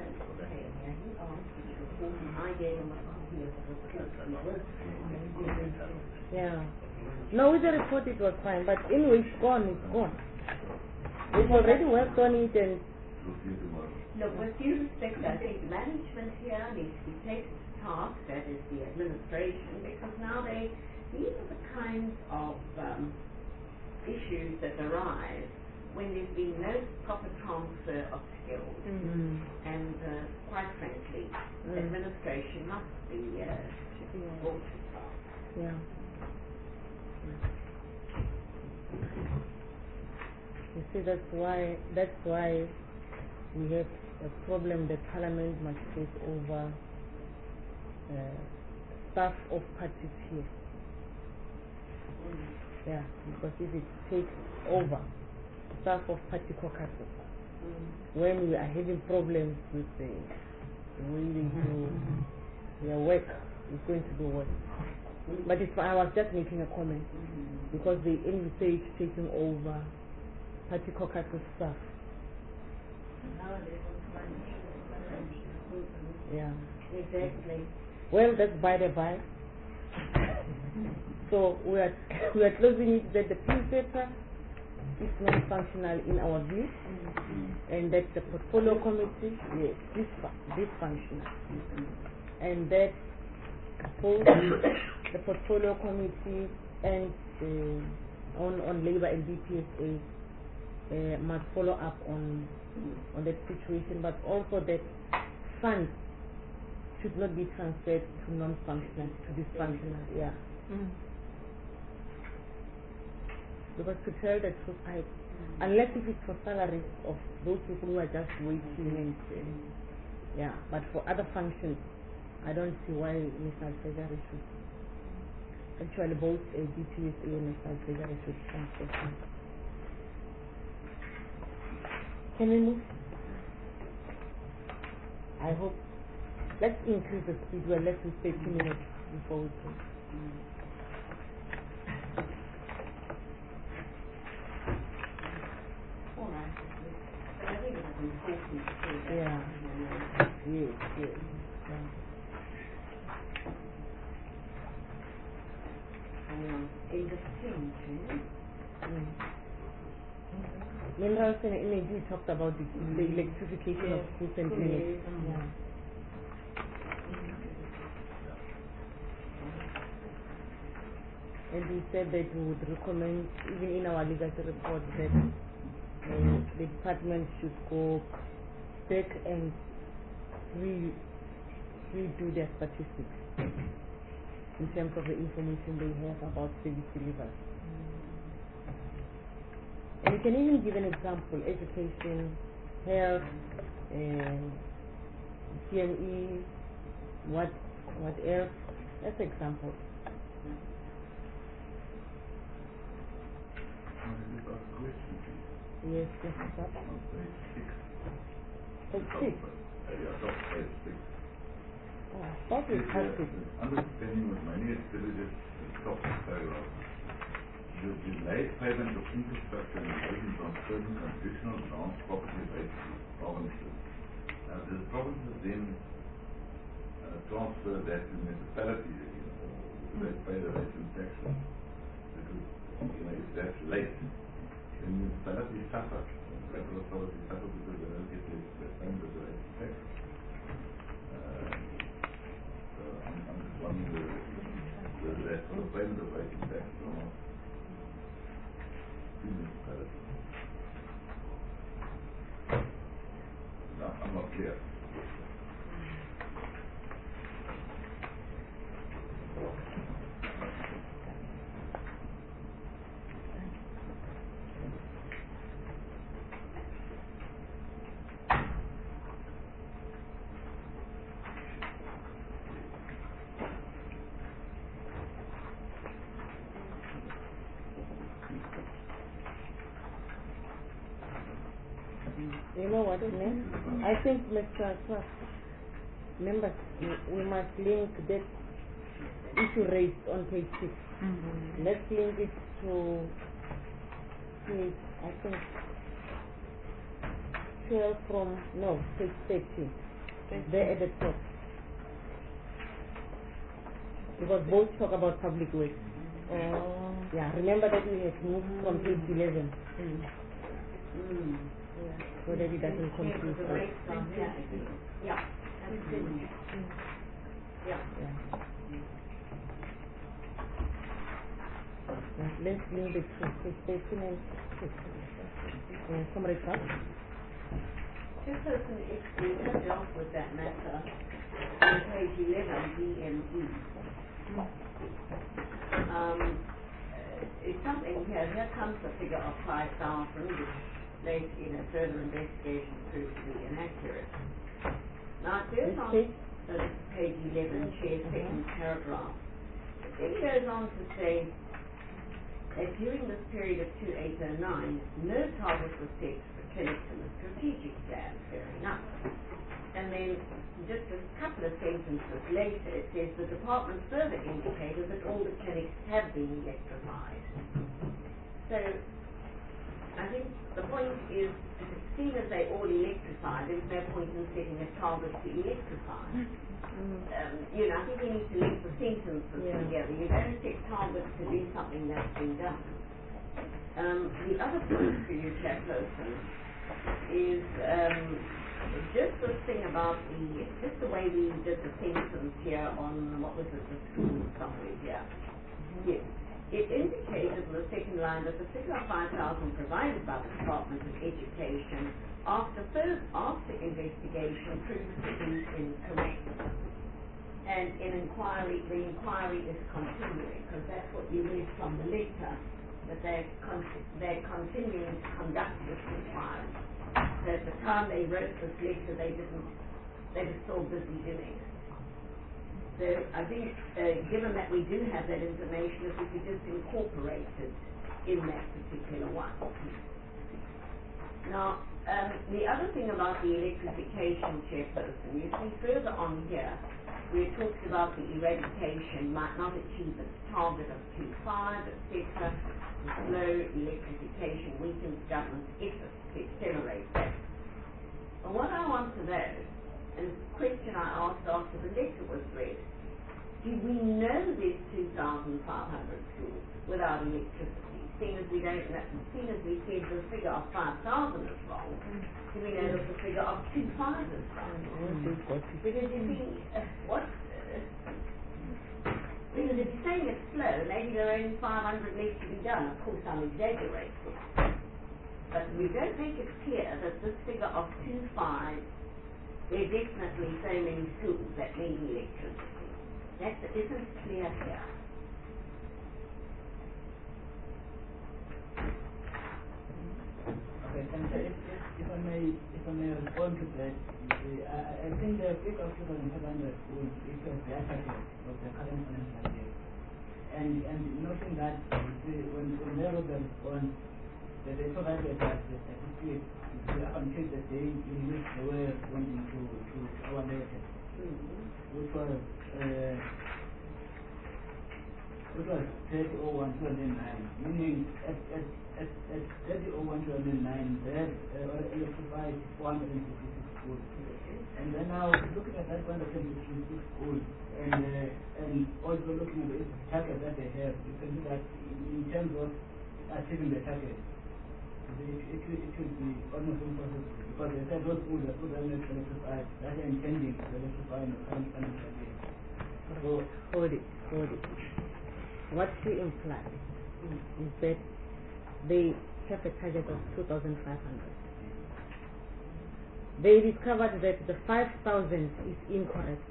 I gave him a copy of the report. Yeah. No, with the report it was fine, but anyway, it's gone, it's gone. We've already worked on it and. Look, with due respect, I think management here needs to be taken to task, that is the administration, because now these are the kinds of issues that arise when there's been no proper transfer of skills. And quite frankly, administration must be brought to task. Yeah. You see, that's why we have a problem that Parliament must take over staff of parties here. Yeah, because if it takes over staff of party caucuses, when we are having problems with the way they do their work, it's going to do worse. But I was just making a comment because they envisage taking over party caucus stuff. Yeah. Exactly. Well, that's by the by. So we are closing it that the peace paper is non-functional in our view, and that the portfolio committee, yes, this functional, and that both the portfolio committee and on labor and BPSA must follow up on that situation, but also that funds should not be transferred to non-functional, to dysfunctional. Yeah. Because to tell the truth, unless if it's for salaries of those people who are just waiting and yeah, but for other functions, I don't see why National Treasury should. Actually, both BPSA and National Treasury should transfer funds. Can we move? I hope. Let's increase the speed. We're left with 30 minutes before we go. All right. But I think it's important to say that. Yeah. Yes, yes. Yeah. In the changes, Minerals and energy, we talked about the electrification of schools and clinics. Yeah. And we said that we would recommend, even in our legacy report, that the department should go back and redo their statistics in terms of the information they have about service delivery. And you can even give an example: education, health, CME, what else? That's an example. Yes, yes, sir. Page 6. Oh, that is helpful. Understanding of money activities top paragraph. The delayed payment of infrastructure and housing on certain conditional grants property-based provinces. Now, the provinces then transfer that to municipalities, they pay the rates and taxes. Because that's late, then South Africa suffers. Local authorities suffer because they don't get the funds that they expect. So I'm just wondering whether that's the payment of rating tax or not. No, I'm not clear. You know what, Nen? I think, Mr. Clark, members, we must link that issue raised on page 6. Let's link it to page, I think, 12 from, no, page 13. There at the top. Because both talk about public works. Yeah, remember that we have moved from page 11. So that it doesn't confuse us. Yeah. Let's leave it to page 13 and Comrade Clark. Chairperson, if we had dealt with that matter on page 11, DME, it's something here. Here comes the figure of 5,000, which later in a further investigation proved to be inaccurate. Now it goes on, page 11, Chair, second paragraph. It goes on to say that during this period of 2809, no target was set for clinics in the strategic plan, fair enough. And then just a couple of sentences later, it says the department further indicated that all the clinics have been electrified. So I think the point is, seeing as they all electrify, there's no point in setting a target to electrify. You know, I think we need to link the sentences together. You don't set targets to do something that's been done. The other point for you, Chairperson, is just this thing about just the way we did the sentence here on, what was it, the school somewhere here. Yes. It indicated in the second line that the figure of 5,000 provided by the Department of Education after investigation proved to be incorrect. And the inquiry is continuing, because that's what you read from the letter, that they're continuing to conduct this inquiry. So at the time they wrote this letter, they were still busy doing it. So I think, given that we do have that information, if we could just incorporate it in that particular one. Now, the other thing about the electrification, Chairperson, you see further on here, we talked about the eradication might not achieve its target of 2.5, etc. The slow electrification weakens government efforts to accelerate that. But what I want to know, and it's a question I asked after the letter was read, do we know there's 2,500 schools without electricity? Seeing as we said the figure of 5,000 is wrong, do we know that the figure of 2.5 is wrong? Because you see, because if you're saying it's slow, maybe there are only 500 left to be done. Of course, I'm exaggerating. But we don't make it clear that this figure of 2.5, there are definitely so many schools that need electricity. That isn't clear here. Okay, thank you. If I may respond to that, I think the figure of 2,500 schools is the aggregate of the current financial year. And noting that when they wrote the response, that they provided us the statistics up until the day in which they were responding to our letter, which was 30/01/2009, meaning at 30/01/2009 they had electrified 456 schools. And then now looking at that 456 schools and also looking at the target that they have, you can see that in terms of achieving the target. It will be almost impossible because they said those schools are electrified, that are intending to electrify in the current financial year. So, Hold it. What she implied is that they have a target of 2,500. They discovered that the 5,000 is incorrect,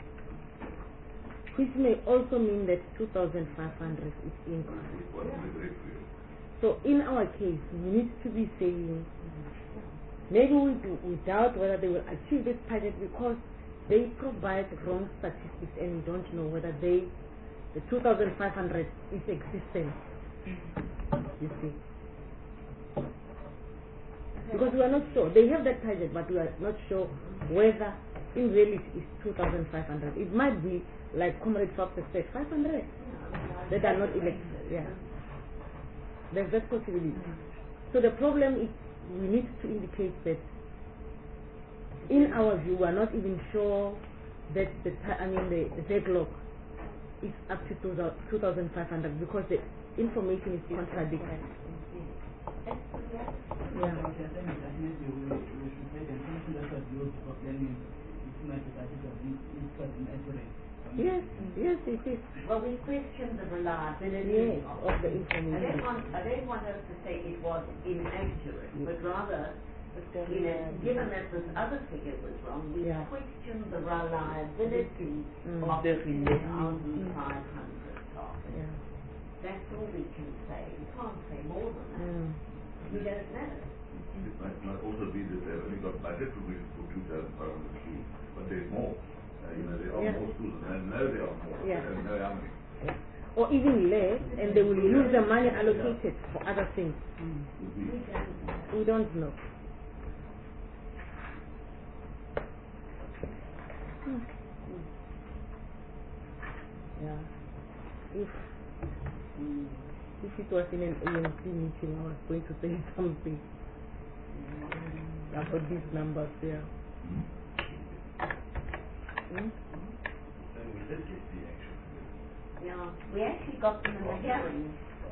which may also mean that 2,500 is incorrect. So in our case, we need to be saying, maybe we doubt whether they will achieve this target because they provide wrong statistics and we don't know whether the 2,500 is existent. You see. Because we are not sure. They have that target, but we are not sure whether in reality it's 2,500. It might be like Comrade Fox said, 500 that are not elected. Yeah. There's that possibility. So the problem is we need to indicate that in our view we are not even sure that the deadlock is up to 2,500 because the information is contradictory. yeah. What you're saying is that maybe we should say the information that was used for planning is much that it was inaccurate. Yes, it is. Well, we question the reliability of the information. I don't want us to say it was inaccurate, but rather, given that this other figure was wrong, we question the reliability of the 2,500 target. Yeah. That's all we can say. We can't say more than that. We don't know. It might also be that they've only got budget provision for 2,500 schools, but there's more. There are more schools, and I know there are more. Yeah. I don't know how many. Or even less, and they will use the money allocated for other things. We don't know. Yeah. If it was in an ANC meeting, I was going to say something about these numbers there. We did get the actual figures. Yeah, we actually got them in the hearing.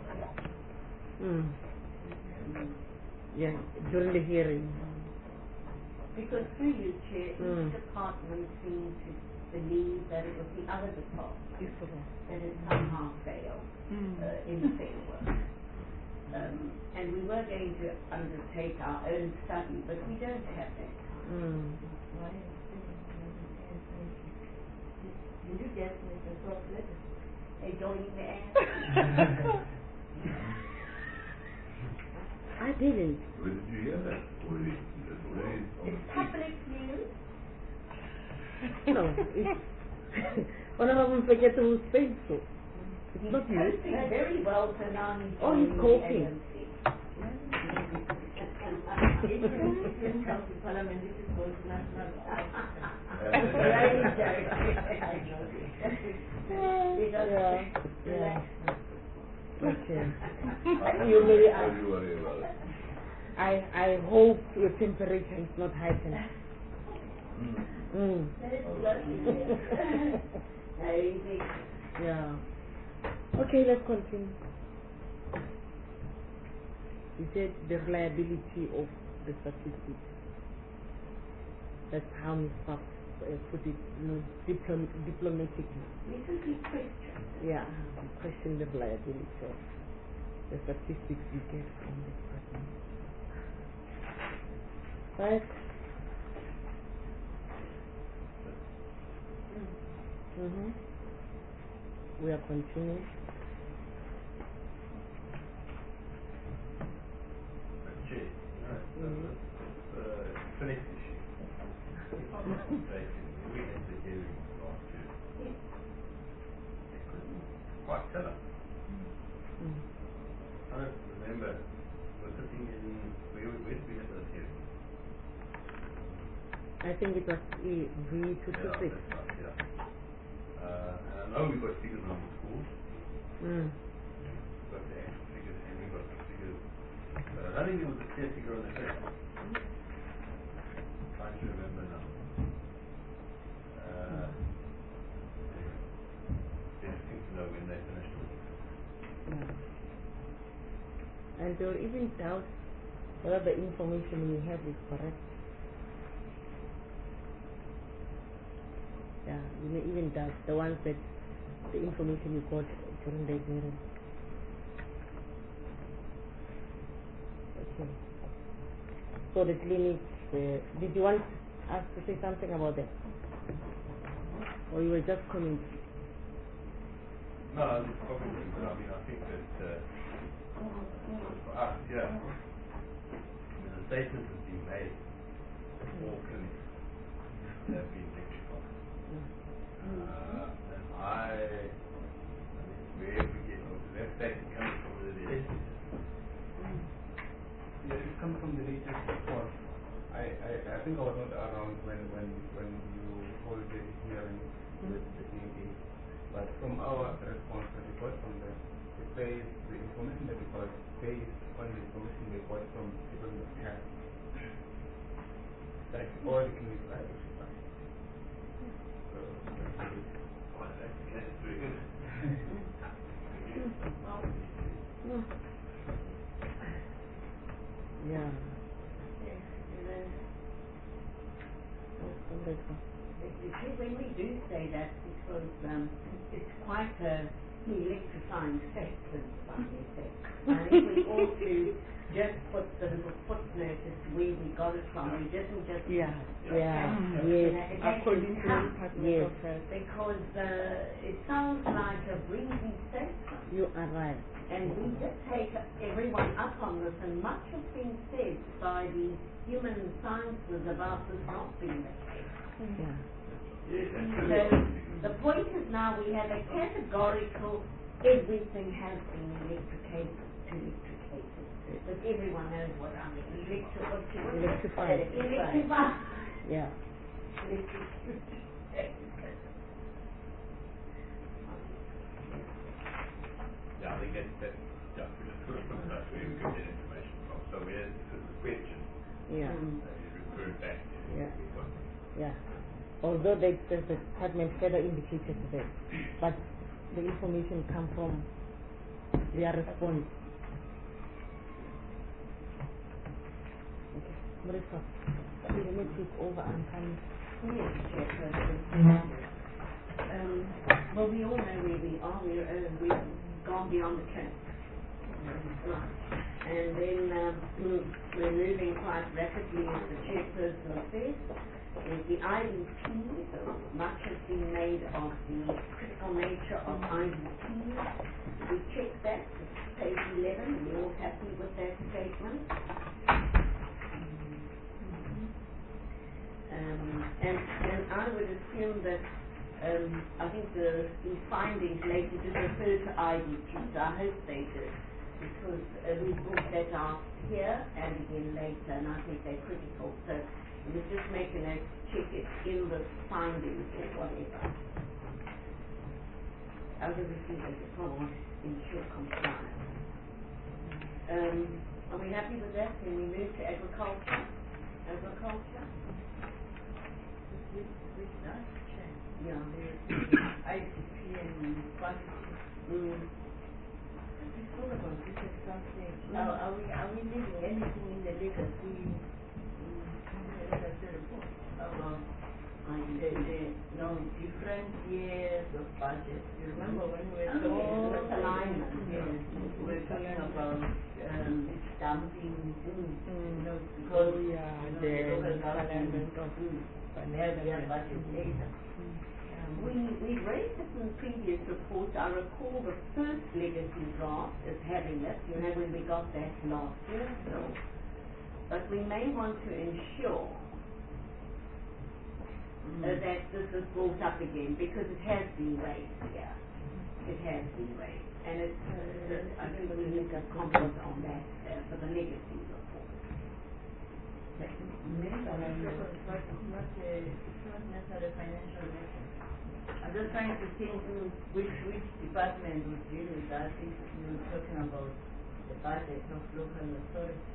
Yeah, during the hearing. Because through you, Chair, each department seemed to believe that it was the other department that had somehow failed in the fieldwork. And we were going to undertake our own study, but we don't have that time. Did you get Mr. Thorpe's letter? They joining the air. I didn't. Where did you hear that? It's public news. No, it's Honorable Mfekete will say so. It's not He's news. coping very well to now. Oh, he's coping. It didn't come to Parliament, it is going to national. Yeah. Okay. You may, I hope your temperature is not heightened. Yeah. Okay, let's continue. You said the reliability of the statistics. That's how Ms. Fox put it, diplomatically. We simply question. Yeah, we question the reliability of the statistics we get from the department. Right? We are continuing. Chair, the next issue. If I'm not mistaken, we had the hearing last year. They couldn't quite tell us. I don't remember. Was sitting in where did we have those hearings? I think it was V226. Yeah, that's right, yeah. And I know we got figures on the schools. Got the actual figures and we got the figures. But I don't think there was a clear figure on the test. Trying to remember now. Interesting to know when they finished all this. And they will even doubt whether the information you have is correct. Yeah, you may even doubt the ones that the information you got during the hearing. Okay. So the clinic, did you want us to say something about that? Or you were just commenting? No, I was commenting, but I mean, I think that for us, yeah, the statement has been made that all clinics have been electrified. And I mean, where we get over that statement coming from the latest. Yeah, it's come from the latest report. I think I was not around when you hold the hearing with the DMA, but from our response that we got from them, it says the information that we got based on the information we got from people in the past. That all the clinics are electrified. So, Well, that's the case, very good. Yeah. You see, when we do say that, because it's quite an electrifying statement, like they say. I think we ought to just put the little footnote as to where we got it from. We didn't just... Yes. According to the Department of Health. Because it sounds like a breezy statement. You are right. And we just take everyone up on this, and much has been said by the human sciences about this not being the case. Yeah. So the point is now we have a categorical, everything has been electrified. But everyone knows what I mean. Electrified. Electrified. Yeah. Yeah, I think that's yeah, that's where we get that information from. So we had the question Yeah. is referred back to Yeah. we got. Yeah. Although the department further indicated that, but the information come from their response. Okay. Marissa, let me take over and come. Yes, Chairperson. Well, we all know where we are. We've gone beyond the cape. Right. And then we're moving quite rapidly, as the chairperson says. With the IVP, much has been made of the critical nature of IVP. We checked that, it's page 11, we're all happy with that statement. And I would assume that I think these findings later did refer to IVPs. I hope they did, because we brought that out here and again later, and I think they're critical. So we just make a note, check it in the findings or whatever. Other receivers can't ensure compliance. Are we happy with that? Can we move to agriculture? Agriculture? With that change, Yeah. the ICP and quantity. It's all about this at some stage. Are we leaving anything in the legacy report about the different years of budget? You remember when we were talking about alignment? Yes, we were talking about dumping, because the local government have their budget later. We raised it in previous reports. I recall the first legacy draft as having it, when we got that last year. So, but we may want to ensure that this is brought up again, because it has been raised here. It has been raised. And it's, I think we need to comment on that for the legacy report. Remember, it's not necessarily financial record. I'm just trying to think which department would deal with that if you were talking about the budget of local authority.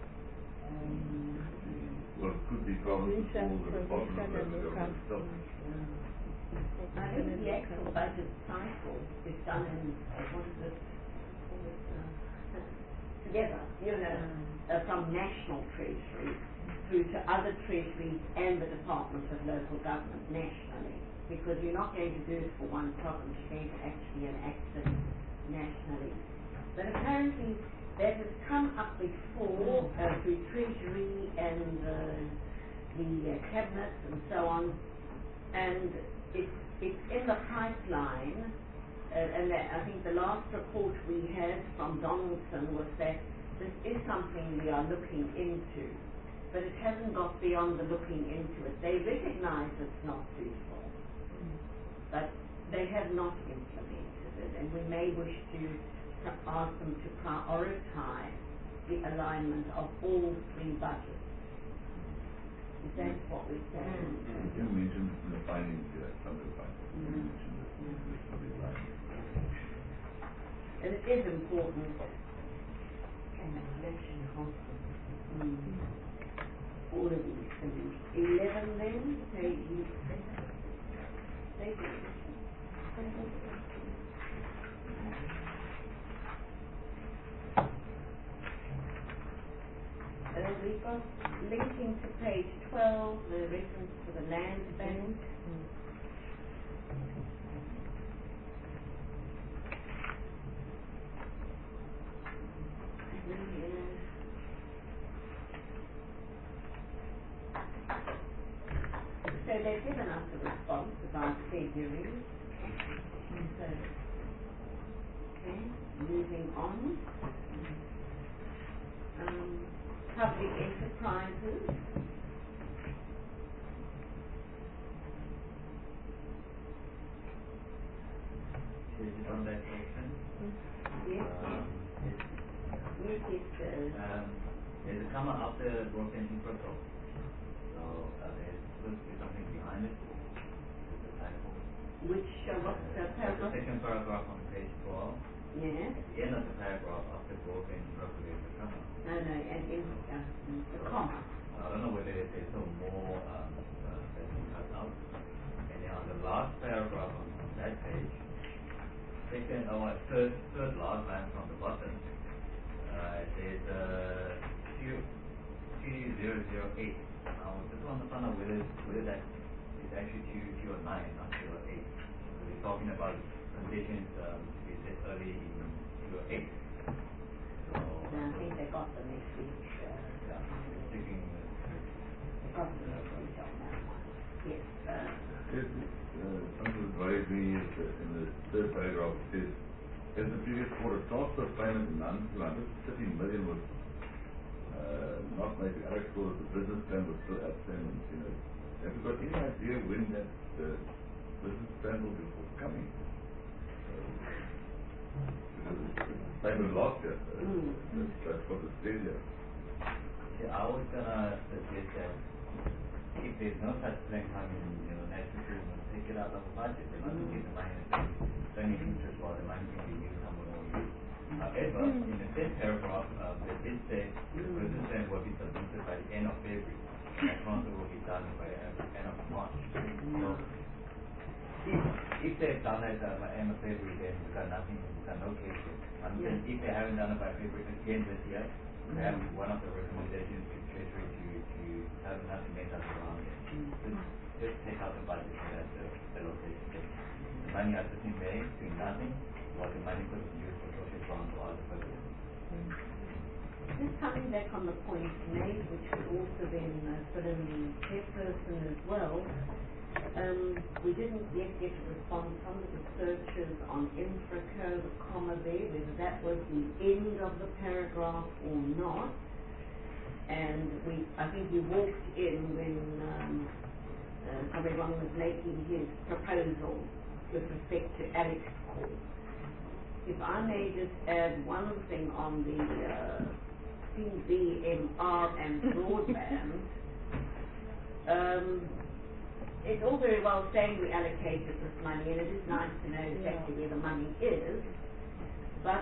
Well, it could be government for the Department of Local Government itself. I think the actual budget cycle is done in, what is it? together, from national treasury through to other treasuries and the Department of Local Government nationally, because you're not going to do it for one province, you're going to actually enact it nationally. But apparently that has come up before through Treasury and the Cabinet and so on, and it's in the pipeline, and I think the last report we had from Donaldson was that this is something we are looking into, but it hasn't got beyond the looking into it. They recognize it's not suitable, but they have not implemented it, and we may wish to ask them to prioritize the alignment of all three budgets. Is that what we're saying? You mentioned in the findings here, some of the findings. You mentioned that there's something like and it is important. All of these things. 11 then, we've got linking to page 12, the reference to the land bank. So they've given us a response about February. So, okay, moving on. Public enterprises. Is it on that section? Yes. There's a comma after broadcasting protocol. So there's supposed to be something behind it. There's a typo. Which, what's the paragraph? The second paragraph on page 12. Yes. At the end of the paragraph after broadcasting protocol there's a comma. No, and in the comma. I don't know whether there's still more that's been cut out. And then on the last paragraph on that page, third last line from the bottom, there's 2008. Now, just want to find out whether that is actually 209, not 208. So we're talking about conditions to be set early in 208. So I think they got the message. sticking They got the message on that one. Yes. something that worries me is in the third paragraph it says, as the previous quarter, transfer payment in 130 million was not made to Alex because the business plan was still outstanding. Have you got any idea when that business plan will be forthcoming? Because it's payment last year. That's what it says here. See, I was gonna suggest that if there's no such plan coming, next year we'll take it out of the budget. We're not going to get the money spending interest while the money can be used somewhere more use. However, in the same paragraph, they did say the business plan will be submitted by the end of February. And transfer will be done by the end of March. So, if they've done it by end of February, then we've got nothing, we've got no case here. I'm saying if they haven't done it by February again this year, we have one of the recommendations to Treasury to have enough measures around it. Just take out the budget and that's the allocation. The money are sitting there doing nothing, while the money could be used for social funds or other purposes. Just coming back on the point made, which would also then put in the chairperson as well, we didn't yet get a response from the researchers on Infraco, the comma there, whether that was the end of the paragraph or not. And I think we walked in when everyone was making his proposal with respect to Alex Corp. If I may just add one thing on the CBMR and broadband, it's all very well saying we allocated this money, and it is nice to know exactly where the money is, but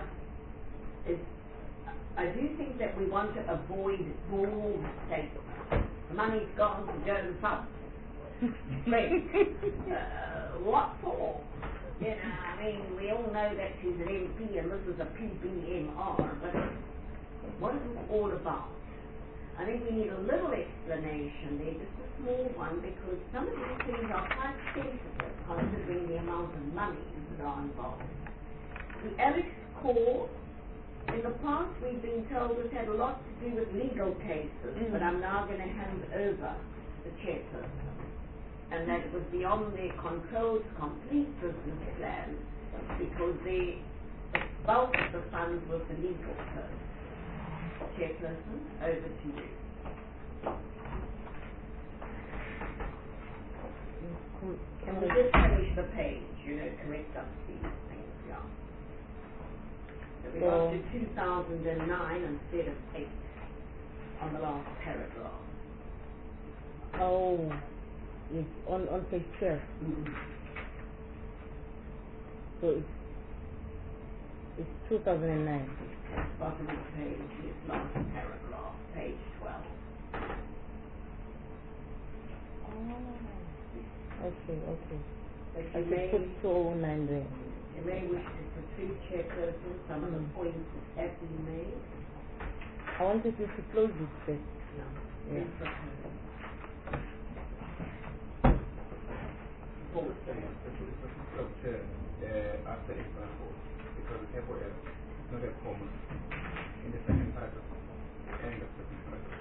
I do think that we want to avoid broad statements. The money's gone to Joe Fund. What for? I mean, we all know that she's an MP and this is a PBMR, but all about. I think we need a little explanation there, just a small one, because some of these things are quite sensitive considering the amount of money that are involved. The Alex Corps, in the past we've been told it had a lot to do with legal cases, but I'm now going to hand over the chairperson. And that it was beyond their control to complete business plan because the bulk of the funds was the legal person. Chairperson, over to you. Can we just finish the page, correct up these things, yeah. So we got to 2009 instead of 8 on the last paragraph. Oh, it's on page 12. So it's 2009. Bottom of the page, this last paragraph, page 12. Okay. But I you should may, put 209 there. you may wish to preclude chairperson some of the points that have been made. I wanted you to close this first. Yeah. After example, because the table is not a comma in the second paragraph, end of the second paragraph.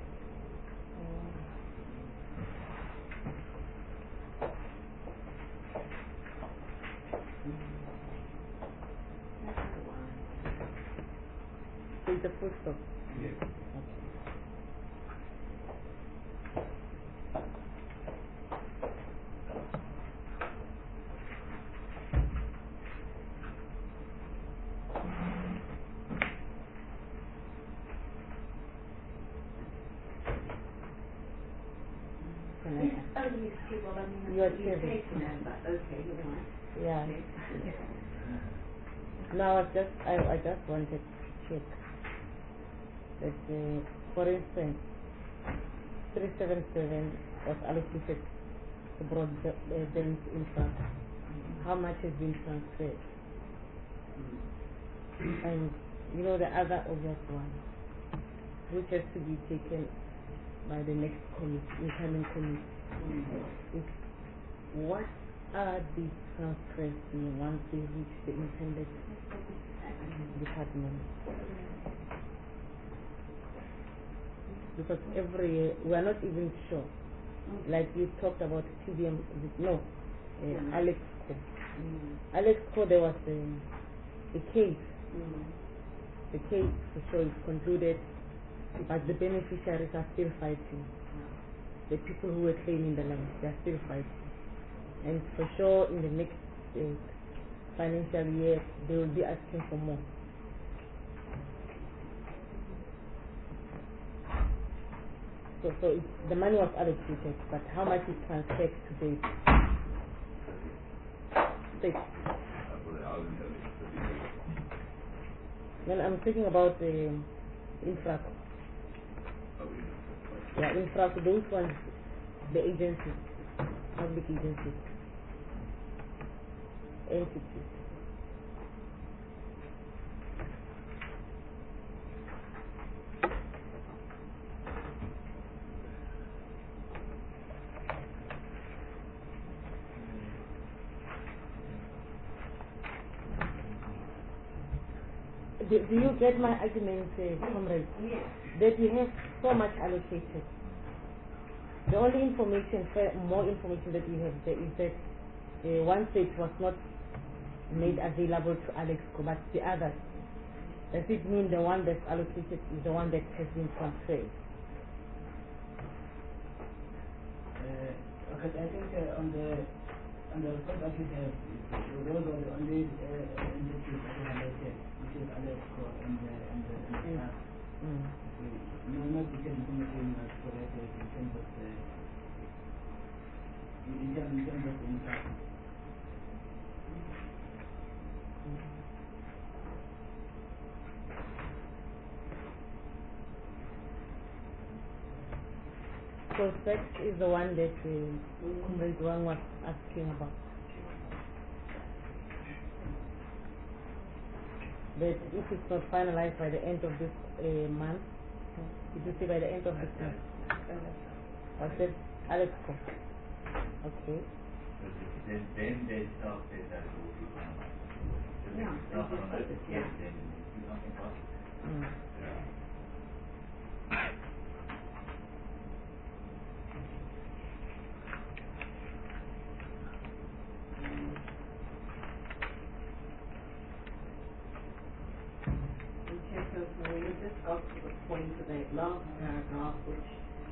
So it's a full stop. Yes. You are chairman. Okay, you're right. Yeah. Okay. Now I just wanted to check that, for instance, 377 was allocated to broadband infra. How much has been transferred? And the other obvious one, which has to be taken by the next incoming committee, is what are the transfers once they reach the intended department? Because every year we are not even sure. Like you talked about TBM, Alex Co. Alex Co, there was a case. The case for sure is concluded, but the beneficiaries are still fighting. The people who were claiming the land, they are still fighting. And for sure in the next financial year, they will be asking for more. So the money was allocated, but how much is transferred to the state? Then I'm thinking about the infra. Yeah, infra, those ones, the agencies, public agencies, entities. Do you get my argument, comrade? Yes. That we have so much allocated. The only information, more information that we have there is that one state was not made available to Alex Co, but the others. Does it mean the one that's allocated is the one that has been transferred? Okay, I think on the report that you have, those are the only entities that you highlighted, which is Alex Co and the staff. No detailed information was provided in terms of the impact. So sex is the one that Comrade Wang was asking about. that if it's not finalized by the end of this month, it will say by the end of this month. I said, Alexco. Okay. Then they start say that will be finalized. If it's not finalized yet, then do nothing about it. We just got to the point of that last paragraph, which,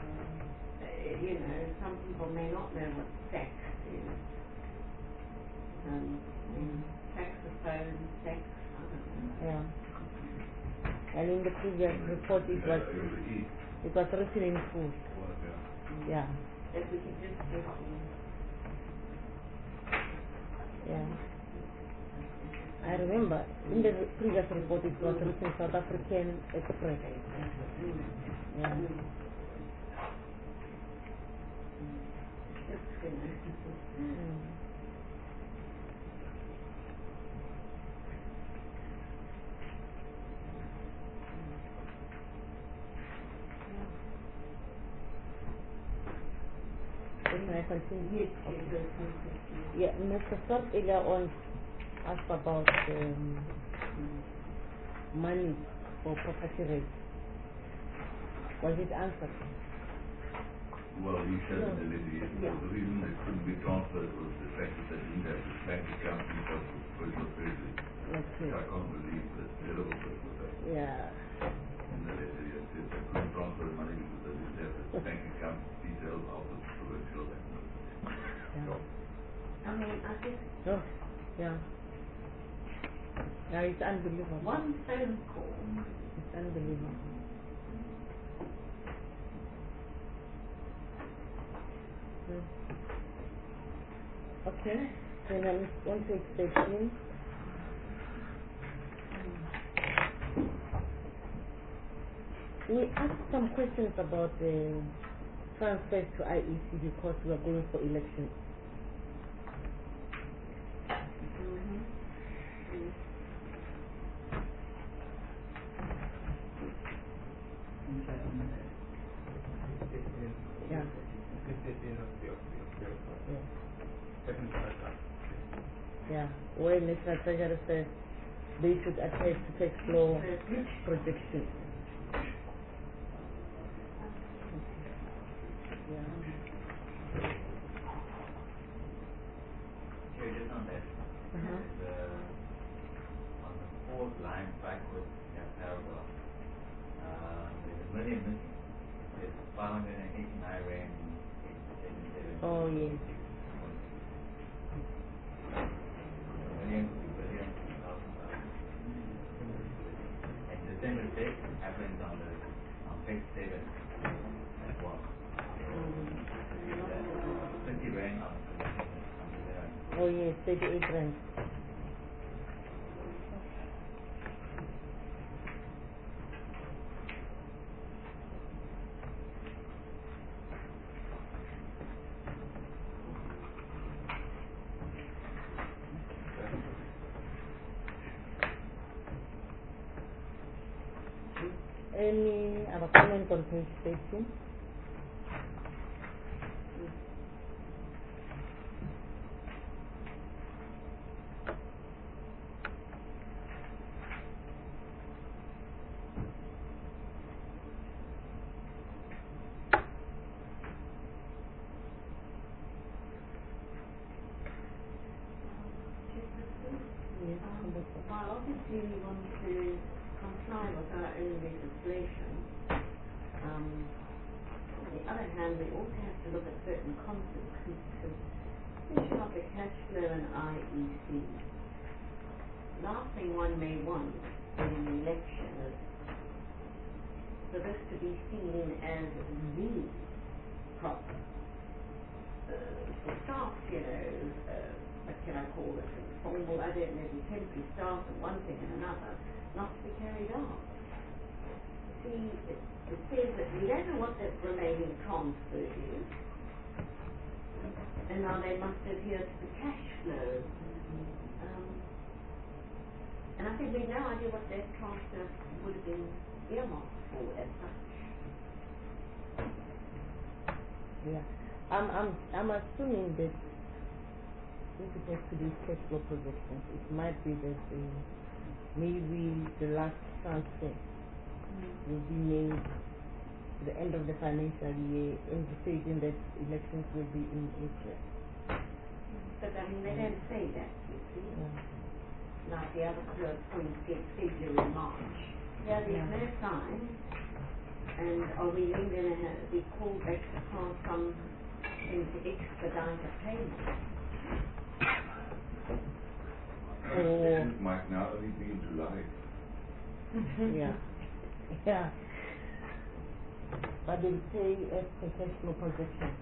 some people may not know what sex is. Saxophone, sex, I don't know. Yeah. And in the previous report, it was written in full. Yeah. If we could just get Yeah. I remember in the previous report it was written South African Express. Yeah. Can I continue? Yeah, Mr. Sort earlier on asked about money for property rates. Was it answered? Well, you said it already. The reason it couldn't be transferred was the fact that they didn't have the bank account details for personal treasury. Okay. I can't believe that terrible person was that. Yeah. And that they couldn't transfer the money because they didn't have the bank account details of the provincial bank. I mean, I think Yeah. Yeah, it's unbelievable. one phone call. It's unbelievable. Okay, then I'm going to expect him. We asked some questions about the transfers to IEC because we are going for elections. Yeah. Yeah, where National Treasury says they should attach to tax flow projection. Yeah. Okay, just on that. On the fourth line backwards in that paragraph, there's a million missing. There's 589 rand, 877. Oh, yes. Million, billion, thousand. And the same mistake happens on page 7 as well. 50 rand on the Oh, yes, 38 rand. Any other comment on page 13? Well, obviously we want to comply with our own legislation. On the other hand, we also have to look at certain consequences, especially of the cash flow and IEC. Last thing one may want in an election is for this to be seen as the problem. For staff, what can I call it, informal, I don't know, the temporary staff and one thing and another, not to be carried out. See, it says that we don't know what that remaining transfer is, and now they must adhere to the cash flow. And I think we have no idea what that transfer would have been earmarked for as such. Yeah. I'm assuming that since it has to do cash flow projections, it might be that maybe the last transfer will be made at the end of the financial year, indicating that elections will be in April. But I mean, they don't say that, you see. Yeah. Like the other points get February and March. Yeah, there's no sign. And are we then going to be called back to pass on and to expedite a payment? It might now only be in July. Yeah. Yeah. But they say as a cash flow projection.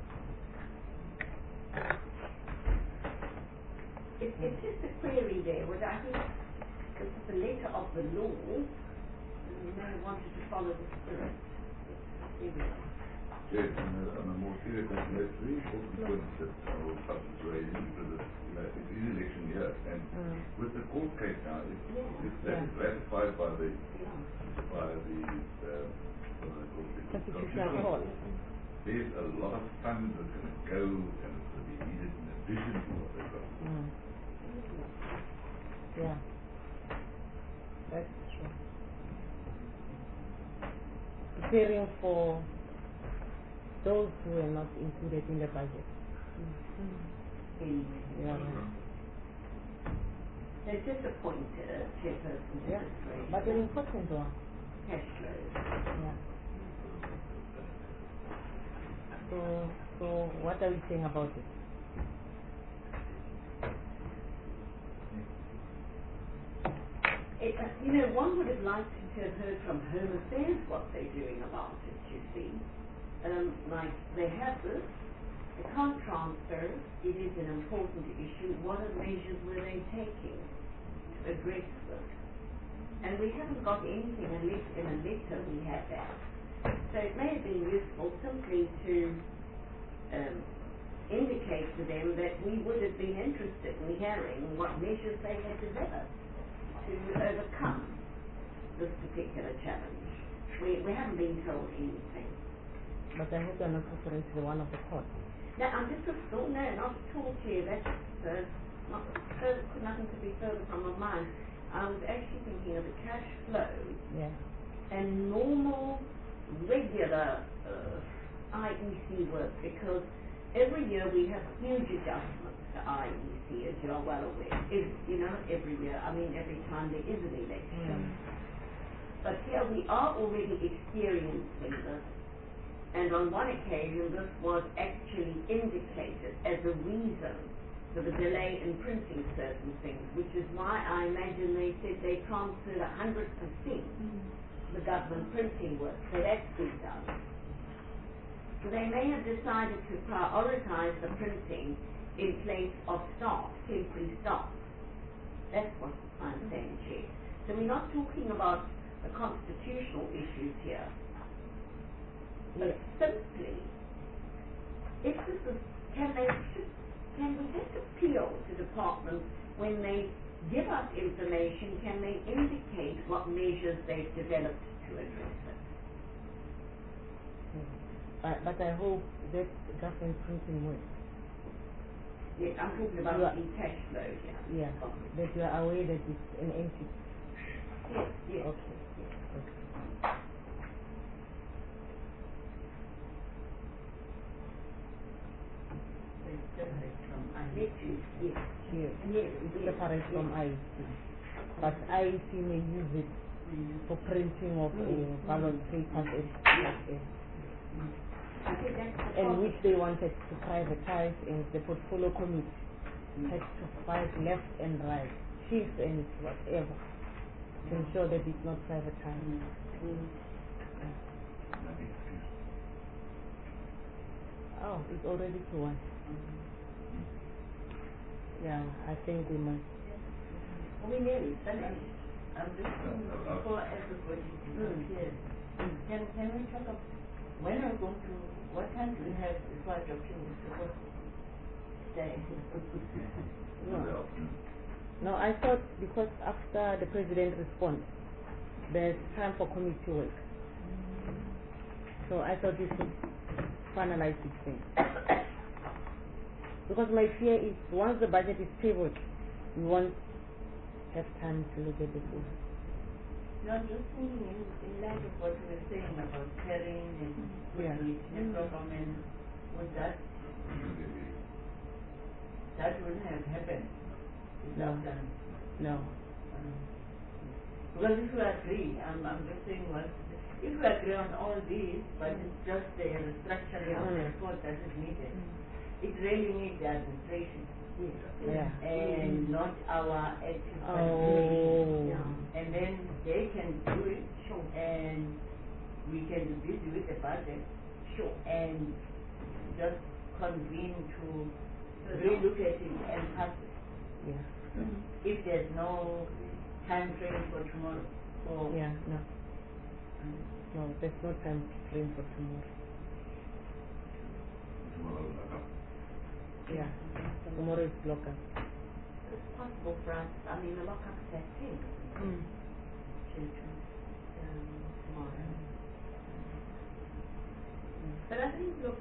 It's just a query there, which I think this is the letter of the law, and we may have wanted to follow the spirit. There we are. Yes, on a more serious note, it's very important point that our public is raising, because it is election year, and with the court case now, if that is ratified by the Constitutional Court, there's a lot of funds that's going to go, and it's going to be needed in addition to what they've got. Yeah, that's true. Preparing for those who are not included in the budget. Yeah. They're disappointed, chairperson, Yeah, but an important one. cash flows. Yeah. So what are we saying about it? One would have liked to have heard from Home Affairs what they're doing about it, you see. Like, they have this, they can't transfer, it is an important issue. What measures were they taking to address this? And we haven't got anything, unless in a letter we have that. So it may have been useful simply to indicate to them that we would have been interested in hearing what measures they had developed to overcome this particular challenge. We haven't been told anything. But I hope they're not referring to the one of the court. Now, I'm just no, not at all, Chair. That's nothing to be further from my mind. I was actually thinking of the cash flow and normal, regular IEC work, because every year we have huge adjustments to IEC, as you are well aware. Every year. I mean, every time there is an election. But here we are already experiencing this. And on one occasion, this was actually indicated as a reason for the delay in printing certain things, which is why I imagine they said they transferred 100% the government printing work. So that's been done. So they may have decided to prioritize the printing in place of staff, temporary staff. That's what I'm saying, Chair. So we're not talking about the constitutional issues here. But simply, if this is, can we just appeal to departments when they give us information, can they indicate what measures they've developed to address it? But I hope that government printing works. Yes, I'm talking about the cash flow here. Yeah, that you are aware that it's an entity. Yes, yes. Okay. Okay. Separate from Yes, yes. Yes, Yes, it's separate from IEC. But IEC may use it for printing of ballot papers, etc. I think that's the And problem. which they wanted to privatize, and the portfolio committee had to fight left and right, chief and whatever, to ensure that it's not privatized. Oh, it's already to one. Yeah, I think we must. We nearly finished. I'm just before everybody disappears. Can we talk about when are we going to, what time do we have before the doctor is supposed to stay? In the afternoon. No, I thought because after the president responds, there's time for committee work. So I thought we should finalize this thing. Because my fear is once the budget is tabled, we won't have time to look at the food. No, just thinking in light of what we were saying about caring and Yeah. and government, would that wouldn't have happened without No. that. No. Because if you agree, I'm just saying what if you agree on all these, but it's just the structuring of the report that is needed, it really needs the administration. Yeah. And not our active Oh. and then they can do it, and we can be busy with the budget, and just convene to relook at it and pass it. Yeah. If there's no time frame for tomorrow. Or Yeah, no. No, there's no time frame for tomorrow. Yeah. Tomorrow is local. It's possible for us, I mean, the lockup's at 10. Children, tomorrow. But I think, look,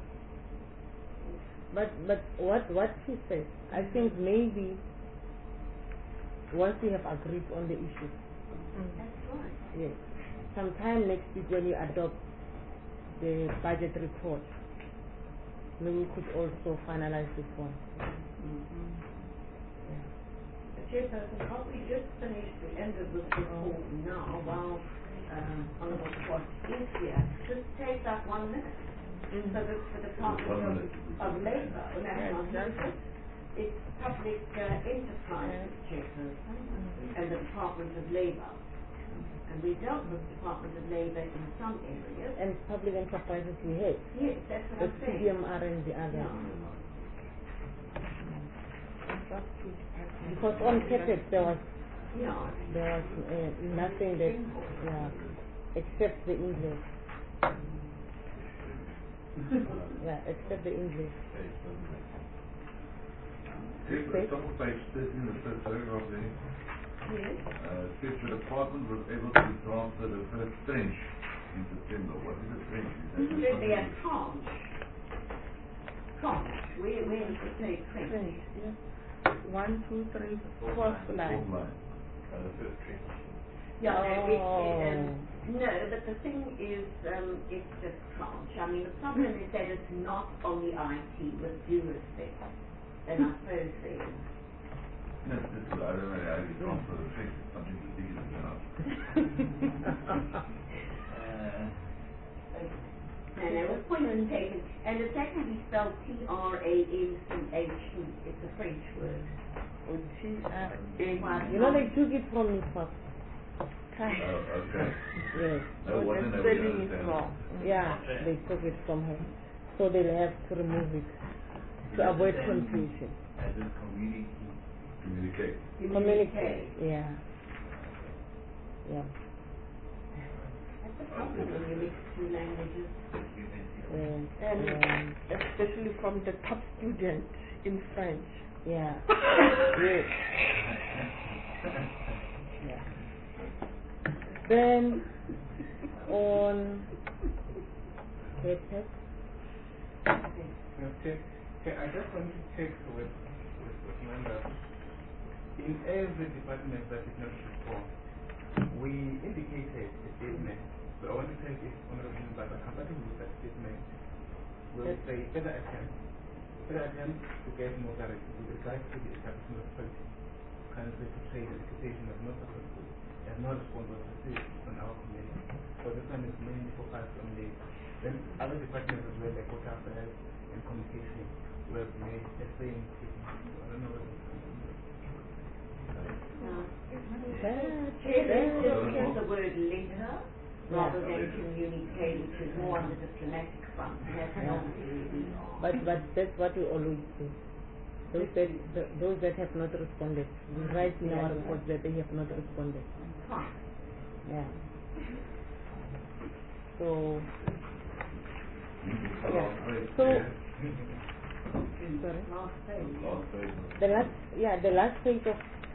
But what she said, I think maybe once we have agreed on the issue, that's right. yes, sometime next week when you adopt the budget report, maybe we could also finalize this one. Chairperson, can't we just finish the end of this report now while Honourable Scott is here? Just take that 1 minute. So that the Department of Labour, it's Public Enterprise Chairperson and the Department of Labour. And we dealt with the Department of Labour in some areas. And public enterprises we have. Yes, that's what The I'm saying. CDMR and the other. Because on CAPEX there was nothing that, except the English. Except the English. Take the top of page 13, the first paragraph there. Yes. Says the department was able to transfer the first tranche in September. What is a tranche? Should be a tranche. Tranche. Where does it say tranche? 1, 2, 3, 4th line. The first tranche. Yeah, no, but the thing is, it's just tranche. I mean, the problem is that it's not only IT, with due respect. And I suppose there. No, this is, I don't know how you transfer the tranche. It's something to do with And it was pointed taken, and it's actually spelled T-R-A-N-C-H-E. It's a French word. Or T-R-A. You know, they took it from me first. okay. Yes. No, wasn't the spelling is wrong. Yeah, they took it from her. So they'll have to remove it to avoid confusion. As a Communicate. Communicate. Yeah. That's a problem when you mix two languages. And especially from the top student in French. Yeah. Yes. Yeah. Then on CAPEX. Okay, I just want to check with members. In every department that is not reformed, we indicated a statement. So I want to check if Honourable members are compatible with that statement. We'll say further attempt to get more clarity with regards to the establishment of policy. Council to say that the situation was not successful, as no response was received on our committee. So this one is mainly focused on the then other departments as well, like water affairs and communication, were made the same statement. I don't know whether Use the word letter rather than communicate, which is more on the diplomatic front. And that's not really we are. But that's what we always do. Those that have not responded, we write in our report that they have not responded. Fine. Yeah. So, sorry. Last page. The last page of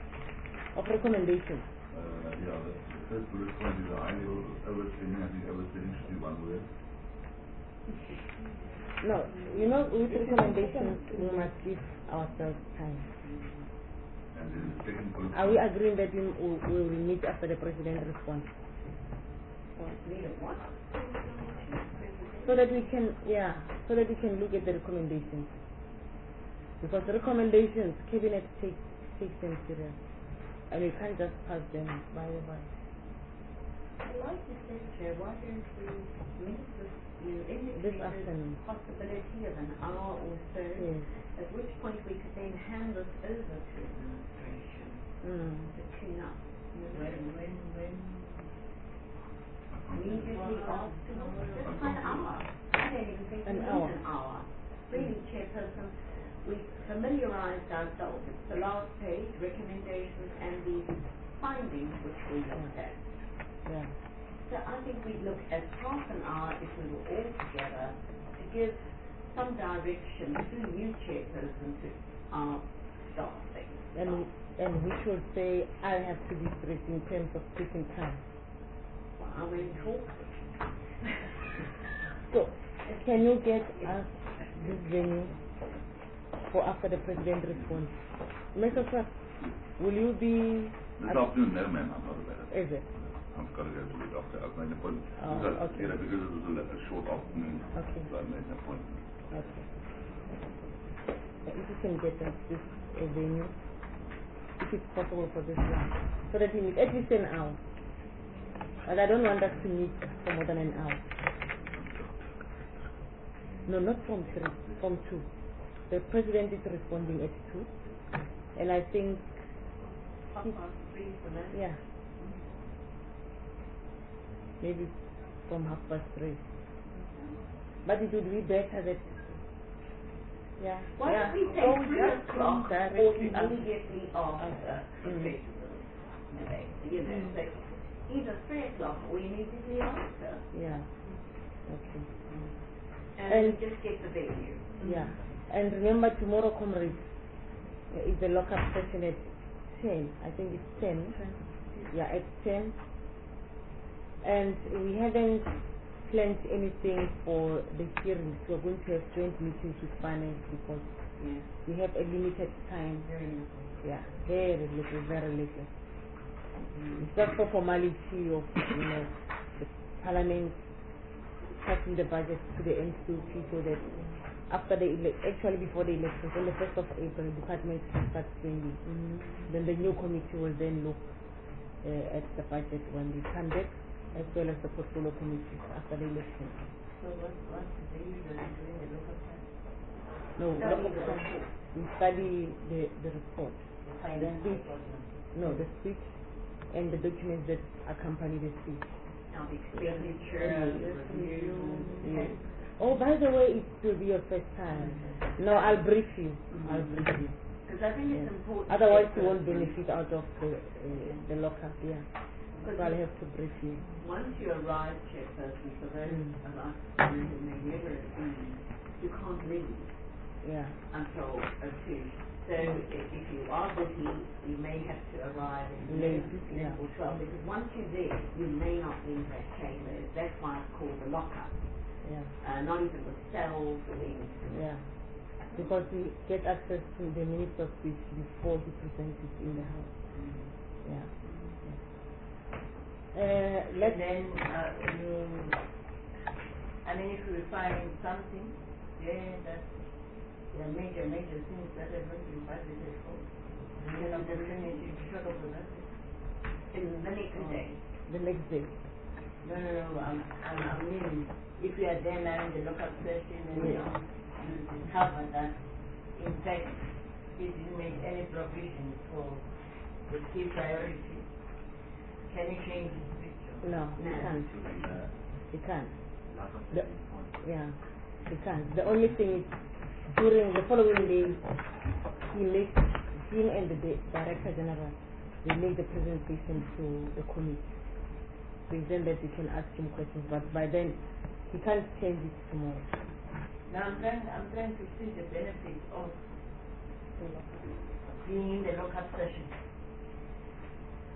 of recommendations. Yeah, the first bullet point is a high level overspending. I think overspending should be one word. No, you know, with recommendations, we must give ourselves time. And then the second bullet Are we agreeing that we will meet after the president responds? What? So that we can, so that we can look at the recommendations. Because the recommendations, cabinet takes them serious. And we can't just pass them by the by. I'd like to say, Chair, why don't we meet with you This indicated afternoon. possibility of an hour or so, Yes. at which point we could then hand this over to administration to clean up. When Immediately afterwards, just for an hour. I don't even think we An need hour. an hour. Really, Chairperson, we familiarized ourselves. It's the last page, recommendations and the findings which we looked at. Yeah. So I think we'd look at half an hour if we were all together to give some direction through you, Chairperson, to our staffing. And we should say, I have to be strict in terms of taking time. Well, I won't talk. So, can you get us this venue for after the president responds? Mr. Sir, will you be... This afternoon, no ma'am, I'm not available. Is it? I've got to go to the doctor. I've made an appointment. Oh, okay. Yeah, because it was a short afternoon. Okay. So I made an appointment. Okay. If you can get us this venue, if it's possible for this one, so that we meet at least an hour. But I don't want us to meet for more than an hour. No, not from 3, from 2. The president is responding at 2. And I think... Yeah. Maybe from 3:30. But it would be better that... Yeah. Why don't we say 3 o'clock or immediately after the president? You know, so either 3 o'clock or immediately after. Yeah. Okay. And just get the venue. Yeah. And remember, tomorrow, comrades, is the lockup session at 10. I think it's 10. Yeah, at 10. And we haven't planned anything for the hearings. We're going to have joint meetings with finance because we have a limited time. Very little. Yeah, very little, very little. It's just for formality of, the parliament passing the budget to the NCOP so that after actually before the elections, on the 1st of April, departments can start spending. Then the new committee will then look at the budget when they come back, as well as the portfolio committee after the election. So what's the usually doing the local plan? No, we study the report. The speech, the speech and the documents that accompany the speech. Now the expenditure, review. Yes. Oh, by the way, it will be your first time. No, I'll brief you. I'll brief you. Because I think it's important. Otherwise, you won't benefit out of the lockup, yeah. So I'll have to brief you. Once you arrive, Chairperson, for those of us who may never have been, you can't leave until a 2. So if you are busy, you may have to arrive late or 12, because once you're there, you may not leave that chamber. That's why it's called the lockup. Yeah. Not even with cells or anything. Yeah. Because we get access to the minutes of speech before he presents it in the House. Yeah. And then if we find something, that there are major things that are going to be budgeted for, we have the opportunity to talk about that. In the next day. The next day. No, I mean, if we are there now in the local session and you cover that, in fact, it didn't make any provision for the key priority. Can you change this picture? No, you can't. You can't. You can't. The only thing is, during the following day, him and the Director General, they make the presentation to the committee. So then that you can ask him questions, but by then, he can't change it tomorrow. Now I'm trying to see the benefit of being in the local session.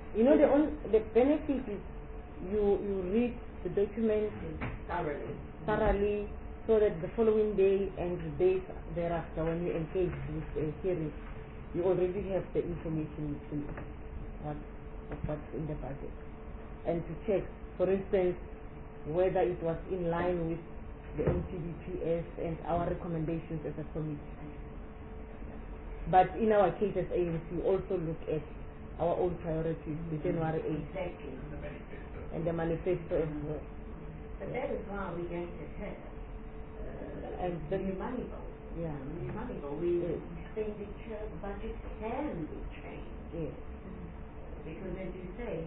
You know, the benefit is you read the document thoroughly, so that the following day and the days thereafter, when you engage with a hearing, you already have the information to what's in the budget, and to check, for instance, whether it was in line with the NCDPS and our recommendations as a committee. But in our case as ANC, we also look at our own priorities, the January 8th, and the manifesto as well. But that is why we're going to have And the new money bill. Yeah. The new money bill. Expenditure budget can be changed. Yes. Because as you say,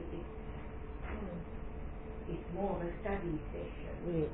it's more of a study session. Yes.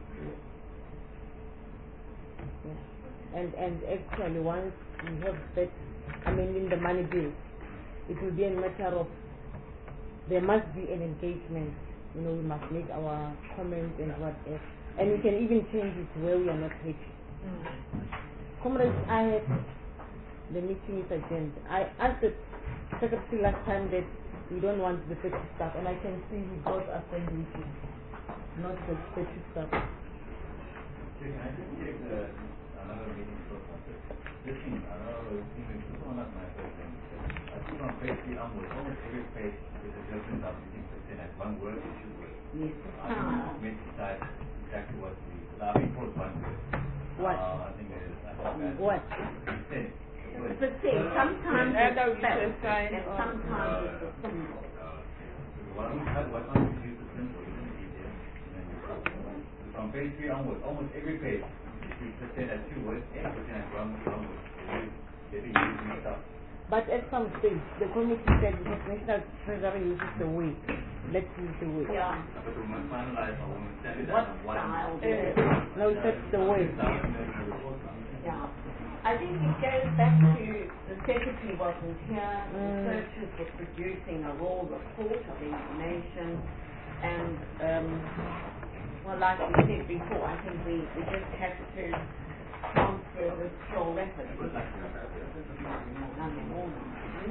Yeah. And actually, once we have that, in the money bill, it will be a matter of, there must be an engagement. We must make our comments and whatever. And we can even change it where we are not happy. Comrades, I had the meeting is adjourned. I asked the secretary last time that we don't want the petty staff, and I can see we both are saying not the petty staff. Can I just check another meeting for context? This thing, I know this is one of my first things. I think on page 3 onwards, almost every page is a difference of 15% at one word or two words. Yes. I think we must decide exactly what we, for one word. What? I think it is. What? Percent. But see, sometimes it's spelled, and sometimes it's a symbol. Why don't we use the symbol, even if you did? From page 3 onwards, almost every page, 50% at 2 words, 80% at one word. Getting used mixed up. But at some stage, the committee said the National Treasury uses the way. Let's use the way. Yeah. But we must finalize our own standard What on one. style? No, that's the way. Yeah. I think it goes back to the secretary wasn't here, the researchers were producing a raw report of information, and well, like we said before, I think we just have to transfer this raw record. Nothing more than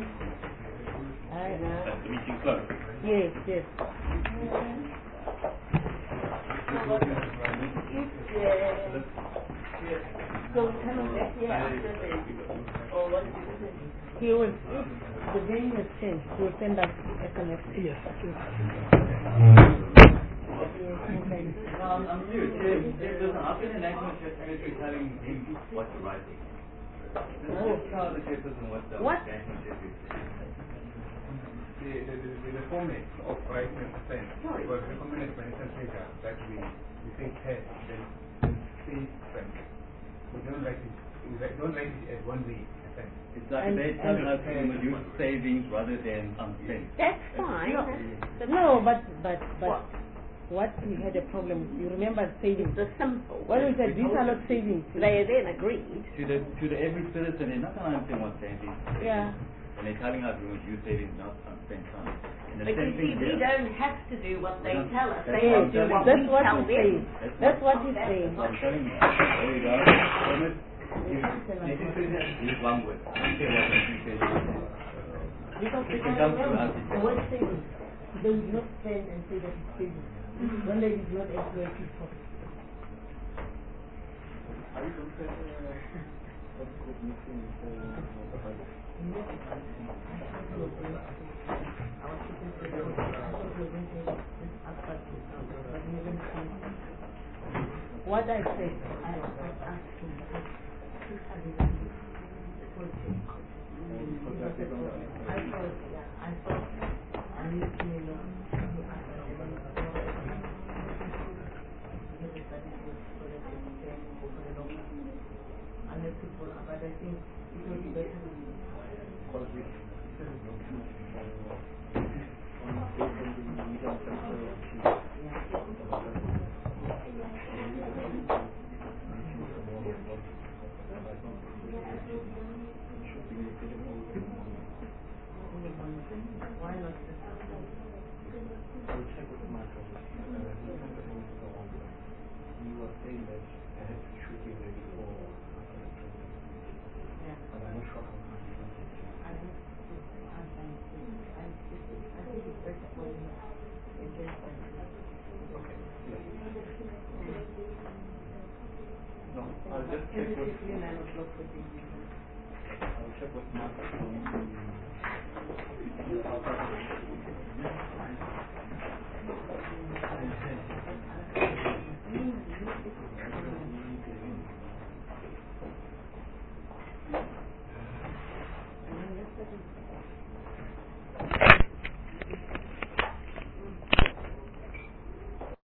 I know. That's the meeting closed. Yes, yes. So coming back here after the, or what did you say? He will, if the venue has changed, he will send us SMS. Yes. I'm serious. Listen, I've been an National Secretary telling him what to write. Let's tell the chairperson what the National Secretary The format of writing a percent was recommended by National Treasurer that we say 10, then say 20. We don't write it as 1 way percent. It's like they're telling us to use savings rather than unspent. That's fine. No, but what we had a problem with, you remember savings? The simple. When we said these are not savings. They then agreed. To the every citizen, they're not going to understand what savings is. Yeah. And they're telling us we must use savings, not unspent funds. And the But you same thing see, we here. don't have to do what they tell us. They Yes, have to do what that's we what tell he's saying. them. That's what he's saying. I'm telling you. There you go. Permit. Use one word. I don't care what the three says. Because You can come to us. the word savings, they did not spend and say that it's savings. When they did not employ people. Are you comparing what's the meeting what I said, I was asking I thought I need to but I think it will be better why not? I'll check with Marcus. You were saying that it should be ready for but I'm not sure how much. I think it's better I'll check with Mark.